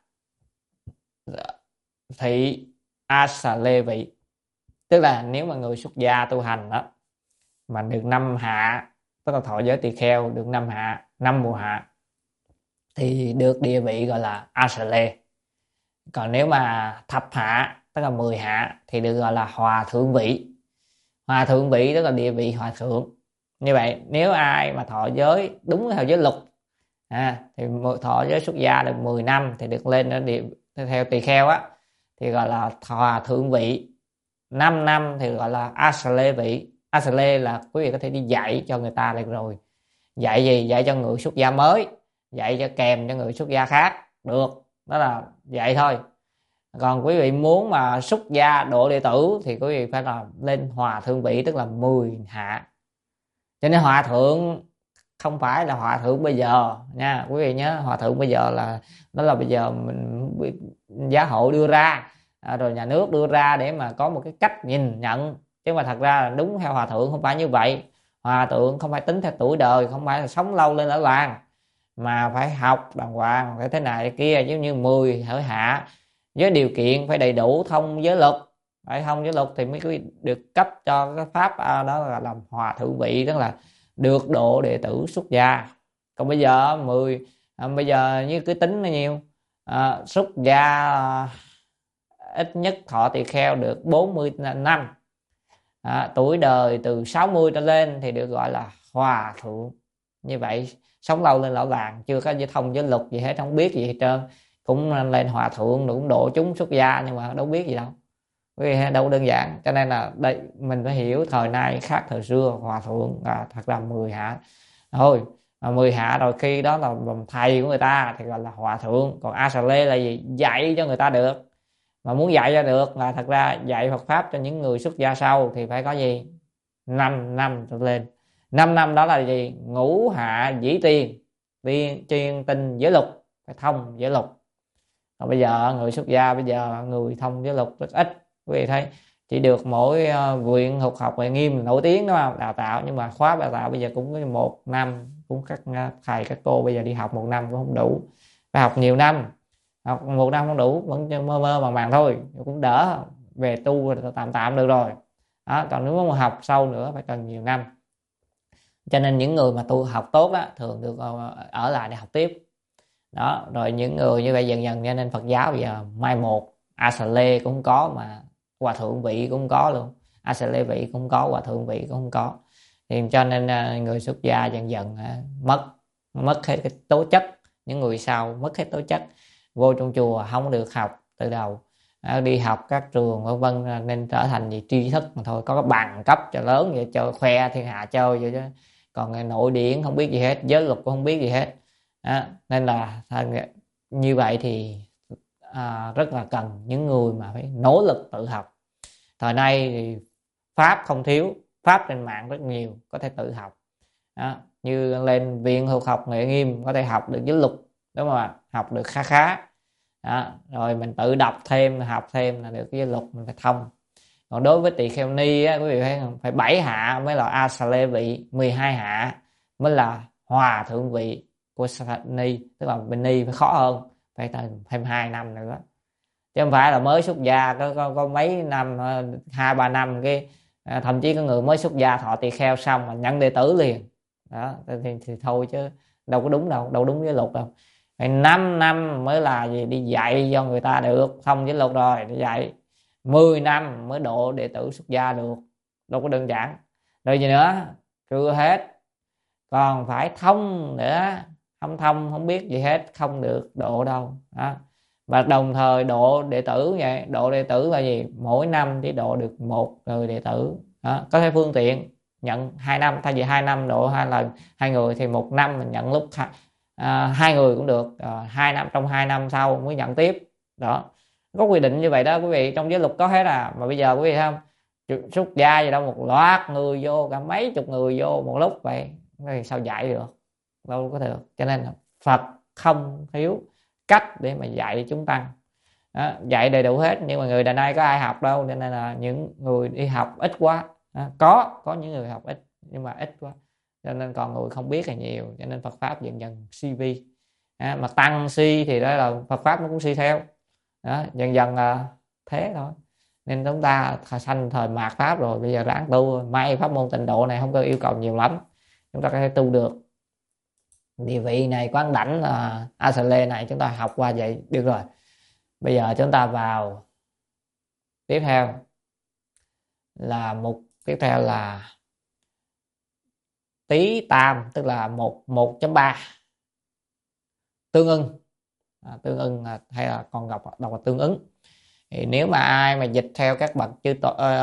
S2: thị A Sa Lê vị, tức là nếu mà người xuất gia tu hành đó mà được 5 hạ, tức là thọ giới tỳ kheo được 5 hạ, 5 mùa hạ, thì được địa vị gọi là A Sa Lê. Còn nếu mà thập hạ, tức là 10 hạ, thì được gọi là Hòa Thượng vị. Hòa Thượng vị tức là địa vị Hòa Thượng. Như vậy nếu ai mà thọ giới đúng theo giới luật thì thọ giới xuất gia được 10 năm thì được lên ở theo tỳ kheo á, thì gọi là Hòa Thượng vị. 5 năm thì gọi là A Sa Lê vị. A Sa Lê là quý vị có thể đi dạy cho người ta được rồi. Dạy gì? Dạy cho người xuất gia mới, dạy cho kèm cho người xuất gia khác được, đó là vậy thôi. Còn quý vị muốn mà xuất gia độ đệ tử thì quý vị phải là lên Hòa Thượng vị, tức là 10 hạ. Cho nên Hòa Thượng không phải là Hòa Thượng bây giờ nha, quý vị nhớ. Hòa Thượng bây giờ là đó là bây giờ mình giáo hội đưa ra, rồi nhà nước đưa ra để mà có một cái cách nhìn nhận, chứ mà thật ra là đúng theo Hòa Thượng không phải như vậy. Hòa Thượng không phải tính theo tuổi đời, không phải là sống lâu lên ở làng, mà phải học đàng hoàng, phải thế này thế kia, giống như 10 hỡi hạ với điều kiện phải đầy đủ thông giới luật, phải thông giới luật thì mới được cấp cho cái pháp đó là làm Hòa Thượng vị, tức là được độ đệ tử xuất gia. Còn bây giờ bây giờ như cứ tính nó nhiều, xuất gia ít nhất thọ tỳ kheo được 40 năm, tuổi đời từ 60 trở lên thì được gọi là Hòa Thượng. Như vậy sống lâu lên lão làng, chưa có thông giới luật gì hết, không biết gì hết trơn, cũng lên Hòa Thượng, cũng độ chúng xuất gia, nhưng mà đâu biết gì đâu, đâu đơn giản. Cho nên là đây mình phải hiểu thời nay khác thời xưa. Hòa Thượng thật là 10 hạ thôi, 10 hạ rồi khi đó là thầy của người ta thì gọi là Hòa Thượng. Còn A Sa Lê là gì? Dạy cho người ta được. Mà muốn dạy ra được là thật ra dạy Phật pháp cho những người xuất gia sau thì phải có gì? 5 năm trở lên. 5 năm đó là gì? Ngũ hạ dĩ tiền chuyên tinh giới luật, phải thông giới luật. Còn bây giờ người xuất gia bây giờ người thông giới luật rất ít. Quý vị thấy chỉ được mỗi viện Thuộc học Huệ Nghiêm nổi tiếng đúng không, đào tạo, nhưng mà khóa đào tạo bây giờ cũng có 1 năm, cũng các thầy các cô bây giờ đi học 1 năm cũng không đủ, phải học nhiều năm. Học 1 năm không đủ, vẫn mơ mơ màng màng thôi, cũng đỡ, về tu tạm tạm được rồi đó. Còn nếu mà học sâu nữa phải cần nhiều năm, cho nên những người mà tu học tốt đó thường được ở lại để học tiếp đó. Rồi những người như vậy dần dần, cho nên Phật giáo bây giờ mai một, A Xà Lê cũng không có, mà Hòa Thượng Vị cũng không có luôn, A Xà Lê Vị cũng không có, Hòa Thượng Vị cũng không có. Thì cho nên người xuất gia dần dần mất hết cái tố chất, những người sau mất hết tố chất, vô trong chùa không được học từ đầu, đi học các trường vân vân, nên trở thành gì tri thức mà thôi, có cái bằng cấp cho lớn vậy, cho khoe thiên hạ chơi vậy chứ, còn nội điển không biết gì hết, giới luật cũng không biết gì hết đó. Nên là như vậy thì rất là cần những người mà phải nỗ lực tự học. Thời nay thì pháp không thiếu, pháp trên mạng rất nhiều, có thể tự học đó. Như lên viện Thuộc học Huệ Nghiêm có thể học được giới luật, đúng không ạ, học được khá khá đó. Rồi mình tự đọc thêm, học thêm là được cái giới luật mình phải thông. Còn đối với tỳ kheo ni á, quý vị phải 7 hạ mới là A Xà Lê Vị, 12 hạ mới là Hòa Thượng Vị của ni, tức là bên ni phải khó hơn, phải thêm 2 năm nữa, chứ không phải là mới xuất gia có mấy năm, 2-3 năm cái thậm chí có người mới xuất gia thọ tỳ kheo xong mà nhận đệ tử liền đó. Thì thôi chứ đâu có đúng đâu đúng với luật đâu. 5 năm mới là gì đi dạy cho người ta được, xong với luật rồi đi dạy, 10 năm mới độ đệ tử xuất gia được, đâu có đơn giản. Rồi gì nữa, chưa hết, còn phải thông nữa, không thông không biết gì hết không được độ đâu đó. Và đồng thời độ đệ tử vậy, độ đệ tử là gì, mỗi năm chỉ độ được 1 người đệ tử đó. Có thể phương tiện nhận 2 năm, thay vì 2 năm độ 2 lần 2 người thì 1 năm mình nhận lúc 2 người cũng được, 2 năm, trong 2 năm sau mới nhận tiếp đó. Có quy định như vậy đó quý vị, trong giới luật có hết mà bây giờ quý vị thấy không, xuất gia gì đâu, một loạt người vô, cả mấy chục người vô một lúc vậy thì sao dạy được, đâu có được. Cho nên là Phật không thiếu cách để mà dạy chúng tăng đó, dạy đầy đủ hết, nhưng mà người đời nay có ai học đâu, nên là những người đi học ít quá đó. Có những người học ít nhưng mà ít quá, cho nên còn người không biết là nhiều, cho nên Phật pháp dần dần suy vi mà tăng suy thì đó là Phật pháp nó cũng suy theo đó, dần dần là thế thôi. Nên chúng ta sanh thời mạt pháp rồi, bây giờ ráng tu, may pháp môn tịnh độ này không có yêu cầu nhiều lắm, chúng ta có thể tu được. Địa vị này, quán đảnh là A Xà Lê này chúng ta học qua vậy được rồi. Bây giờ chúng ta vào tiếp theo là mục tiếp theo là Tý Tam, tức là 1.3 tương ưng. Tương ưng hay là còn đọc là tương ứng. Thì nếu mà ai mà dịch theo các bậc chư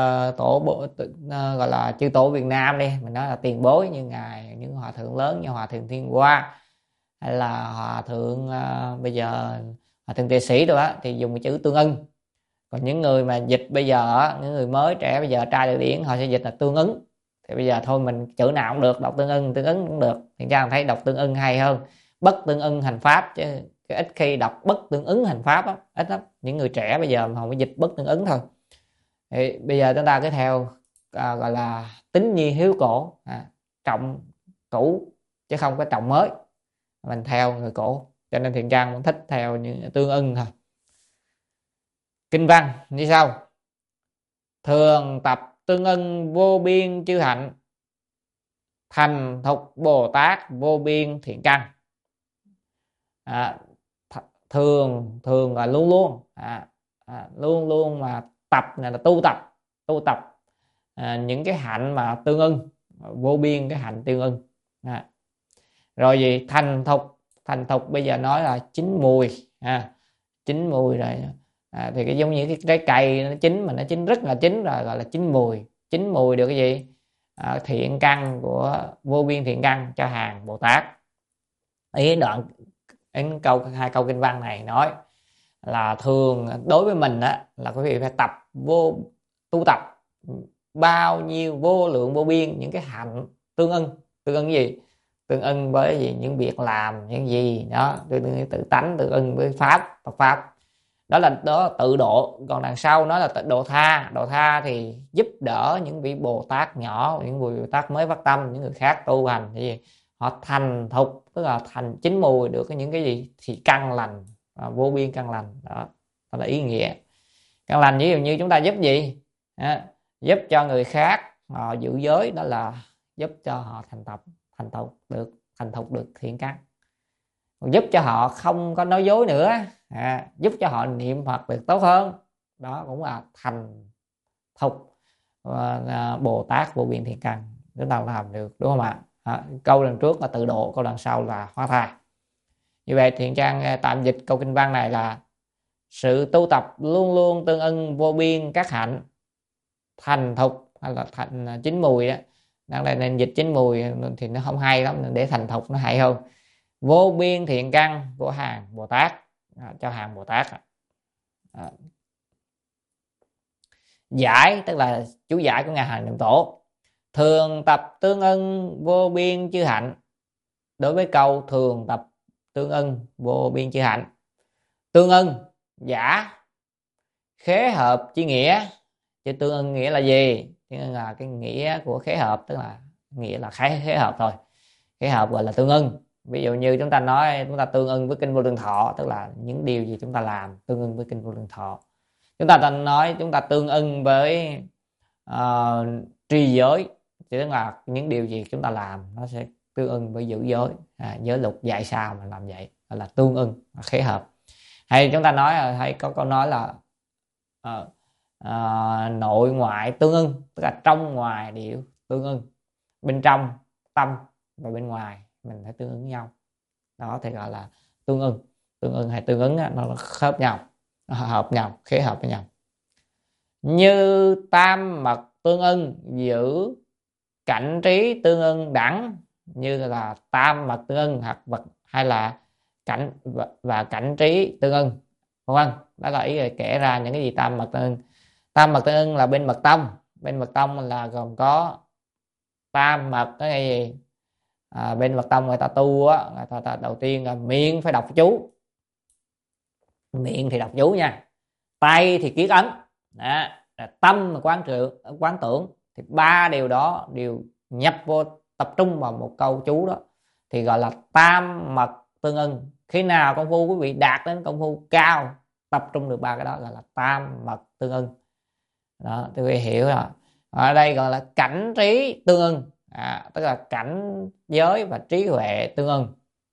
S2: gọi là chư tổ Việt Nam đi, mình nói là tiền bối như ngài, những hòa thượng lớn như Hòa Thượng Thiên Hoa hay là Hòa Thượng bây giờ Hòa Thượng Tề Sĩ rồi đó, thì dùng cái chữ tương ưng. Còn những người mà dịch bây giờ, những người mới trẻ bây giờ trai đại điển, họ sẽ dịch là tương ứng. Thì bây giờ thôi mình chữ nào cũng được, đọc tương ưng cũng được. Thì cha thấy đọc tương ưng hay hơn bất tương ưng hành pháp, chứ ít khi đọc bất tương ứng hành pháp đó, ít lắm. Những người trẻ bây giờ mà không có dịch bất tương ứng thôi. Thì bây giờ chúng ta cứ theo gọi là tín nhi hiếu cổ, trọng cũ chứ không có trọng mới, mình theo người cổ, cho nên Thiện Trang cũng thích theo những tương ưng thôi. Kinh văn như sau: thường tập tương ưng vô biên chư hạnh, thành thục Bồ Tát vô biên thiện căn. Thường là luôn luôn, luôn luôn mà tập này là tu tập những cái hạnh mà tương ưng, vô biên cái hạnh tương ưng. Rồi gì, thành thục bây giờ nói là chín mùi, chín mùi rồi thì cái giống như cái trái cây nó chín mà nó chín rất là chín rồi, gọi là chín mùi được cái gì, thiện căn của vô biên thiện căn cho hàng Bồ Tát. Ý đoạn hai câu kinh văn này nói là thường đối với mình á, là quý vị phải tu tập bao nhiêu vô lượng vô biên những cái hạnh tương ưng gì, tương ưng với gì, những việc làm những gì đó, tương ưng tự tánh, tương ưng với pháp, Phật pháp đó tự độ. Còn đằng sau nó là độ tha. Độ tha thì giúp đỡ những vị Bồ Tát nhỏ, những vị Bồ Tát mới phát tâm, những người khác tu hành thì họ thành thục, tức là thành chín mùi được những cái gì thì căn lành, vô biên căn lành. Đó là ý nghĩa căn lành. Ví dụ như chúng ta giúp gì, giúp cho người khác họ giữ giới, đó là giúp cho họ thành thục được thiện căn, giúp cho họ không có nói dối nữa, giúp cho họ niệm Phật được tốt hơn, đó cũng là thành thục Bồ Tát vô biên thiện căn. Chúng ta làm được, đúng không ạ? Câu lần trước là tự độ, câu lần sau là hóa tha. Như vậy Thiện Trang tạm dịch câu kinh văn này là sự tu tập luôn luôn tương ưng vô biên các hạnh, thành thục hay là thành chín mùi đó. Đang là nên dịch chín mùi thì nó không hay lắm, để thành thục nó hay hơn. Vô biên thiện căn của hàng Bồ Tát, cho hàng Bồ Tát. Giải tức là chú giải của ngài Hàng Niệm Tổ. Thường tập tương ưng vô biên chư hạnh. Đối với câu thường tập tương ưng vô biên chư hạnh, tương ưng giả khế hợp chi nghĩa. Chứ tương ưng nghĩa là gì? Tương ưng là cái nghĩa của khế hợp, tức là nghĩa là khế hợp thôi. Khế hợp gọi là tương ưng. Ví dụ như chúng ta nói chúng ta tương ưng với kinh Vô Lượng Thọ, tức là những điều gì chúng ta làm tương ưng với kinh Vô Lượng Thọ. Chúng ta nói chúng ta tương ưng với trì giới, tức là những điều gì chúng ta làm nó sẽ tương ưng với giữ giới. Giới luật dạy sao mà làm vậy, gọi là tương ưng, khế hợp. Hay chúng ta nói, hay có câu nói là nội ngoại tương ưng, tức là trong ngoài đều tương ưng, bên trong tâm và bên ngoài mình phải tương ứng với nhau. Đó thì gọi là tương ưng. Tương ưng hay tương ứng nó khớp nhau, nó hợp nhau, khế hợp với nhau. Như tam mật tương ưng giữ cảnh trí tương ưng đẳng, như là tam mật tương ưng hay là cảnh và cảnh trí tương ưng, đúng không? Đó là ý kể ra những cái gì tam mật tương ưng. Tam mật tương ưng là bên mật tông. Bên mật tông là gồm có tam mật, cái gì? Bên mật tông người ta tu á, người ta đầu tiên là miệng phải đọc chú, miệng thì đọc chú nha, tay thì kiết ấn, tâm mà quán tưởng, thì ba điều đó đều nhập vô, tập trung vào một câu chú đó thì gọi là tam mật tương ưng. Khi nào công phu quý vị đạt đến công phu cao, tập trung được ba cái đó gọi là tam mật tương ưng. Đó quý vị hiểu rồi. Ở đây gọi là cảnh trí tương ưng, tức là cảnh giới và trí huệ tương ưng.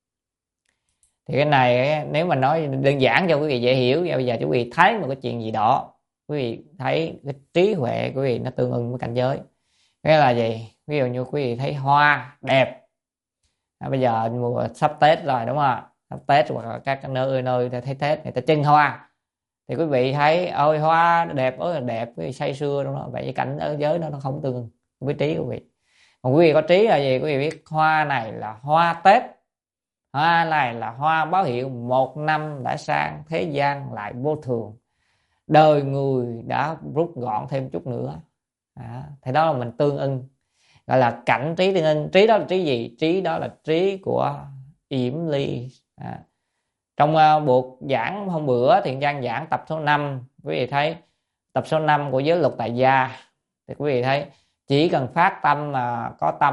S2: Thì cái này nếu mà nói đơn giản cho quý vị dễ hiểu, bây giờ quý vị thấy một cái chuyện gì đó, quý vị thấy cái trí huệ của quý vị nó tương ưng với cảnh giới. Cái là gì? Ví dụ như quý vị thấy hoa đẹp, bây giờ mùa sắp Tết rồi, đúng không? Sắp Tết hoặc là các nơi thấy Tết người ta trưng hoa, thì quý vị thấy ôi hoa đẹp, ôi là đẹp, quý vị say sưa trong đó. Vậy cảnh giới nó không tương ưng với trí của quý vị. Còn quý vị có trí là gì? Quý vị biết hoa này là hoa Tết, hoa này là hoa báo hiệu một năm đã sang, thế gian lại vô thường, đời người đã rút gọn thêm chút nữa. Thì đó là mình tương ưng, gọi là cảnh trí tương ưng. Trí đó là trí gì? Trí đó là trí của yểm ly. Trong buộc giảng hôm bữa Thiện Trang giảng tập số 5, quý vị thấy tập số 5 của giới luật tại gia, thì quý vị thấy chỉ cần phát tâm mà có tâm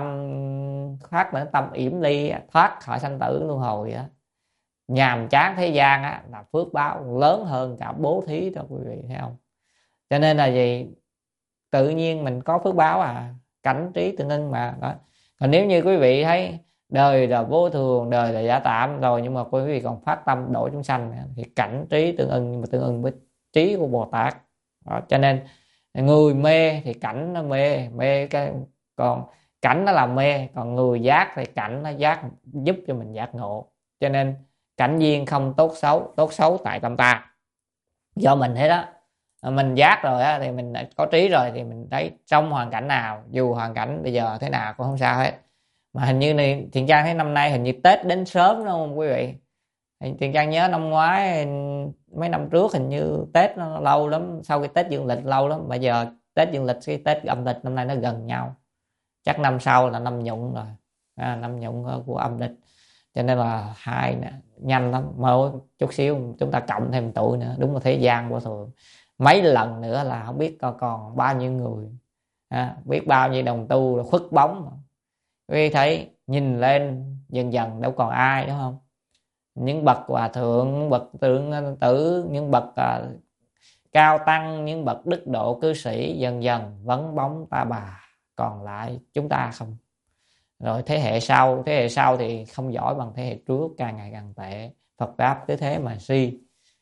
S2: phát đến tâm yểm ly, thoát khỏi sanh tử luân hồi á, nhàm chán thế gian á, là phước báo lớn hơn cả bố thí đó quý vị thấy không? Cho nên là gì? Tự nhiên mình có phước báo cảnh trí tương ưng mà đó. Còn nếu như quý vị thấy đời là vô thường, đời là giả tạm rồi, nhưng mà quý vị còn phát tâm độ chúng sanh thì cảnh trí tương ưng, nhưng mà tương ưng với trí của Bồ Tát đó. Cho nên người mê thì cảnh nó mê cái, còn cảnh nó làm mê, còn người giác thì cảnh nó giác, giúp cho mình giác ngộ. Cho nên cảnh duyên không tốt xấu, tốt xấu tại tâm ta, do mình thế đó. Mình giác rồi thì mình có trí rồi thì mình thấy trong hoàn cảnh nào, dù hoàn cảnh bây giờ thế nào cũng không sao hết. Mà hình như này Thiện Trang thấy năm nay hình như Tết đến sớm đúng không quý vị? Thiện Trang nhớ năm ngoái, mấy năm trước hình như Tết nó lâu lắm, sau cái Tết dương lịch lâu lắm. Bây giờ Tết dương lịch cái Tết âm lịch năm nay nó gần nhau, chắc năm sau là năm Nhụng rồi, năm Nhụng của âm lịch. cho nên là hai nhanh lắm, mỗi chút xíu chúng ta cộng thêm tuổi nữa, đúng là thế gian vô thường, mấy lần nữa là không biết còn bao nhiêu người, biết bao nhiêu đồng tu là khuất bóng. Quý thấy nhìn lên dần dần đâu còn ai, đúng không? Những bậc hòa thượng, bậc tượng tử, những bậc cao tăng, những bậc đức độ cư sĩ dần dần vắng bóng ta bà, còn lại chúng ta không. Rồi thế hệ sau thì không giỏi bằng thế hệ trước, càng ngày càng tệ, Phật pháp cứ thế mà suy.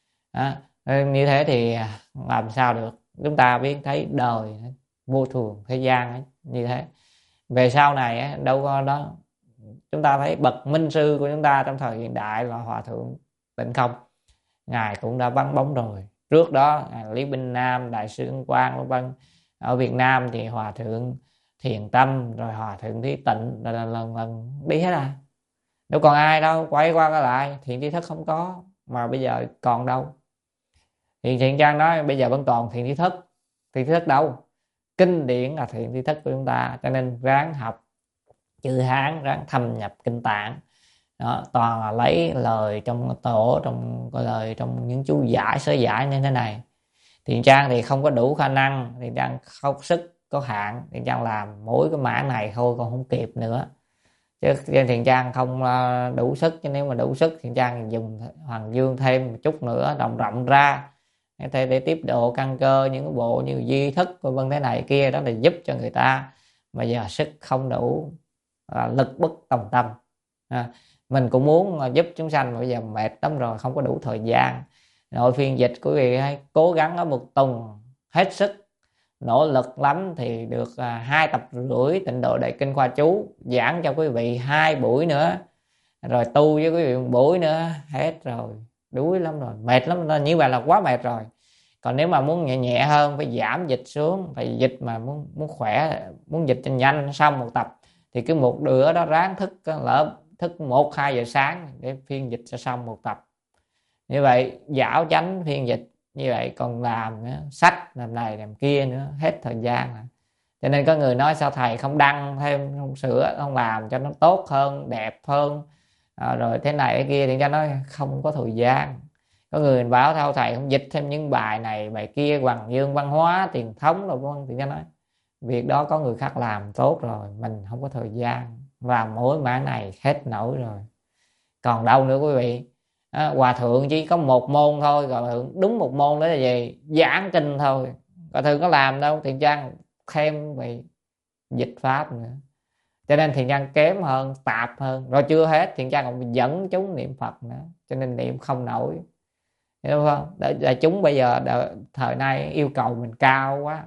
S2: Như thế thì làm sao được? Chúng ta biết thấy đời vô thường, thế gian ấy, như thế. Về sau này ấy, đâu có đó, chúng ta thấy bậc minh sư của chúng ta trong thời hiện đại là Hòa thượng Tịnh Không, ngài cũng đã vắng bóng rồi. Trước đó ngài Lý Binh Nam, đại sư Ân Quang vân. Ở Việt Nam thì Hòa thượng Thiền Tâm, rồi Hòa thượng Thí Tịnh lần đi hết à, đâu còn ai đâu. Quay qua cái lại Thiện Tri Thức không có, mà bây giờ còn đâu? Thì Thiện Trang nói bây giờ vẫn còn Thiện Tri Thức. Thiện Tri Thức đâu? Kinh điển là Thiện Tri Thức của chúng ta, cho nên ráng học chữ Hán, ráng thâm nhập kinh tạng. Đó, toàn là lấy lời trong tổ, trong lời trong những chú giải, sớ giải như thế này. Thiện Trang thì không có đủ khả năng, Thiện Trang không sức có hạn, Thiện Trang làm mỗi cái mảng này thôi còn không kịp nữa, chứ Thiện Trang không đủ sức. Chứ nếu mà đủ sức Thiện Trang dùng Hoàng Dương thêm một chút nữa, rộng rộng ra để tiếp độ căn cơ những cái bộ như Di Thức vân thế này kia, đó là giúp cho người ta. Mà giờ sức không đủ, lực bất tòng tâm. Mình cũng muốn giúp chúng sanh mà bây giờ mệt lắm rồi, không có đủ thời gian. Nội phiên dịch quý vị hãy cố gắng ở một tuần hết sức nỗ lực lắm thì được 2 tập rưỡi Tịnh Độ Đại Kinh Khoa Chú, giảng cho quý vị 2 buổi nữa, rồi tu với quý vị 1 buổi nữa, hết rồi. Đuối lắm rồi, mệt lắm, như vậy là quá mệt rồi. Còn nếu mà muốn nhẹ nhẹ hơn phải giảm dịch xuống, phải dịch mà muốn khỏe, muốn dịch cho nhanh xong một tập thì cứ một bữa đó ráng thức, lỡ thức 1-2 giờ sáng để phiên dịch cho xong một tập. Như vậy dảo chánh phiên dịch như vậy, còn làm nữa, sách làm này làm kia nữa, hết thời gian. Cho nên có người nói sao thầy không đăng thêm, không sửa, không làm cho nó tốt hơn, đẹp hơn, rồi thế này cái kia, thì cho nói không có thời gian. Có người bảo sao thầy không dịch thêm những bài này bài kia, Hoàng Dương văn hóa truyền thống rồi vân, thì cho nói việc đó có người khác làm tốt rồi, mình không có thời gian làm mỗi mảng này hết nổi rồi, còn đâu nữa quý vị. Hòa thượng chỉ có một môn thôi, rồi đúng một môn đó là gì? Giảng kinh thôi. Hòa thượng có làm đâu, Thiện Trang thêm về dịch pháp nữa, cho nên Thiện Trang kém hơn, tạp hơn. Rồi chưa hết, Thiện Trang còn dẫn chúng niệm Phật nữa, cho nên niệm không nổi, hiểu không? Để chúng bây giờ thời nay yêu cầu mình cao quá,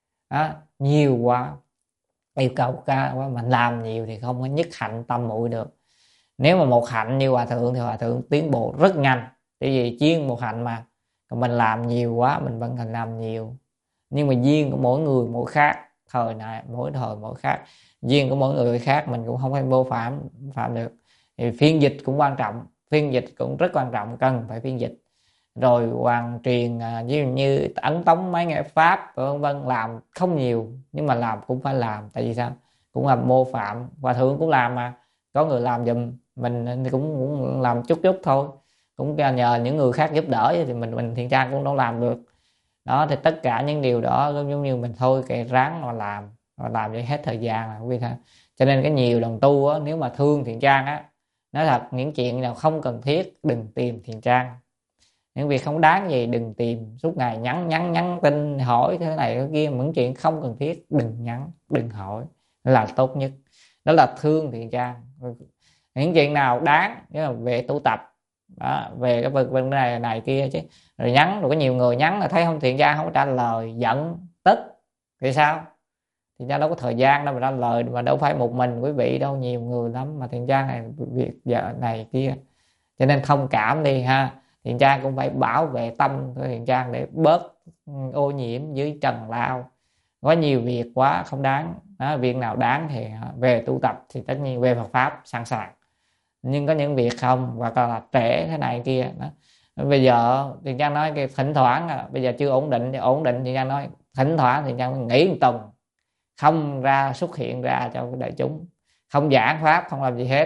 S2: nhiều quá, yêu cầu cao quá, mình làm nhiều thì không có nhất hạnh tâm muội được. Nếu mà một hạnh như Hòa thượng thì Hòa thượng tiến bộ rất nhanh, tại vì chuyên một hạnh mà. Còn mình làm nhiều quá, mình vẫn cần làm nhiều, nhưng mà duyên của mỗi người mỗi khác, thời này mỗi thời mỗi khác, duyên của mỗi người khác, mình cũng không phải mô phạm được. Thì phiên dịch cũng quan trọng, phiên dịch cũng rất quan trọng, cần phải phiên dịch. Rồi hoàn truyền như ấn tống mấy ngày pháp vân vân, làm không nhiều nhưng mà làm cũng phải làm. Tại vì sao? Cũng là mô phạm, Hòa thượng cũng làm mà, có người làm giùm mình thì cũng làm chút thôi, cũng nhờ những người khác giúp đỡ thì mình Thiện Trang cũng đâu làm được. Đó, thì tất cả những điều đó giống như mình thôi kệ, ráng mà làm cho hết thời gian là quý vị. Cho nên cái nhiều đồng tu á, nếu mà thương Thiện Trang á, nói thật, những chuyện nào không cần thiết đừng tìm Thiện Trang. Những việc không đáng gì đừng tìm, suốt ngày nhắn tin hỏi thế này thế kia. Những chuyện không cần thiết đừng nhắn, đừng hỏi là tốt nhất. Đó là thương Thiện Trang. Những chuyện nào đáng về tu tập đó, về cái vấn đề này kia chứ. Rồi nhắn, rồi có nhiều người nhắn là thấy không Thiện Trang không trả lời, giận tức thì sao? Thiện Trang đâu có thời gian đâu mà trả lời, mà đâu phải một mình quý vị đâu, nhiều người lắm mà Thiện Trang này việc vợ này kia. Cho nên thông cảm đi ha. Thiện Trang cũng phải bảo vệ tâm của Thiện Trang để bớt ô nhiễm dưới trần lao. Có nhiều việc quá không đáng đó, việc nào đáng thì về tu tập thì tất nhiên về Phật pháp sẵn sàng, nhưng có những việc không, hoặc là trễ thế này kia đó. Bây giờ Thiện Trang nói cái thỉnh thoảng bây giờ chưa ổn định thì Thiện Trang nói thỉnh thoảng Thiện Trang nghỉ một tuần, không ra xuất hiện ra cho đại chúng, không giảng pháp, không làm gì hết,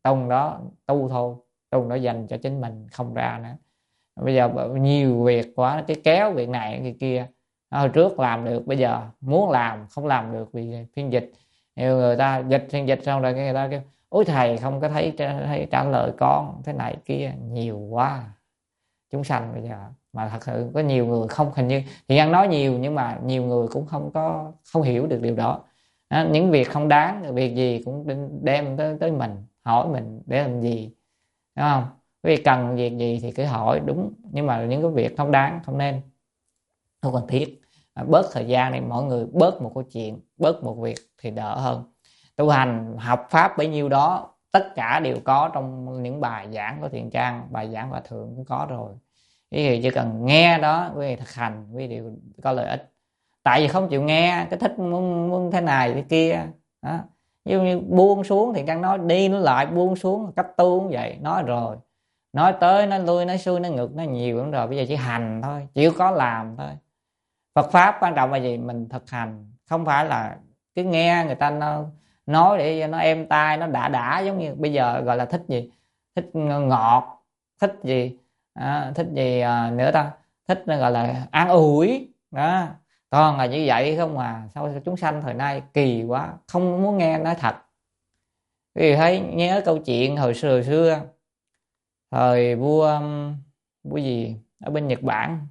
S2: trong đó tu thôi, trong đó dành cho chính mình, không ra nữa. Bây giờ nhiều việc quá, cái kéo việc này việc kia. Hồi trước làm được, bây giờ muốn làm không làm được vì phiên dịch. Nhiều người ta dịch phiên dịch xong rồi người ta kêu ôi thầy không có thấy trả lời con thế này kia, nhiều quá. Chúng sanh bây giờ mà thật sự có nhiều người không, hình như thì ăn nói nhiều nhưng mà nhiều người cũng không hiểu được điều đó. Những việc không đáng, việc gì cũng đem tới mình, hỏi mình để làm gì, đúng không? Vì cần việc gì thì cứ hỏi đúng, nhưng mà những cái việc không đáng, không nên, không cần thiết. Bớt thời gian đi, mỗi người bớt một câu chuyện, bớt một việc thì đỡ hơn. Tu hành học pháp bấy nhiêu đó, tất cả đều có trong những bài giảng của Thiện Trang, bài giảng Hòa Thượng cũng có rồi. Quý vị chỉ cần nghe đó, quý vị thực hành, quý vị đều có lợi ích. Tại vì không chịu nghe, cái thích muốn thế này thế kia đó. Như buông xuống thì Trang nói đi nó lại, buông xuống cách tu cũng vậy. Nói rồi, nói tới nói lui nói xuôi nói ngược, nói nhiều lắm rồi, bây giờ chỉ hành thôi, chịu có làm thôi. Phật pháp quan trọng là gì? Mình thực hành, không phải là cứ nghe người ta nói để nó êm tai, nó đã giống như bây giờ gọi là thích gì, thích ngọt, thích gì thích gì nữa ta, thích gọi là an ủi đó, toàn là như vậy không à. Sao chúng sanh thời nay kỳ quá, không muốn nghe nói thật. Vì thấy nhớ câu chuyện hồi xưa thời vua gì ở bên Nhật Bản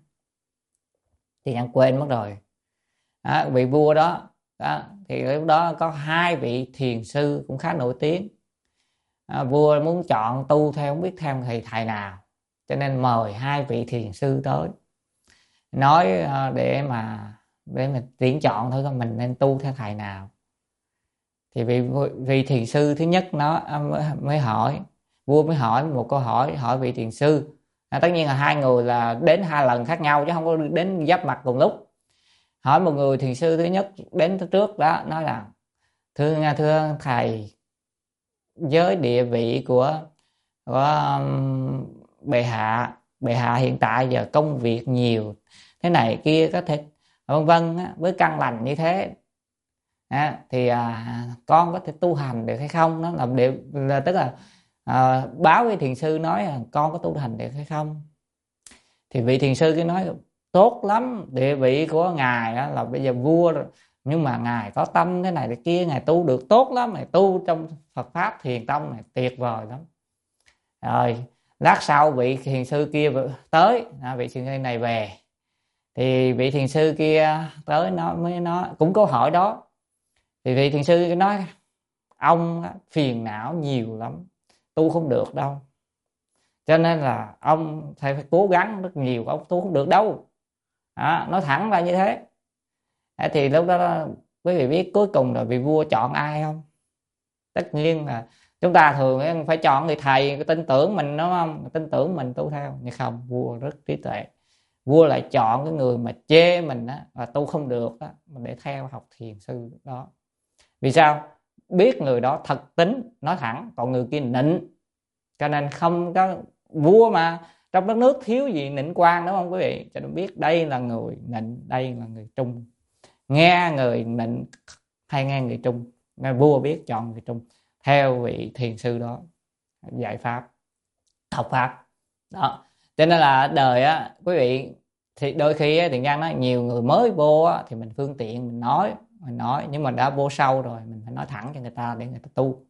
S2: thì anh quên mất rồi. Vị vua đó, thì lúc đó có hai vị thiền sư cũng khá nổi tiếng. Vua muốn chọn tu theo, không biết theo thầy nào, cho nên mời hai vị thiền sư tới nói để mà tuyển chọn thôi, mình nên tu theo thầy nào. Thì vị thiền sư thứ nhất nó mới hỏi, vua mới hỏi một câu hỏi vị thiền sư. Tất nhiên là hai người là đến hai lần khác nhau chứ không có đến giáp mặt cùng lúc. Hỏi một người thiền sư thứ nhất đến trước đó, nói là thưa thầy, với địa vị của bệ hạ hiện tại giờ công việc nhiều thế này kia có thể vân vân, với căn lành như thế thì con có thể tu hành được hay không? Nó là tức là báo với thiền sư nói là con có tu hành được hay không. Thì vị thiền sư cứ nói tốt lắm, địa vị của ngài là bây giờ vua rồi, nhưng mà ngài có tâm thế này thế kia, ngài tu được tốt lắm, ngài tu trong Phật pháp thiền tông này tuyệt vời lắm. Rồi lát sau vị thiền sư kia tới, vị thiền sư này về thì vị thiền sư kia tới nó mới nói cũng câu hỏi đó. Thì vị thiền sư nói ông phiền não nhiều lắm, tu không được đâu, cho nên là ông phải cố gắng rất nhiều, ông tu không được đâu. Nói thẳng ra như thế. Thì lúc đó quý vị biết cuối cùng là vị vua chọn ai không? Tất nhiên là chúng ta thường phải chọn người thầy tin tưởng mình, đúng không? Tin tưởng mình tu theo. Nhưng không, vua rất trí tuệ, vua lại chọn cái người mà chê mình và tu không được để theo học thiền sư đó. Vì sao? Biết người đó thật tính nói thẳng, còn người kia nịnh, cho nên không có. Vua mà trong đất nước thiếu gì nịnh quan, đúng không quý vị? Cho nên biết đây là người nịnh, đây là người trung, nghe người nịnh hay nghe người trung. Nên vua biết chọn người trung, theo vị thiền sư đó dạy pháp, học pháp đó. Cho nên là đời quý vị, thì đôi khi Thiện Nhân nói nhiều người mới vô thì mình phương tiện mình nói, nhưng mà đã vô sâu rồi mình phải nói thẳng cho người ta để người ta tu.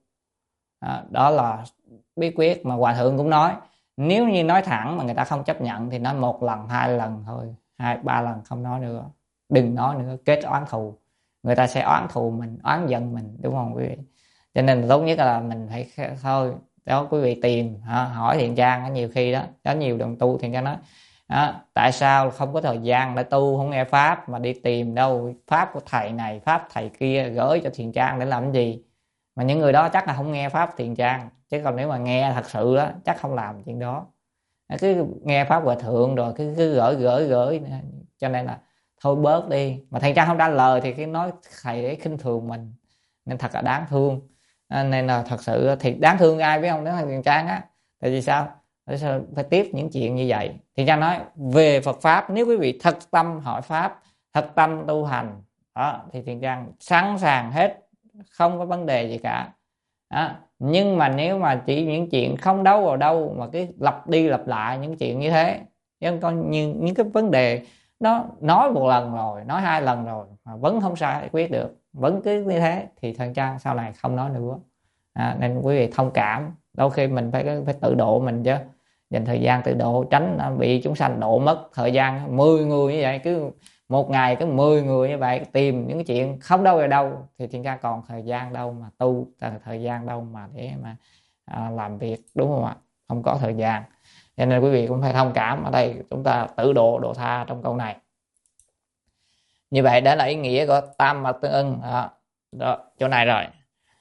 S2: Đó là bí quyết mà Hòa Thượng cũng nói. Nếu như nói thẳng mà người ta không chấp nhận thì nói một lần, hai lần thôi, 2-3 lần không nói nữa, đừng nói nữa, kết oán thù. Người ta sẽ oán thù mình, oán giận mình, đúng không quý vị? Cho nên tốt nhất là mình phải thôi đó, quý vị tìm hỏi Thiện Trang. Nhiều khi đó có nhiều đồng tu Thiện Trang nói tại sao không có thời gian để tu, không nghe pháp mà đi tìm đâu pháp của thầy này pháp thầy kia gửi cho Thiện Trang để làm cái gì. Mà những người đó chắc là không nghe pháp Thiện Trang, chứ còn nếu mà nghe thật sự đó chắc không làm chuyện đó. Cứ nghe pháp Hòa Thượng rồi cứ gửi. Cho nên là thôi bớt đi. Mà Thiện Trang không trả lời thì cái nói thầy để khinh thường mình, nên thật là đáng thương. Nên là thật sự thì đáng thương ai biết không? Đó là Thiện Trang tại vì sao phải tiếp những chuyện như vậy. Thiện Trang nói về Phật pháp, nếu quý vị thật tâm hỏi pháp, thật tâm tu hành đó, thì Thiện Trang sẵn sàng hết, không có vấn đề gì cả. đó. Nhưng mà nếu mà chỉ những chuyện không đâu vào đâu mà cái lặp đi lặp lại những chuyện như thế, chứ có những cái vấn đề nó nói một lần rồi, nói 2 lần rồi mà vẫn không giải quyết được, vẫn cứ như thế, thì thời gian sau này không nói nữa. Nên quý vị thông cảm, đôi khi mình phải tự độ mình chứ, dành thời gian tự độ, tránh bị chúng sanh độ mất thời gian 10 người như vậy, cứ một ngày có 10 người như vậy tìm những cái chuyện không đâu vào đâu, thì thiên ca còn thời gian đâu mà tu, thời gian đâu mà để mà làm việc, đúng không ạ? Không có thời gian. Cho nên quý vị cũng phải thông cảm, ở đây chúng ta tự độ độ tha trong câu này. Như vậy đó là ý nghĩa của tam mật tương ưng đó, chỗ này rồi.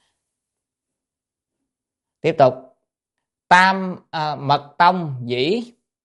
S2: Tiếp tục tam mật tông dĩ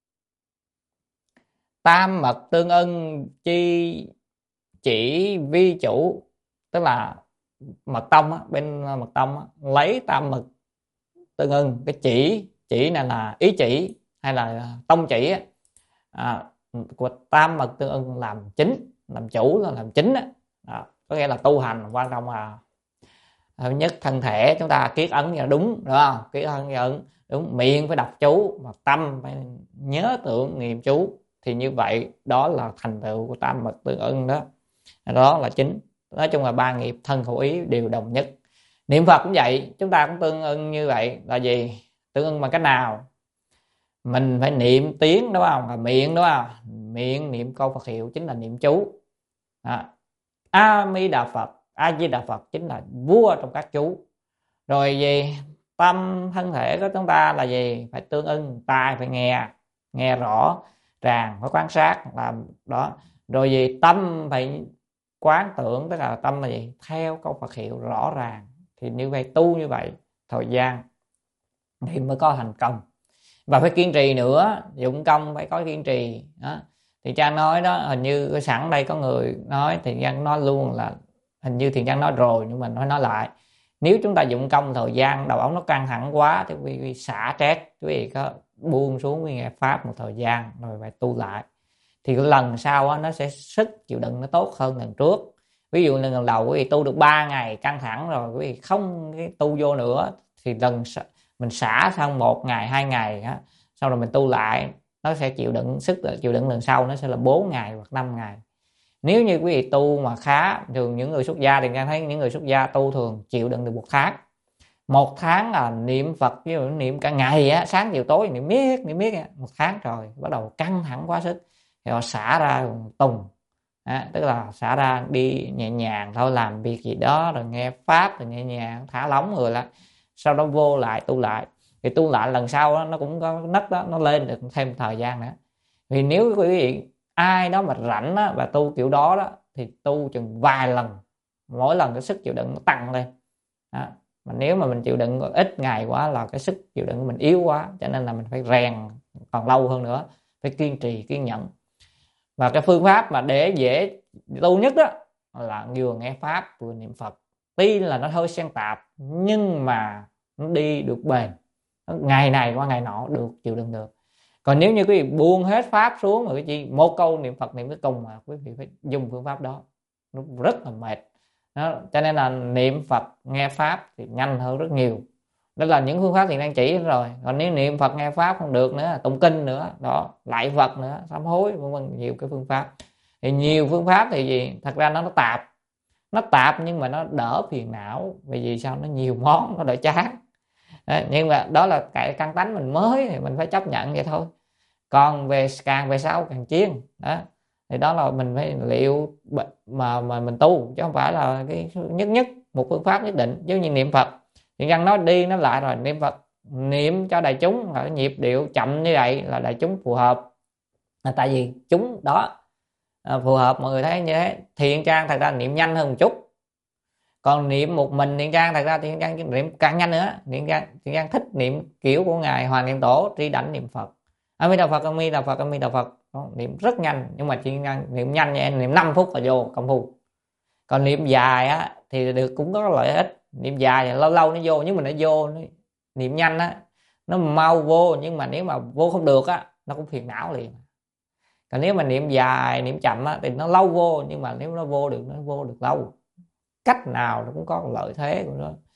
S2: tam mật tương ưng chi chỉ vi chủ, tức là mật tông bên mật tông lấy tam mật tương ưng, cái chỉ này là ý chỉ hay là tông chỉ của tam mật tương ưng làm chính, làm chủ, là làm chính đó. Có nghĩa là tu hành quan trọng là thứ nhất thân thể chúng ta kiết ấn là đúng, đúng không? Kiết ấn đúng, miệng phải đọc chú, mà tâm phải nhớ tưởng niệm chú, thì như vậy đó là thành tựu của tam mật tương ưng đó. Đó là chính. Nói chung là 3 nghiệp thân khẩu ý đều đồng nhất. Niệm Phật cũng vậy, chúng ta cũng tương ưng như vậy. Là gì? Tương ưng bằng cách nào? Mình phải niệm tiếng, đúng không? Là miệng, đúng không? Miệng niệm câu Phật hiệu chính là niệm chú. A Di Đà Phật, A Di Đà Phật chính là vua trong các chú. Rồi gì? Tâm thân thể của chúng ta là gì? Phải tương ưng, tai phải nghe rõ ràng, phải quan sát làm đó. Rồi gì? Tâm phải quán tưởng, tức là tâm là gì? Theo câu Phật hiệu rõ ràng. Thì như vậy tu như vậy thời gian thì mới có thành công. Và phải kiên trì nữa, dụng công phải có kiên trì đó. Thì cha nói đó, hình như sẵn đây có người nói, thì Giang nói luôn là hình như thì Giang nói rồi nhưng mà nói lại, nếu chúng ta dụng công thời gian đầu óc nó căng thẳng quá thì quý vị xả stress, quý vị có buông xuống nghe pháp một thời gian rồi phải tu lại, thì cái lần sau đó, nó sẽ sức chịu đựng nó tốt hơn lần trước. Ví dụ lần đầu quý vị tu được 3 ngày căng thẳng rồi quý vị không tu vô nữa, thì lần mình xả xong 1 ngày 2 ngày á, sau rồi mình tu lại, nó sẽ chịu đựng, sức chịu đựng lần sau nó sẽ là 4 ngày hoặc 5 ngày. Nếu như quý vị tu mà khá, thường những người xuất gia thì nghe thấy những người xuất gia tu thường chịu đựng được 1 tháng. 1 tháng là niệm Phật, ví dụ niệm cả ngày á, sáng chiều tối niệm miết 1 tháng rồi bắt đầu căng thẳng quá sức thì họ xả ra tùng, tức là xả ra đi nhẹ nhàng thôi, làm việc gì đó rồi nghe pháp rồi nhẹ nhàng thả lỏng người lại, sau đó vô lại tu lại. Thì tu lại lần sau đó, nó cũng có nấc đó, nó lên được thêm thời gian nữa. Vì nếu quý vị ai đó mà rảnh đó, và tu kiểu đó đó thì tu chừng vài lần, mỗi lần cái sức chịu đựng nó tăng lên đó. Mà nếu mà mình chịu đựng ít ngày quá là cái sức chịu đựng của mình yếu quá, cho nên là mình phải rèn còn lâu hơn nữa, phải kiên trì kiên nhẫn. Và cái phương pháp mà để dễ tu nhất đó là vừa nghe pháp vừa niệm Phật. Tuy là nó hơi xen tạp nhưng mà nó đi được bền, ngày này qua ngày nọ được, chịu đựng được. Còn nếu như quý vị buông hết pháp xuống rồi chỉ một câu niệm Phật niệm tới cùng mà quý vị phải dùng phương pháp đó, nó rất là mệt đó. Cho nên là niệm Phật nghe pháp thì nhanh hơn rất nhiều. Đó là những phương pháp thì đang chỉ rồi. Còn nếu niệm Phật nghe pháp không được nữa, tụng kinh nữa đó, lại Phật nữa, sám hối, vân vân, nhiều cái phương pháp. Thì nhiều phương pháp thì gì, thật ra nó tạp nhưng mà nó đỡ phiền não. Vì vì sao? Nó nhiều món, nó đỡ chán. Nhưng mà đó là cái căn tánh mình mới thì mình phải chấp nhận vậy thôi. Còn càng về sau càng chiên đó, thì đó là mình phải liệu mà mình tu, chứ không phải là cái nhất một phương pháp nhất định. Giống như niệm Phật thì Nhân nói đi nói lại rồi, niệm Phật niệm cho đại chúng ở nhịp điệu chậm như vậy là đại chúng phù hợp, tại vì chúng đó phù hợp, mọi người thấy như thế. Thiện Trang thật ra niệm nhanh hơn một chút, còn niệm một mình Thiện Trang thật ra Thiện Trang niệm càng nhanh nữa. Thiện Trang thích niệm kiểu của ngài Hoàng Niệm Tổ, tri đảnh niệm Phật A Di Đà Phật, A Di Đà Phật, A Di Đà Phật, niệm rất nhanh. Nhưng mà Thiện Trang niệm nhanh nha, niệm 5 phút là vô công phu. Còn niệm dài á thì được, cũng có lợi ích. Niệm dài lâu lâu nó vô, nhưng mà nó vô niệm nhanh á nó mau vô, nhưng mà nếu mà vô không được á nó cũng phiền não liền. Còn nếu mà niệm dài niệm chậm á thì nó lâu vô, nhưng mà nếu nó vô được nó vô được lâu. Cách nào nó cũng có lợi thế của nó.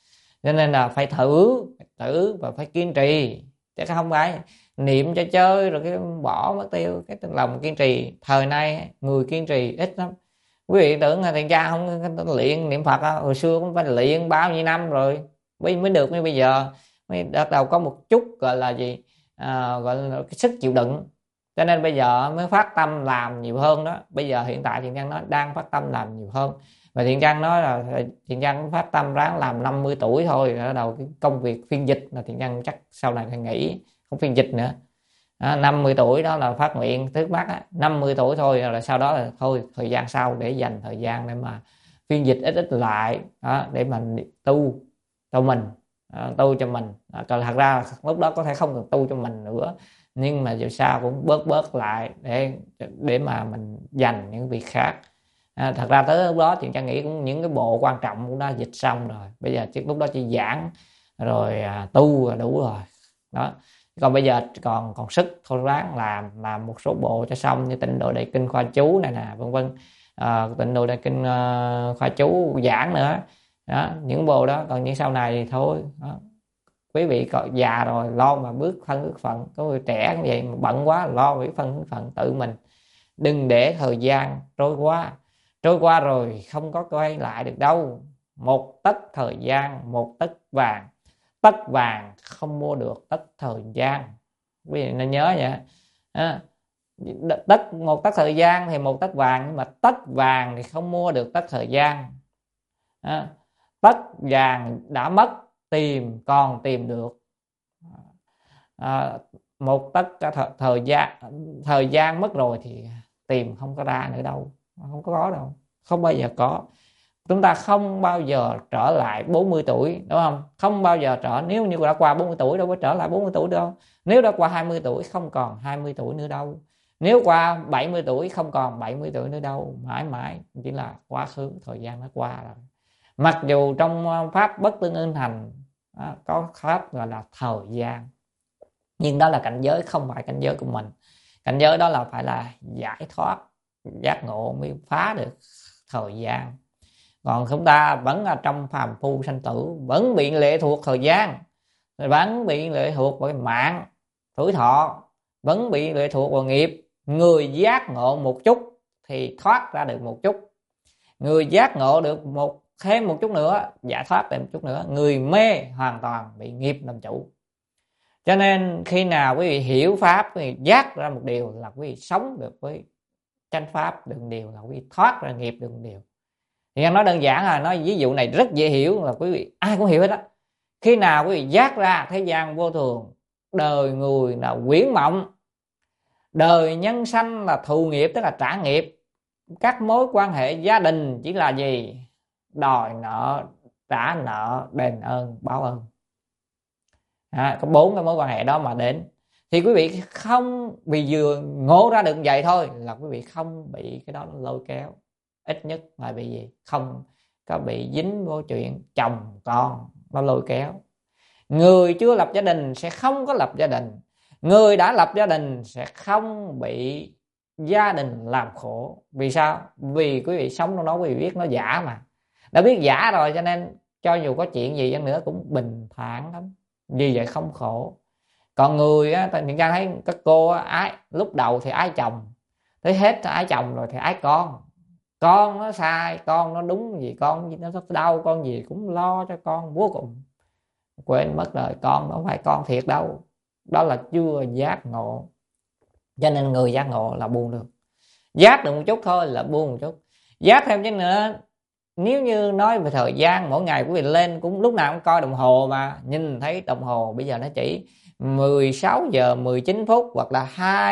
S2: Cho nên là phải thử và phải kiên trì, chứ không phải niệm cho chơi rồi cái bỏ mất tiêu. Cái lòng kiên trì thời nay người kiên trì ít lắm. Quý vị tưởng là thiền gia không luyện niệm Phật hồi xưa cũng phải luyện bao nhiêu năm rồi mới được, như bây giờ mới bắt đầu có một chút gọi là gì, gọi là cái sức chịu đựng. Cho nên bây giờ mới phát tâm làm nhiều hơn đó. Bây giờ hiện tại Thiện Nhân nói đang phát tâm làm nhiều hơn, và Thiện Nhân nói là Thiện Nhân cũng phát tâm ráng làm 50 tuổi thôi, bắt đầu cái công việc phiên dịch là Thiện Nhân chắc sau này phải nghỉ không phiên dịch nữa. 50 tuổi đó là phát nguyện trước mắt á, 50 tuổi thôi, rồi sau đó là thôi, thời gian sau để dành thời gian để mà phiên dịch ít lại đó, để mình tu cho mình, tu cho mình. Còn thật ra lúc đó có thể không cần tu cho mình nữa, nhưng mà dù sao cũng bớt lại để mà mình dành những việc khác. Thật ra tới lúc đó thì Trang nghĩ cũng những cái bộ quan trọng cũng đã dịch xong rồi, bây giờ lúc đó chỉ giảng rồi tu là đủ rồi đó. Còn bây giờ còn sức thôi, ráng làm một số bộ cho xong, như Tịnh Độ Đại Kinh khoa chú này nè, vân vân. Tịnh Độ Đại Kinh khoa chú giảng nữa đó, những bộ đó. Còn những sau này thì thôi đó. Quý vị còn già rồi lo mà bước phận, có người trẻ cũng vậy mà bận quá lo với phân phận tự mình. Đừng để thời gian trôi qua rồi không có quay lại được đâu. Một tấc thời gian một tấc vàng, tấc vàng không mua được tấc thời gian, quý vị nên nhớ vậy. Một tấc thời gian thì một tấc vàng, nhưng mà tấc vàng thì không mua được tấc thời gian. Tấc vàng đã mất còn tìm được. Một tấc thời gian mất rồi thì tìm không có ra nữa đâu, không có đâu, không bao giờ có. Chúng ta không bao giờ trở lại 40 tuổi, đúng không? Không bao giờ nếu như đã qua 40 tuổi đâu có trở lại 40 tuổi đâu. Nếu đã qua 20 tuổi không còn 20 tuổi nữa đâu. Nếu qua 70 tuổi không còn 70 tuổi nữa đâu. Mãi mãi chỉ là quá khứ, thời gian nó qua rồi. Mặc dù trong pháp bất tương ưng hành có pháp gọi là thời gian, nhưng đó là cảnh giới, không phải cảnh giới của mình. Cảnh giới đó là phải là giải thoát, giác ngộ mới phá được thời gian. Còn chúng ta vẫn là trong phàm phu sanh tử, vẫn bị lệ thuộc thời gian, vẫn bị lệ thuộc vào mạng tuổi thọ, vẫn bị lệ thuộc vào nghiệp. Người giác ngộ một chút thì thoát ra được một chút, người giác ngộ được thêm một chút nữa, giải thoát thêm một chút nữa. Người mê hoàn toàn bị nghiệp làm chủ. Cho nên khi nào quý vị hiểu pháp, quý vị giác ra một điều là quý vị sống được với chánh pháp, được điều là quý vị thoát ra nghiệp, được điều. Thì em nói đơn giản là nói ví dụ này rất dễ hiểu, là quý vị ai cũng hiểu hết á. Khi nào quý vị giác ra thế gian vô thường, đời người là quyển mộng, đời nhân sanh là thù nghiệp, tức là trả nghiệp. Các mối quan hệ gia đình chỉ là gì? Đòi nợ, trả nợ, đền ơn, báo ơn. Có 4 cái mối quan hệ đó mà đến. Thì quý vị không, vì vừa ngộ ra được vậy thôi là quý vị không bị cái đó lôi kéo. Ít nhất là bị gì? Không có bị dính vô chuyện chồng con nó lôi kéo. Người chưa lập gia đình sẽ không có lập gia đình. Người đã lập gia đình sẽ không bị gia đình làm khổ. Vì sao? Vì quý vị sống trong đó, quý vị biết nó giả mà. Đã biết giả rồi cho nên cho dù có chuyện gì chăng nữa cũng bình thản lắm. Vì vậy không khổ. Còn người á, mình thấy các cô ái, lúc đầu thì ái chồng, tới hết ái chồng rồi thì ái con. Con nó sai, con nó đúng gì, con nó đau, con gì cũng lo cho con vô cùng. Quên mất rồi, con nó không phải con thiệt đâu. Đó là chưa giác ngộ. Cho nên người giác ngộ là buông được. Giác được một chút thôi là buông một chút. Giác thêm chứ nữa. Nếu như nói về thời gian, mỗi ngày quý vị lên cũng lúc nào cũng coi đồng hồ mà, nhìn thấy đồng hồ bây giờ nó chỉ 16 giờ 19 phút hoặc là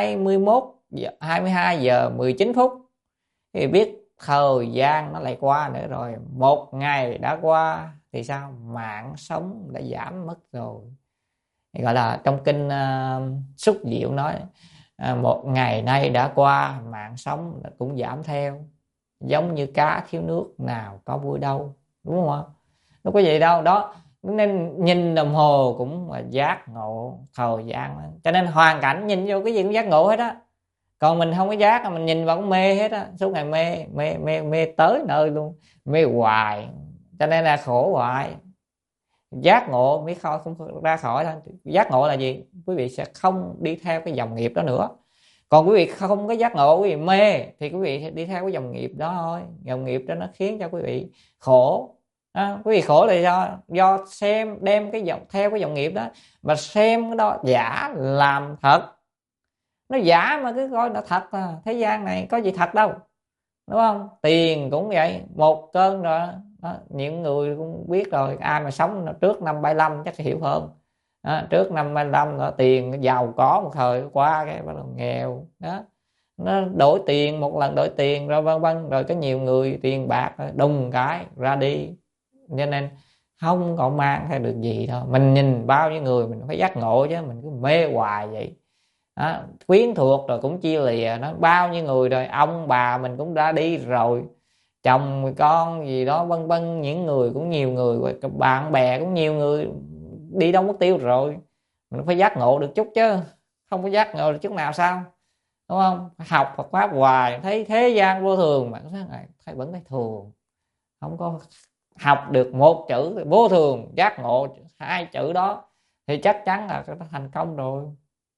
S2: 22 giờ 19 phút. Thì biết thời gian nó lại qua nữa rồi. Một ngày đã qua thì sao? Mạng sống đã giảm mất rồi. Thì gọi là trong kinh Xúc Diệu nói một ngày nay đã qua, mạng sống cũng giảm theo. Giống như cá thiếu nước nào có vui đâu, đúng không ạ? Đâu có gì đâu đó. Nên nhìn đồng hồ cũng là giác ngộ thời gian đó. Cho nên hoàn cảnh nhìn vô cái gì cũng giác ngộ hết á. Còn mình không có giác, mình nhìn vào cũng mê hết á. Suốt ngày mê tới nơi luôn, mê hoài, cho nên là khổ hoài. Giác ngộ mới không ra khỏi thôi. Giác ngộ là gì? Quý vị sẽ không đi theo cái dòng nghiệp đó nữa. Còn quý vị không có giác ngộ, quý vị mê thì quý vị đi theo cái dòng nghiệp đó thôi. Dòng nghiệp đó nó khiến cho quý vị khổ. Quý vị khổ là do xem đem cái dòng theo cái dòng nghiệp đó, mà xem cái đó giả làm thật. Nó giả mà cứ coi nó thật. Thế gian này có gì thật đâu, đúng không? Tiền cũng vậy, một cơn rồi đó, những người cũng biết rồi, ai mà sống trước năm 75 chắc hiểu hơn. Trước năm 75 đó, tiền giàu có một thời qua cái bắt đầu nghèo đó, nó đổi tiền một lần, đổi tiền rồi vân vân, rồi có nhiều người tiền bạc đùng cái ra đi, cho nên không còn mang theo được gì đâu. Mình nhìn bao nhiêu người mình phải giác ngộ, chứ mình cứ mê hoài vậy đó. Quyến thuộc rồi cũng chia lìa, nó bao nhiêu người rồi, ông bà mình cũng đã đi rồi, chồng con gì đó vân vân, những người cũng nhiều người, bạn bè cũng nhiều người đi đâu mất tiêu rồi. Mình phải giác ngộ được chút chứ, không có giác ngộ được chút nào sao, đúng không? Học Phật pháp hoài thấy thế gian vô thường mà thấy vẫn thấy thường, không có học được một chữ vô thường, giác ngộ hai chữ đó thì chắc chắn là nó thành công rồi.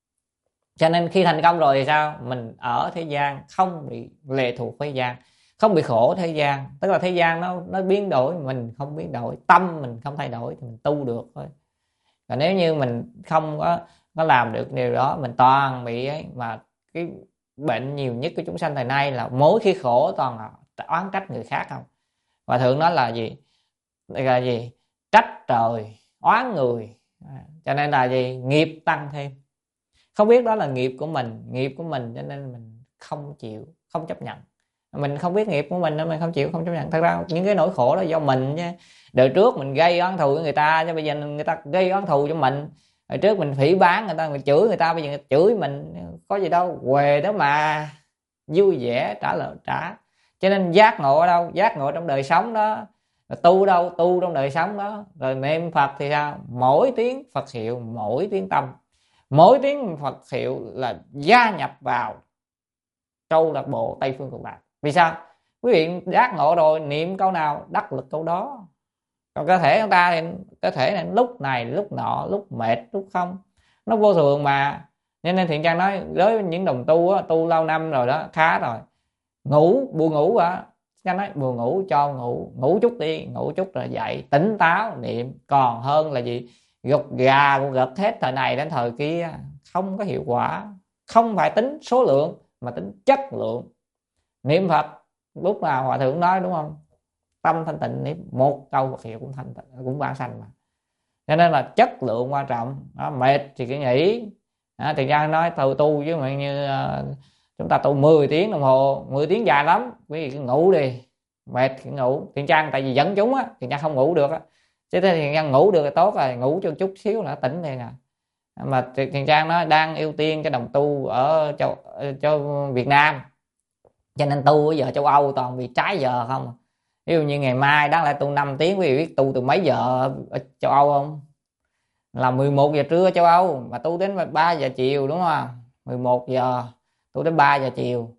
S2: Cho nên khi thành công rồi thì sao? Mình ở thế gian không bị lệ thuộc thế gian, không bị khổ thế gian. Tức là thế gian nó biến đổi, mình không biến đổi, tâm mình không thay đổi thì mình tu được thôi. Còn nếu như mình không có làm được điều đó, mình toàn bị ấy. Mà cái bệnh nhiều nhất của chúng sanh thời nay là mỗi khi khổ toàn là oán trách người khác không. Và thường nói là gì? Là gì? Trách trời oán người. Cho nên là gì? Nghiệp tăng thêm. Không biết đó là nghiệp của mình, cho nên mình không chịu, không chấp nhận. Mình không biết nghiệp của mình nên mình không chịu, không chấp nhận. Thật ra những cái nỗi khổ đó do mình chứ. Đời trước mình gây oán thù với người ta, chứ bây giờ người ta gây oán thù cho mình. Hồi trước mình phỉ báng người ta, mình chửi người ta, bây giờ người ta chửi mình, có gì đâu, huề đó mà vui vẻ trả lời trả. Cho nên giác ngộ ở đâu? Giác ngộ trong đời sống đó. Tu đâu? Tu trong đời sống đó. Rồi niệm Phật thì sao? Mỗi tiếng Phật hiệu, mỗi tiếng tâm, mỗi tiếng Phật hiệu là gia nhập vào câu lạc bộ Tây Phương Cực Lạc. Vì sao? Quý vị giác ngộ rồi, niệm câu nào đắc lực câu đó. Còn cơ thể chúng ta thì cơ thể này lúc này lúc nọ, lúc mệt lúc không, nó vô thường mà. Nên Thiện Trang nói đối với những đồng tu á, tu lâu năm rồi đó, khá rồi, ngủ buồn ngủ á, Trang nói buồn ngủ cho ngủ chút đi, ngủ chút rồi dậy tỉnh táo niệm, còn hơn là gì? Gục gà gật hết thời này đến thời kia, không có hiệu quả. Không phải tính số lượng mà tính chất lượng. Niệm Phật lúc nào Hòa Thượng nói đúng không? Tâm thanh tịnh, niệm một câu Phật hiệu cũng thanh tịnh, cũng vãng sanh mà. Cho nên là chất lượng quan trọng đó. Mệt thì cứ nghỉ. Thì ra nói tu chứ mà như chúng ta tu 10 tiếng đồng hồ, 10 tiếng dài lắm, quý vị cứ ngủ đi, mệt thì ngủ. Thiện Trang tại vì dẫn chúng á, Thiện Trang không ngủ được á, chứ Thiện Trang ngủ được thì tốt rồi, ngủ cho chút xíu là tỉnh liền à. Mà Thiện Trang nó đang ưu tiên cái đồng tu ở cho Việt Nam, cho nên tu bây giờ châu Âu toàn bị trái giờ không. Ví dụ như ngày mai đáng lẽ tu 5 tiếng, quý vị biết tu từ mấy giờ ở châu Âu không? Là 11 giờ trưa châu Âu, mà tu đến 3 giờ chiều đúng không? 11 giờ tu đến 3 giờ chiều.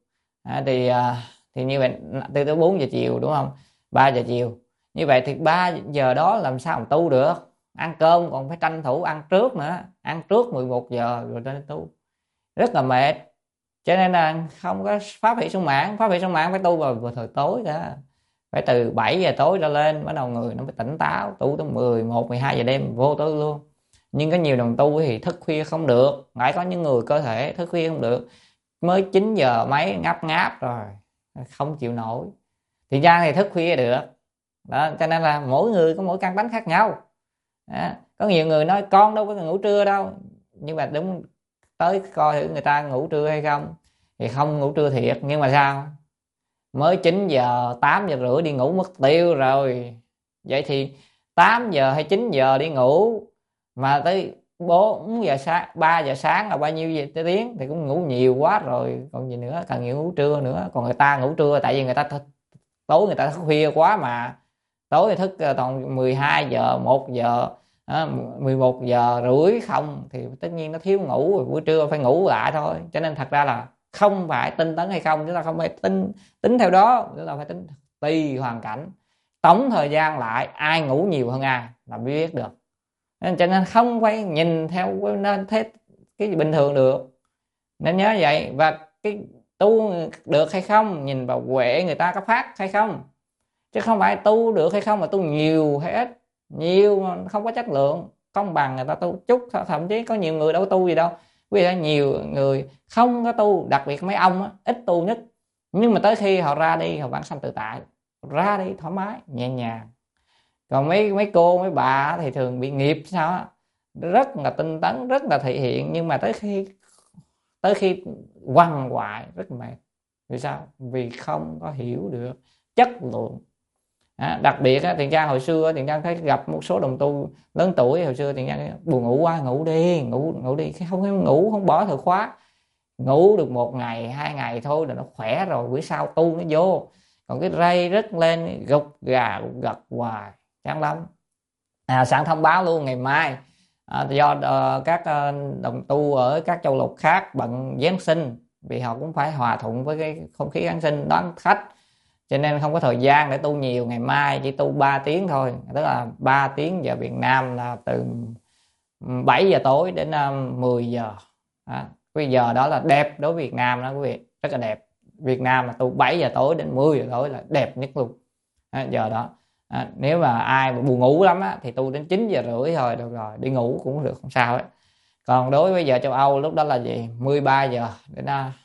S2: Thì như vậy từ tới 4 giờ chiều đúng không? 3 giờ chiều. Như vậy thì 3 giờ đó làm sao mà tu được? Ăn cơm còn phải tranh thủ ăn trước nữa, ăn trước 11 giờ rồi đến tu. Rất là mệt. Cho nên là không có pháp hỷ sung mãn. Pháp hỷ sung mãn phải tu vào thời tối đó. Phải từ 7 giờ tối ra lên bắt đầu người nó mới tỉnh táo, tu tới 11, 12 giờ đêm vô tối luôn. Nhưng có nhiều đồng tu thì thức khuya không được, phải có những người cơ thể thức khuya không được, mới 9 giờ mấy ngáp ngáp rồi không chịu nổi. Thì ra thì thức khuya được đó. Cho nên là mỗi người có mỗi căn tánh khác nhau đó. Có nhiều người nói con đâu có ngủ trưa đâu, nhưng mà đúng tới coi thử người ta ngủ trưa hay không, thì không ngủ trưa thiệt, nhưng mà sao mới 9 giờ 8 giờ rưỡi đi ngủ mất tiêu rồi. Vậy thì 8 giờ hay 9 giờ đi ngủ mà tới 4 giờ sáng 3 giờ sáng là bao nhiêu giờ tiếng thì cũng ngủ nhiều quá rồi, còn gì nữa, cần nhiều ngủ trưa nữa. Còn người ta ngủ trưa tại vì người ta tối người ta thức khuya quá mà, tối thì thức toàn 12 giờ 1 giờ 11 giờ rưỡi không, thì tất nhiên nó thiếu ngủ, buổi trưa phải ngủ lại thôi. Cho nên thật ra là không phải tinh tấn hay không, chúng ta không phải tính theo đó, chúng ta phải tính tùy hoàn cảnh, tổng thời gian lại ai ngủ nhiều hơn ai là biết được. Cho nên không phải nhìn theo nên thế cái bình thường được, nên nhớ vậy. Và cái tu được hay không nhìn vào huệ người ta có phát hay không, chứ không phải tu được hay không mà tu nhiều hay ít. Nhiều mà không có chất lượng, không bằng người ta tu chút. Thậm chí có nhiều người đâu tu gì đâu, vì vậy nhiều người không có tu, đặc biệt mấy ông á, ít tu nhất, nhưng mà tới khi họ ra đi họ vãng sanh tự tại, ra đi thoải mái nhẹ nhàng. Còn mấy cô mấy bà thì thường bị nghiệp sao á, rất là tinh tấn, rất là thể hiện, nhưng mà tới khi quằn hoài rất mệt. Vì sao? Vì không có hiểu được chất lượng. Đặc biệt á, Tiền Trang hồi xưa Tiền Trang thấy gặp một số đồng tu lớn tuổi hồi xưa, Tiền Trang buồn ngủ quá, ngủ đi, ngủ đi, không ngủ, không bỏ thời khóa, ngủ được 1 ngày 2 ngày thôi là nó khỏe rồi, bữa sau tu nó vô. Còn cái ray rất lên gục gà gật hoài chán lắm. Sẵn thông báo luôn, ngày mai do các đồng tu ở các châu lục khác bận Giáng sinh, vì họ cũng phải hòa thuận với cái không khí Giáng sinh đón khách, cho nên không có thời gian để tu nhiều. Ngày mai chỉ tu 3 tiếng thôi, tức là 3 tiếng giờ Việt Nam là từ 7 giờ tối đến 10 giờ. Cái giờ đó là đẹp đối với Việt Nam đó quý vị, rất là đẹp. Việt Nam là tu 7 giờ tối đến 10 giờ tối là đẹp nhất luôn. Giờ đó nếu mà ai mà buồn ngủ lắm á, thì tu đến 9 giờ rưỡi thôi được rồi, đi ngủ cũng được, không sao ấy. Còn đối với giờ châu Âu lúc đó là gì, 13 giờ đến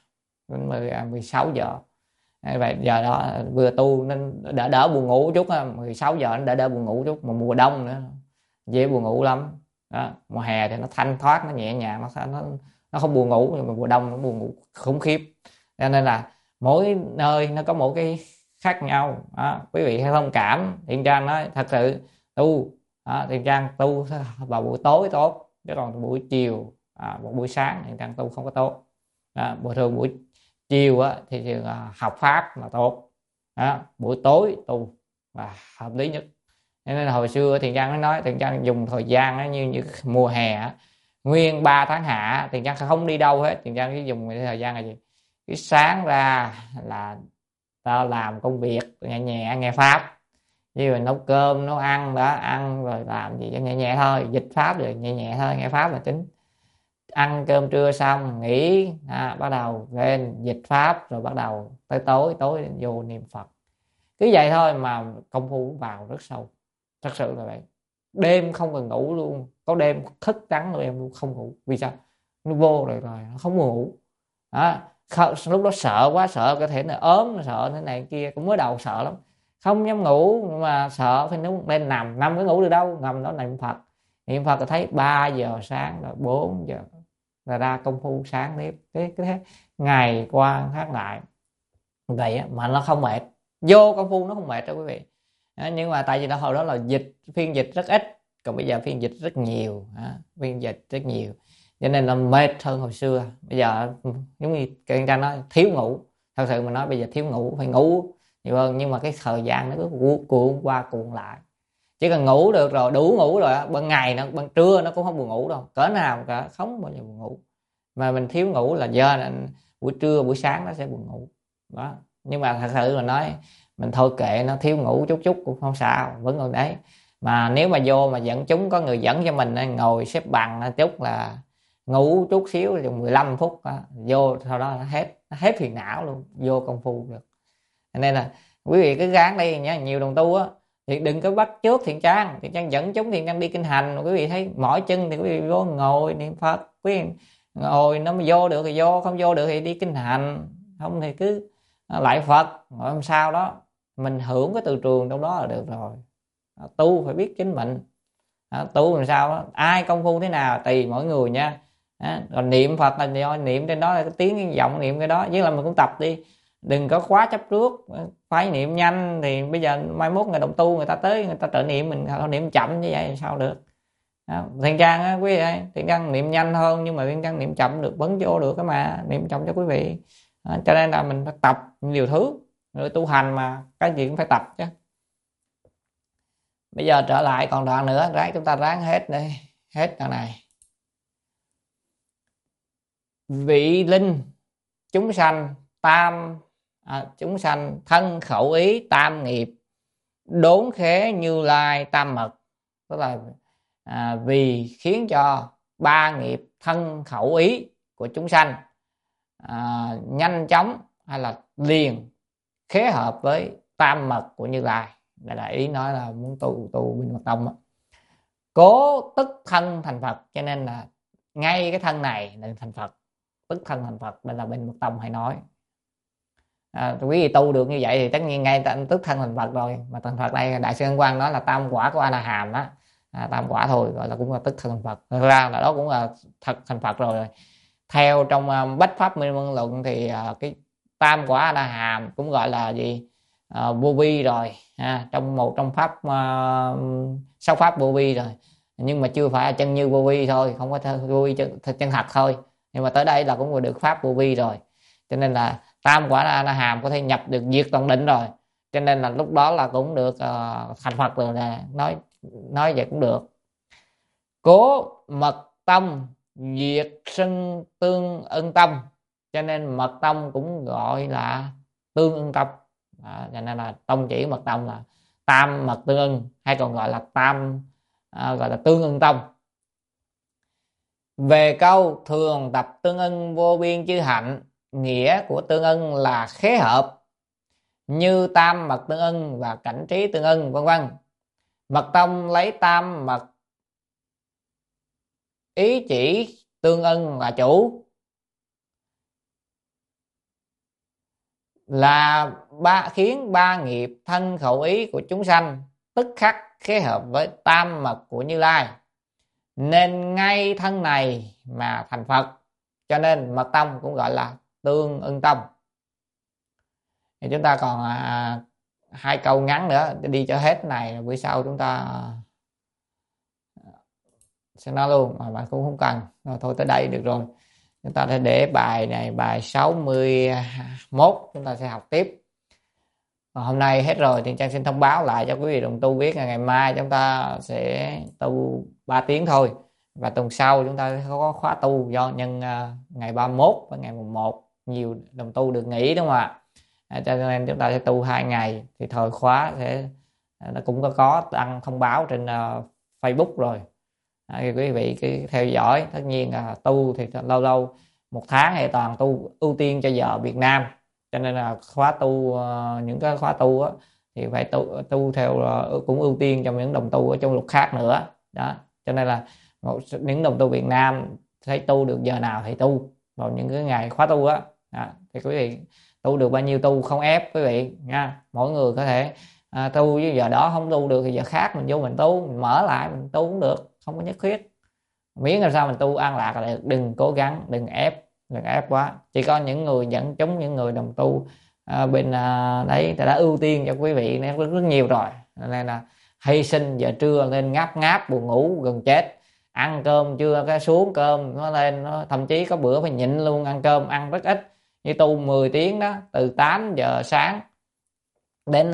S2: 16 giờ. Vậy giờ đó vừa tu nên đỡ buồn ngủ chút, 16 giờ nó đỡ buồn ngủ chút. Mà mùa đông nữa dễ buồn ngủ lắm đó. Mùa hè thì nó thanh thoát, nó nhẹ nhàng, nó không buồn ngủ, nhưng mà mùa đông nó buồn ngủ khủng khiếp. Cho nên là mỗi nơi nó có một cái khác nhau đó. Quý vị hãy thông cảm. Thiện Trang nói thật sự tu Thiện Trang tu vào buổi tối tốt, chứ còn buổi chiều một buổi sáng Thiện Trang tu không có tốt đó. Thường buổi chiều thì học pháp là tốt đó. Buổi tối tu và hợp lý nhất. Nên là hồi xưa Thiện Trang nói Thiện Trang dùng thời gian như mùa hè nguyên 3 tháng hạ Thiện Trang không đi đâu hết. Thiện Trang chỉ dùng thời gian là gì, cái sáng ra là tao làm công việc nhẹ nhẹ nghe pháp, như là nấu cơm nấu ăn đó, ăn rồi làm gì cho nhẹ nhẹ thôi, dịch pháp được nhẹ nhẹ thôi, nghe pháp là chính. Ăn cơm trưa xong nghỉ bắt đầu lên dịch pháp, rồi bắt đầu tới tối vô niệm Phật. Cứ vậy thôi mà công phu vào rất sâu, thật sự là vậy. Đêm không cần ngủ luôn, có đêm thức trắng rồi em luôn không ngủ. Vì sao? Nó vô rồi nó không ngủ đó. Lúc đó sợ quá, sợ có thể là ốm, sợ thế này kia, cũng mới đầu sợ lắm, không dám ngủ, nhưng mà sợ phải đứng lên nằm cái ngủ được đâu, nằm đó niệm Phật là thấy 3 giờ sáng rồi 4 giờ là ra công phu sáng tiếp. Cái ngày qua khác lại vậy mà nó không mệt, vô công phu nó không mệt đâu quý vị. Nhưng mà tại vì hồi đó là phiên dịch rất ít, còn bây giờ phiên dịch rất nhiều, phiên dịch rất nhiều, cho nên là mệt hơn hồi xưa. Bây giờ giống như Kiên Trang nói thiếu ngủ, thật sự mà nói bây giờ thiếu ngủ, phải ngủ nhiều hơn, nhưng mà cái thời gian nó cứ cuộn qua cuộn lại. Chỉ cần ngủ được rồi, đủ ngủ rồi, ban ngày ban trưa nó cũng không buồn ngủ đâu, cỡ nào cả, không bao giờ buồn ngủ. Mà mình thiếu ngủ là do là buổi trưa buổi sáng nó sẽ buồn ngủ đó. Nhưng mà thật sự mà nói mình thôi kệ nó, thiếu ngủ chút cũng không sao, vẫn còn đấy. Mà nếu mà vô mà dẫn chúng, có người dẫn cho mình ngồi xếp bằng chút là ngủ chút xíu chừng 15 phút vô, sau đó hết phiền não luôn, vô công phu được. Nên là quý vị cứ gắng đi nhé. Nhiều đồng tu thì đừng có bắt trước Thiện Trang dẫn chúng, Thiện Trang đi kinh hành, quý vị thấy mỏi chân thì quý vị vô ngồi niệm Phật, quý vị ngồi nó mà vô được thì vô, không vô được thì đi kinh hành, không thì cứ lại Phật ngồi làm sao đó, mình hưởng cái từ trường trong đó là được rồi. Tu phải biết chính mình, tu làm sao đó. Ai công phu thế nào tùy mỗi người nha. Còn niệm Phật là do niệm trên đó là cái tiếng cái giọng niệm cái đó, với là mình cũng tập đi, đừng có quá chấp trước phải niệm nhanh. Thì bây giờ mai mốt người đồng tu người ta tới người ta tự niệm, mình niệm chậm như vậy sao được. Thiện Trang quý vị, Thiện Trang niệm nhanh hơn, nhưng mà Thiện Trang niệm chậm được vẫn vô được cái mà niệm chậm cho quý vị. Cho nên là mình phải tập nhiều thứ, rồi tu hành mà cái gì cũng phải tập chứ. Bây giờ trở lại còn đoạn nữa, chúng ta ráng hết đây, hết đoạn này. Vị linh chúng sanh chúng sanh thân khẩu ý tam nghiệp, đốn khế Như Lai tam mật. Tức là vì khiến cho ba nghiệp thân khẩu ý của chúng sanh nhanh chóng hay là liền khế hợp với tam mật của Như Lai. Đây là ý nói là muốn tu bên mật tông đó. Cố tức thân thành Phật, cho nên là ngay cái thân này là thành Phật, tức thân thành Phật. Đây là bên mật tông hay nói. Quý vị tu được như vậy thì tất nhiên ngay tức thân thành Phật rồi. Mà thành Phật này Đại sư Ấn Quang nói là tam quả của A La Hàm đó, tam quả thôi, gọi là cũng là tức thân thành Phật. Thực ra là đó cũng là thật thành Phật rồi. Theo trong Bách Pháp Minh Môn Luận thì cái tam quả A La Hàm cũng gọi là gì, vô vi rồi, trong pháp sáu pháp vô vi rồi, nhưng mà chưa phải là chân như vô vi thôi, không có vô vi chân thật thôi, nhưng mà tới đây là cũng được pháp vô vi rồi. Cho nên là tam quả A La Hàm có thể nhập được diệt toàn định rồi, cho nên là lúc đó là cũng được thành Phật rồi nè. Nói vậy cũng được. Cố mật tông diệt sinh tương ưng tâm, cho nên mật tông cũng gọi là tương ưng tâm. Cho nên là tông chỉ mật tông là tam mật tương ưng, hay còn gọi là gọi là tương ưng tông. Về câu thường tập tương ưng vô biên chư hạnh, nghĩa của tương ưng là khế hợp như tam mật tương ưng và cảnh trí tương ưng vân vân. Mật tông lấy tam mật ý chỉ tương ưng là chủ, là khiến ba nghiệp thân khẩu ý của chúng sanh tức khắc khế hợp với tam mật của Như Lai, nên ngay thân này mà thành Phật. Cho nên mật tông cũng gọi là tương ưng tông. Thì chúng ta còn hai câu ngắn nữa đi cho hết này, buổi sau chúng ta sẽ nói luôn, mà bạn cũng không cần. Rồi, thôi tới đây được rồi. Chúng ta sẽ để bài này, bài 61 chúng ta sẽ học tiếp. Còn hôm nay hết rồi thì Trang xin thông báo lại cho quý vị đồng tu biết là ngày mai chúng ta sẽ tu 3 tiếng thôi, và tuần sau chúng ta sẽ có khóa tu do nhân ngày 31 và ngày 1 nhiều đồng tu được nghỉ, đúng không ạ? Cho nên chúng ta sẽ tu 2 ngày, thì thời khóa sẽ nó cũng có đăng thông báo trên Facebook rồi. Thì quý vị cứ theo dõi. Tất nhiên là tu thì lâu lâu một tháng thì toàn tu ưu tiên cho giờ Việt Nam, cho nên là khóa tu, những cái khóa tu á, thì phải tu theo cũng ưu tiên cho những đồng tu ở trong lục khác nữa đó. Cho nên là những đồng tu Việt Nam thấy tu được giờ nào thì tu vào những cái ngày khóa tu á. Thì quý vị tu được bao nhiêu tu, không ép quý vị nha. Mỗi người có thể tu với giờ đó, không tu được thì giờ khác mình vô mình tu, mình mở lại mình tu cũng được, không có nhất thiết. Miễn làm sao mình tu an lạc là được. Đừng cố gắng, đừng ép quá. Chỉ có những người dẫn chúng, những người đồng tu bên đấy đã ưu tiên cho quý vị rất nhiều rồi, nên là hy sinh giờ trưa lên ngáp buồn ngủ gần chết, ăn cơm chưa cái xuống cơm nó lên, nó thậm chí có bữa phải nhịn luôn ăn cơm, ăn rất ít. Như tu 10 tiếng đó, từ 8 giờ sáng đến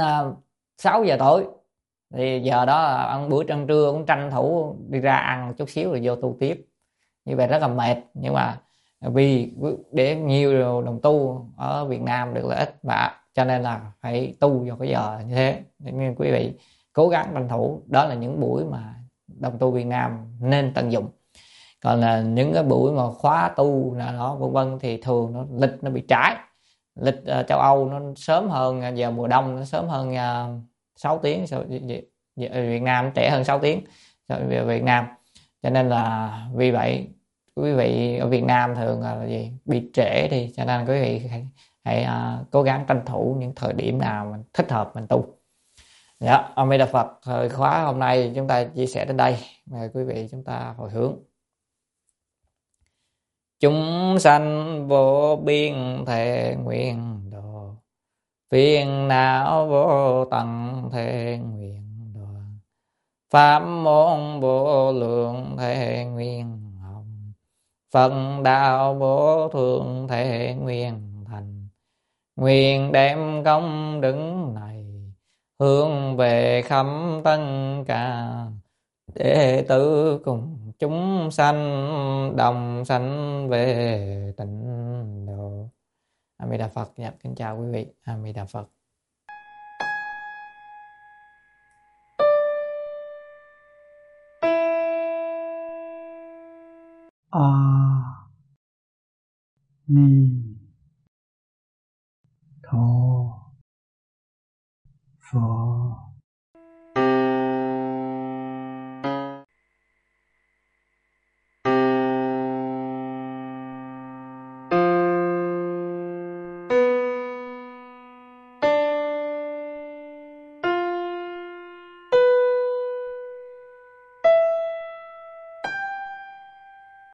S2: 6 giờ tối, thì giờ đó ăn bữa trưa cũng tranh thủ đi ra ăn một chút xíu rồi vô tu tiếp. Như vậy rất là mệt, nhưng mà vì để nhiều đồng tu ở Việt Nam được lợi ích, và cho nên là phải tu vào cái giờ như thế. Nên quý vị cố gắng tranh thủ, đó là những buổi mà đồng tu Việt Nam nên tận dụng. Còn là những cái buổi mà khóa tu là đó vân vân thì thường lịch nó bị trái. Lịch châu Âu nó sớm hơn, giờ mùa đông nó sớm hơn 6 tiếng, Việt Nam trễ hơn 6 tiếng về Việt Nam. Cho nên là vì vậy quý vị ở Việt Nam thường là gì bị trễ, thì cho nên quý vị hãy cố gắng tranh thủ những thời điểm nào mình thích hợp mình tu. Dạ, A Di Đà Phật. Thời khóa hôm nay chúng ta chia sẻ đến đây, mời quý vị chúng ta hồi hướng. Chúng sanh vô biên thể nguyện độ, phiền não vô tận thể nguyện đoàn, pháp môn vô lượng thể nguyện hồng, Phật đạo vô thượng thể nguyện thành. Nguyện đem công đức này hướng về khắp tất cả đệ tử cùng chúng sanh đồng sanh về tịnh độ. A Di Đà Phật. Dạ, kính chào quý vị. A Di Đà Phật.
S1: A Ni Tho Phật.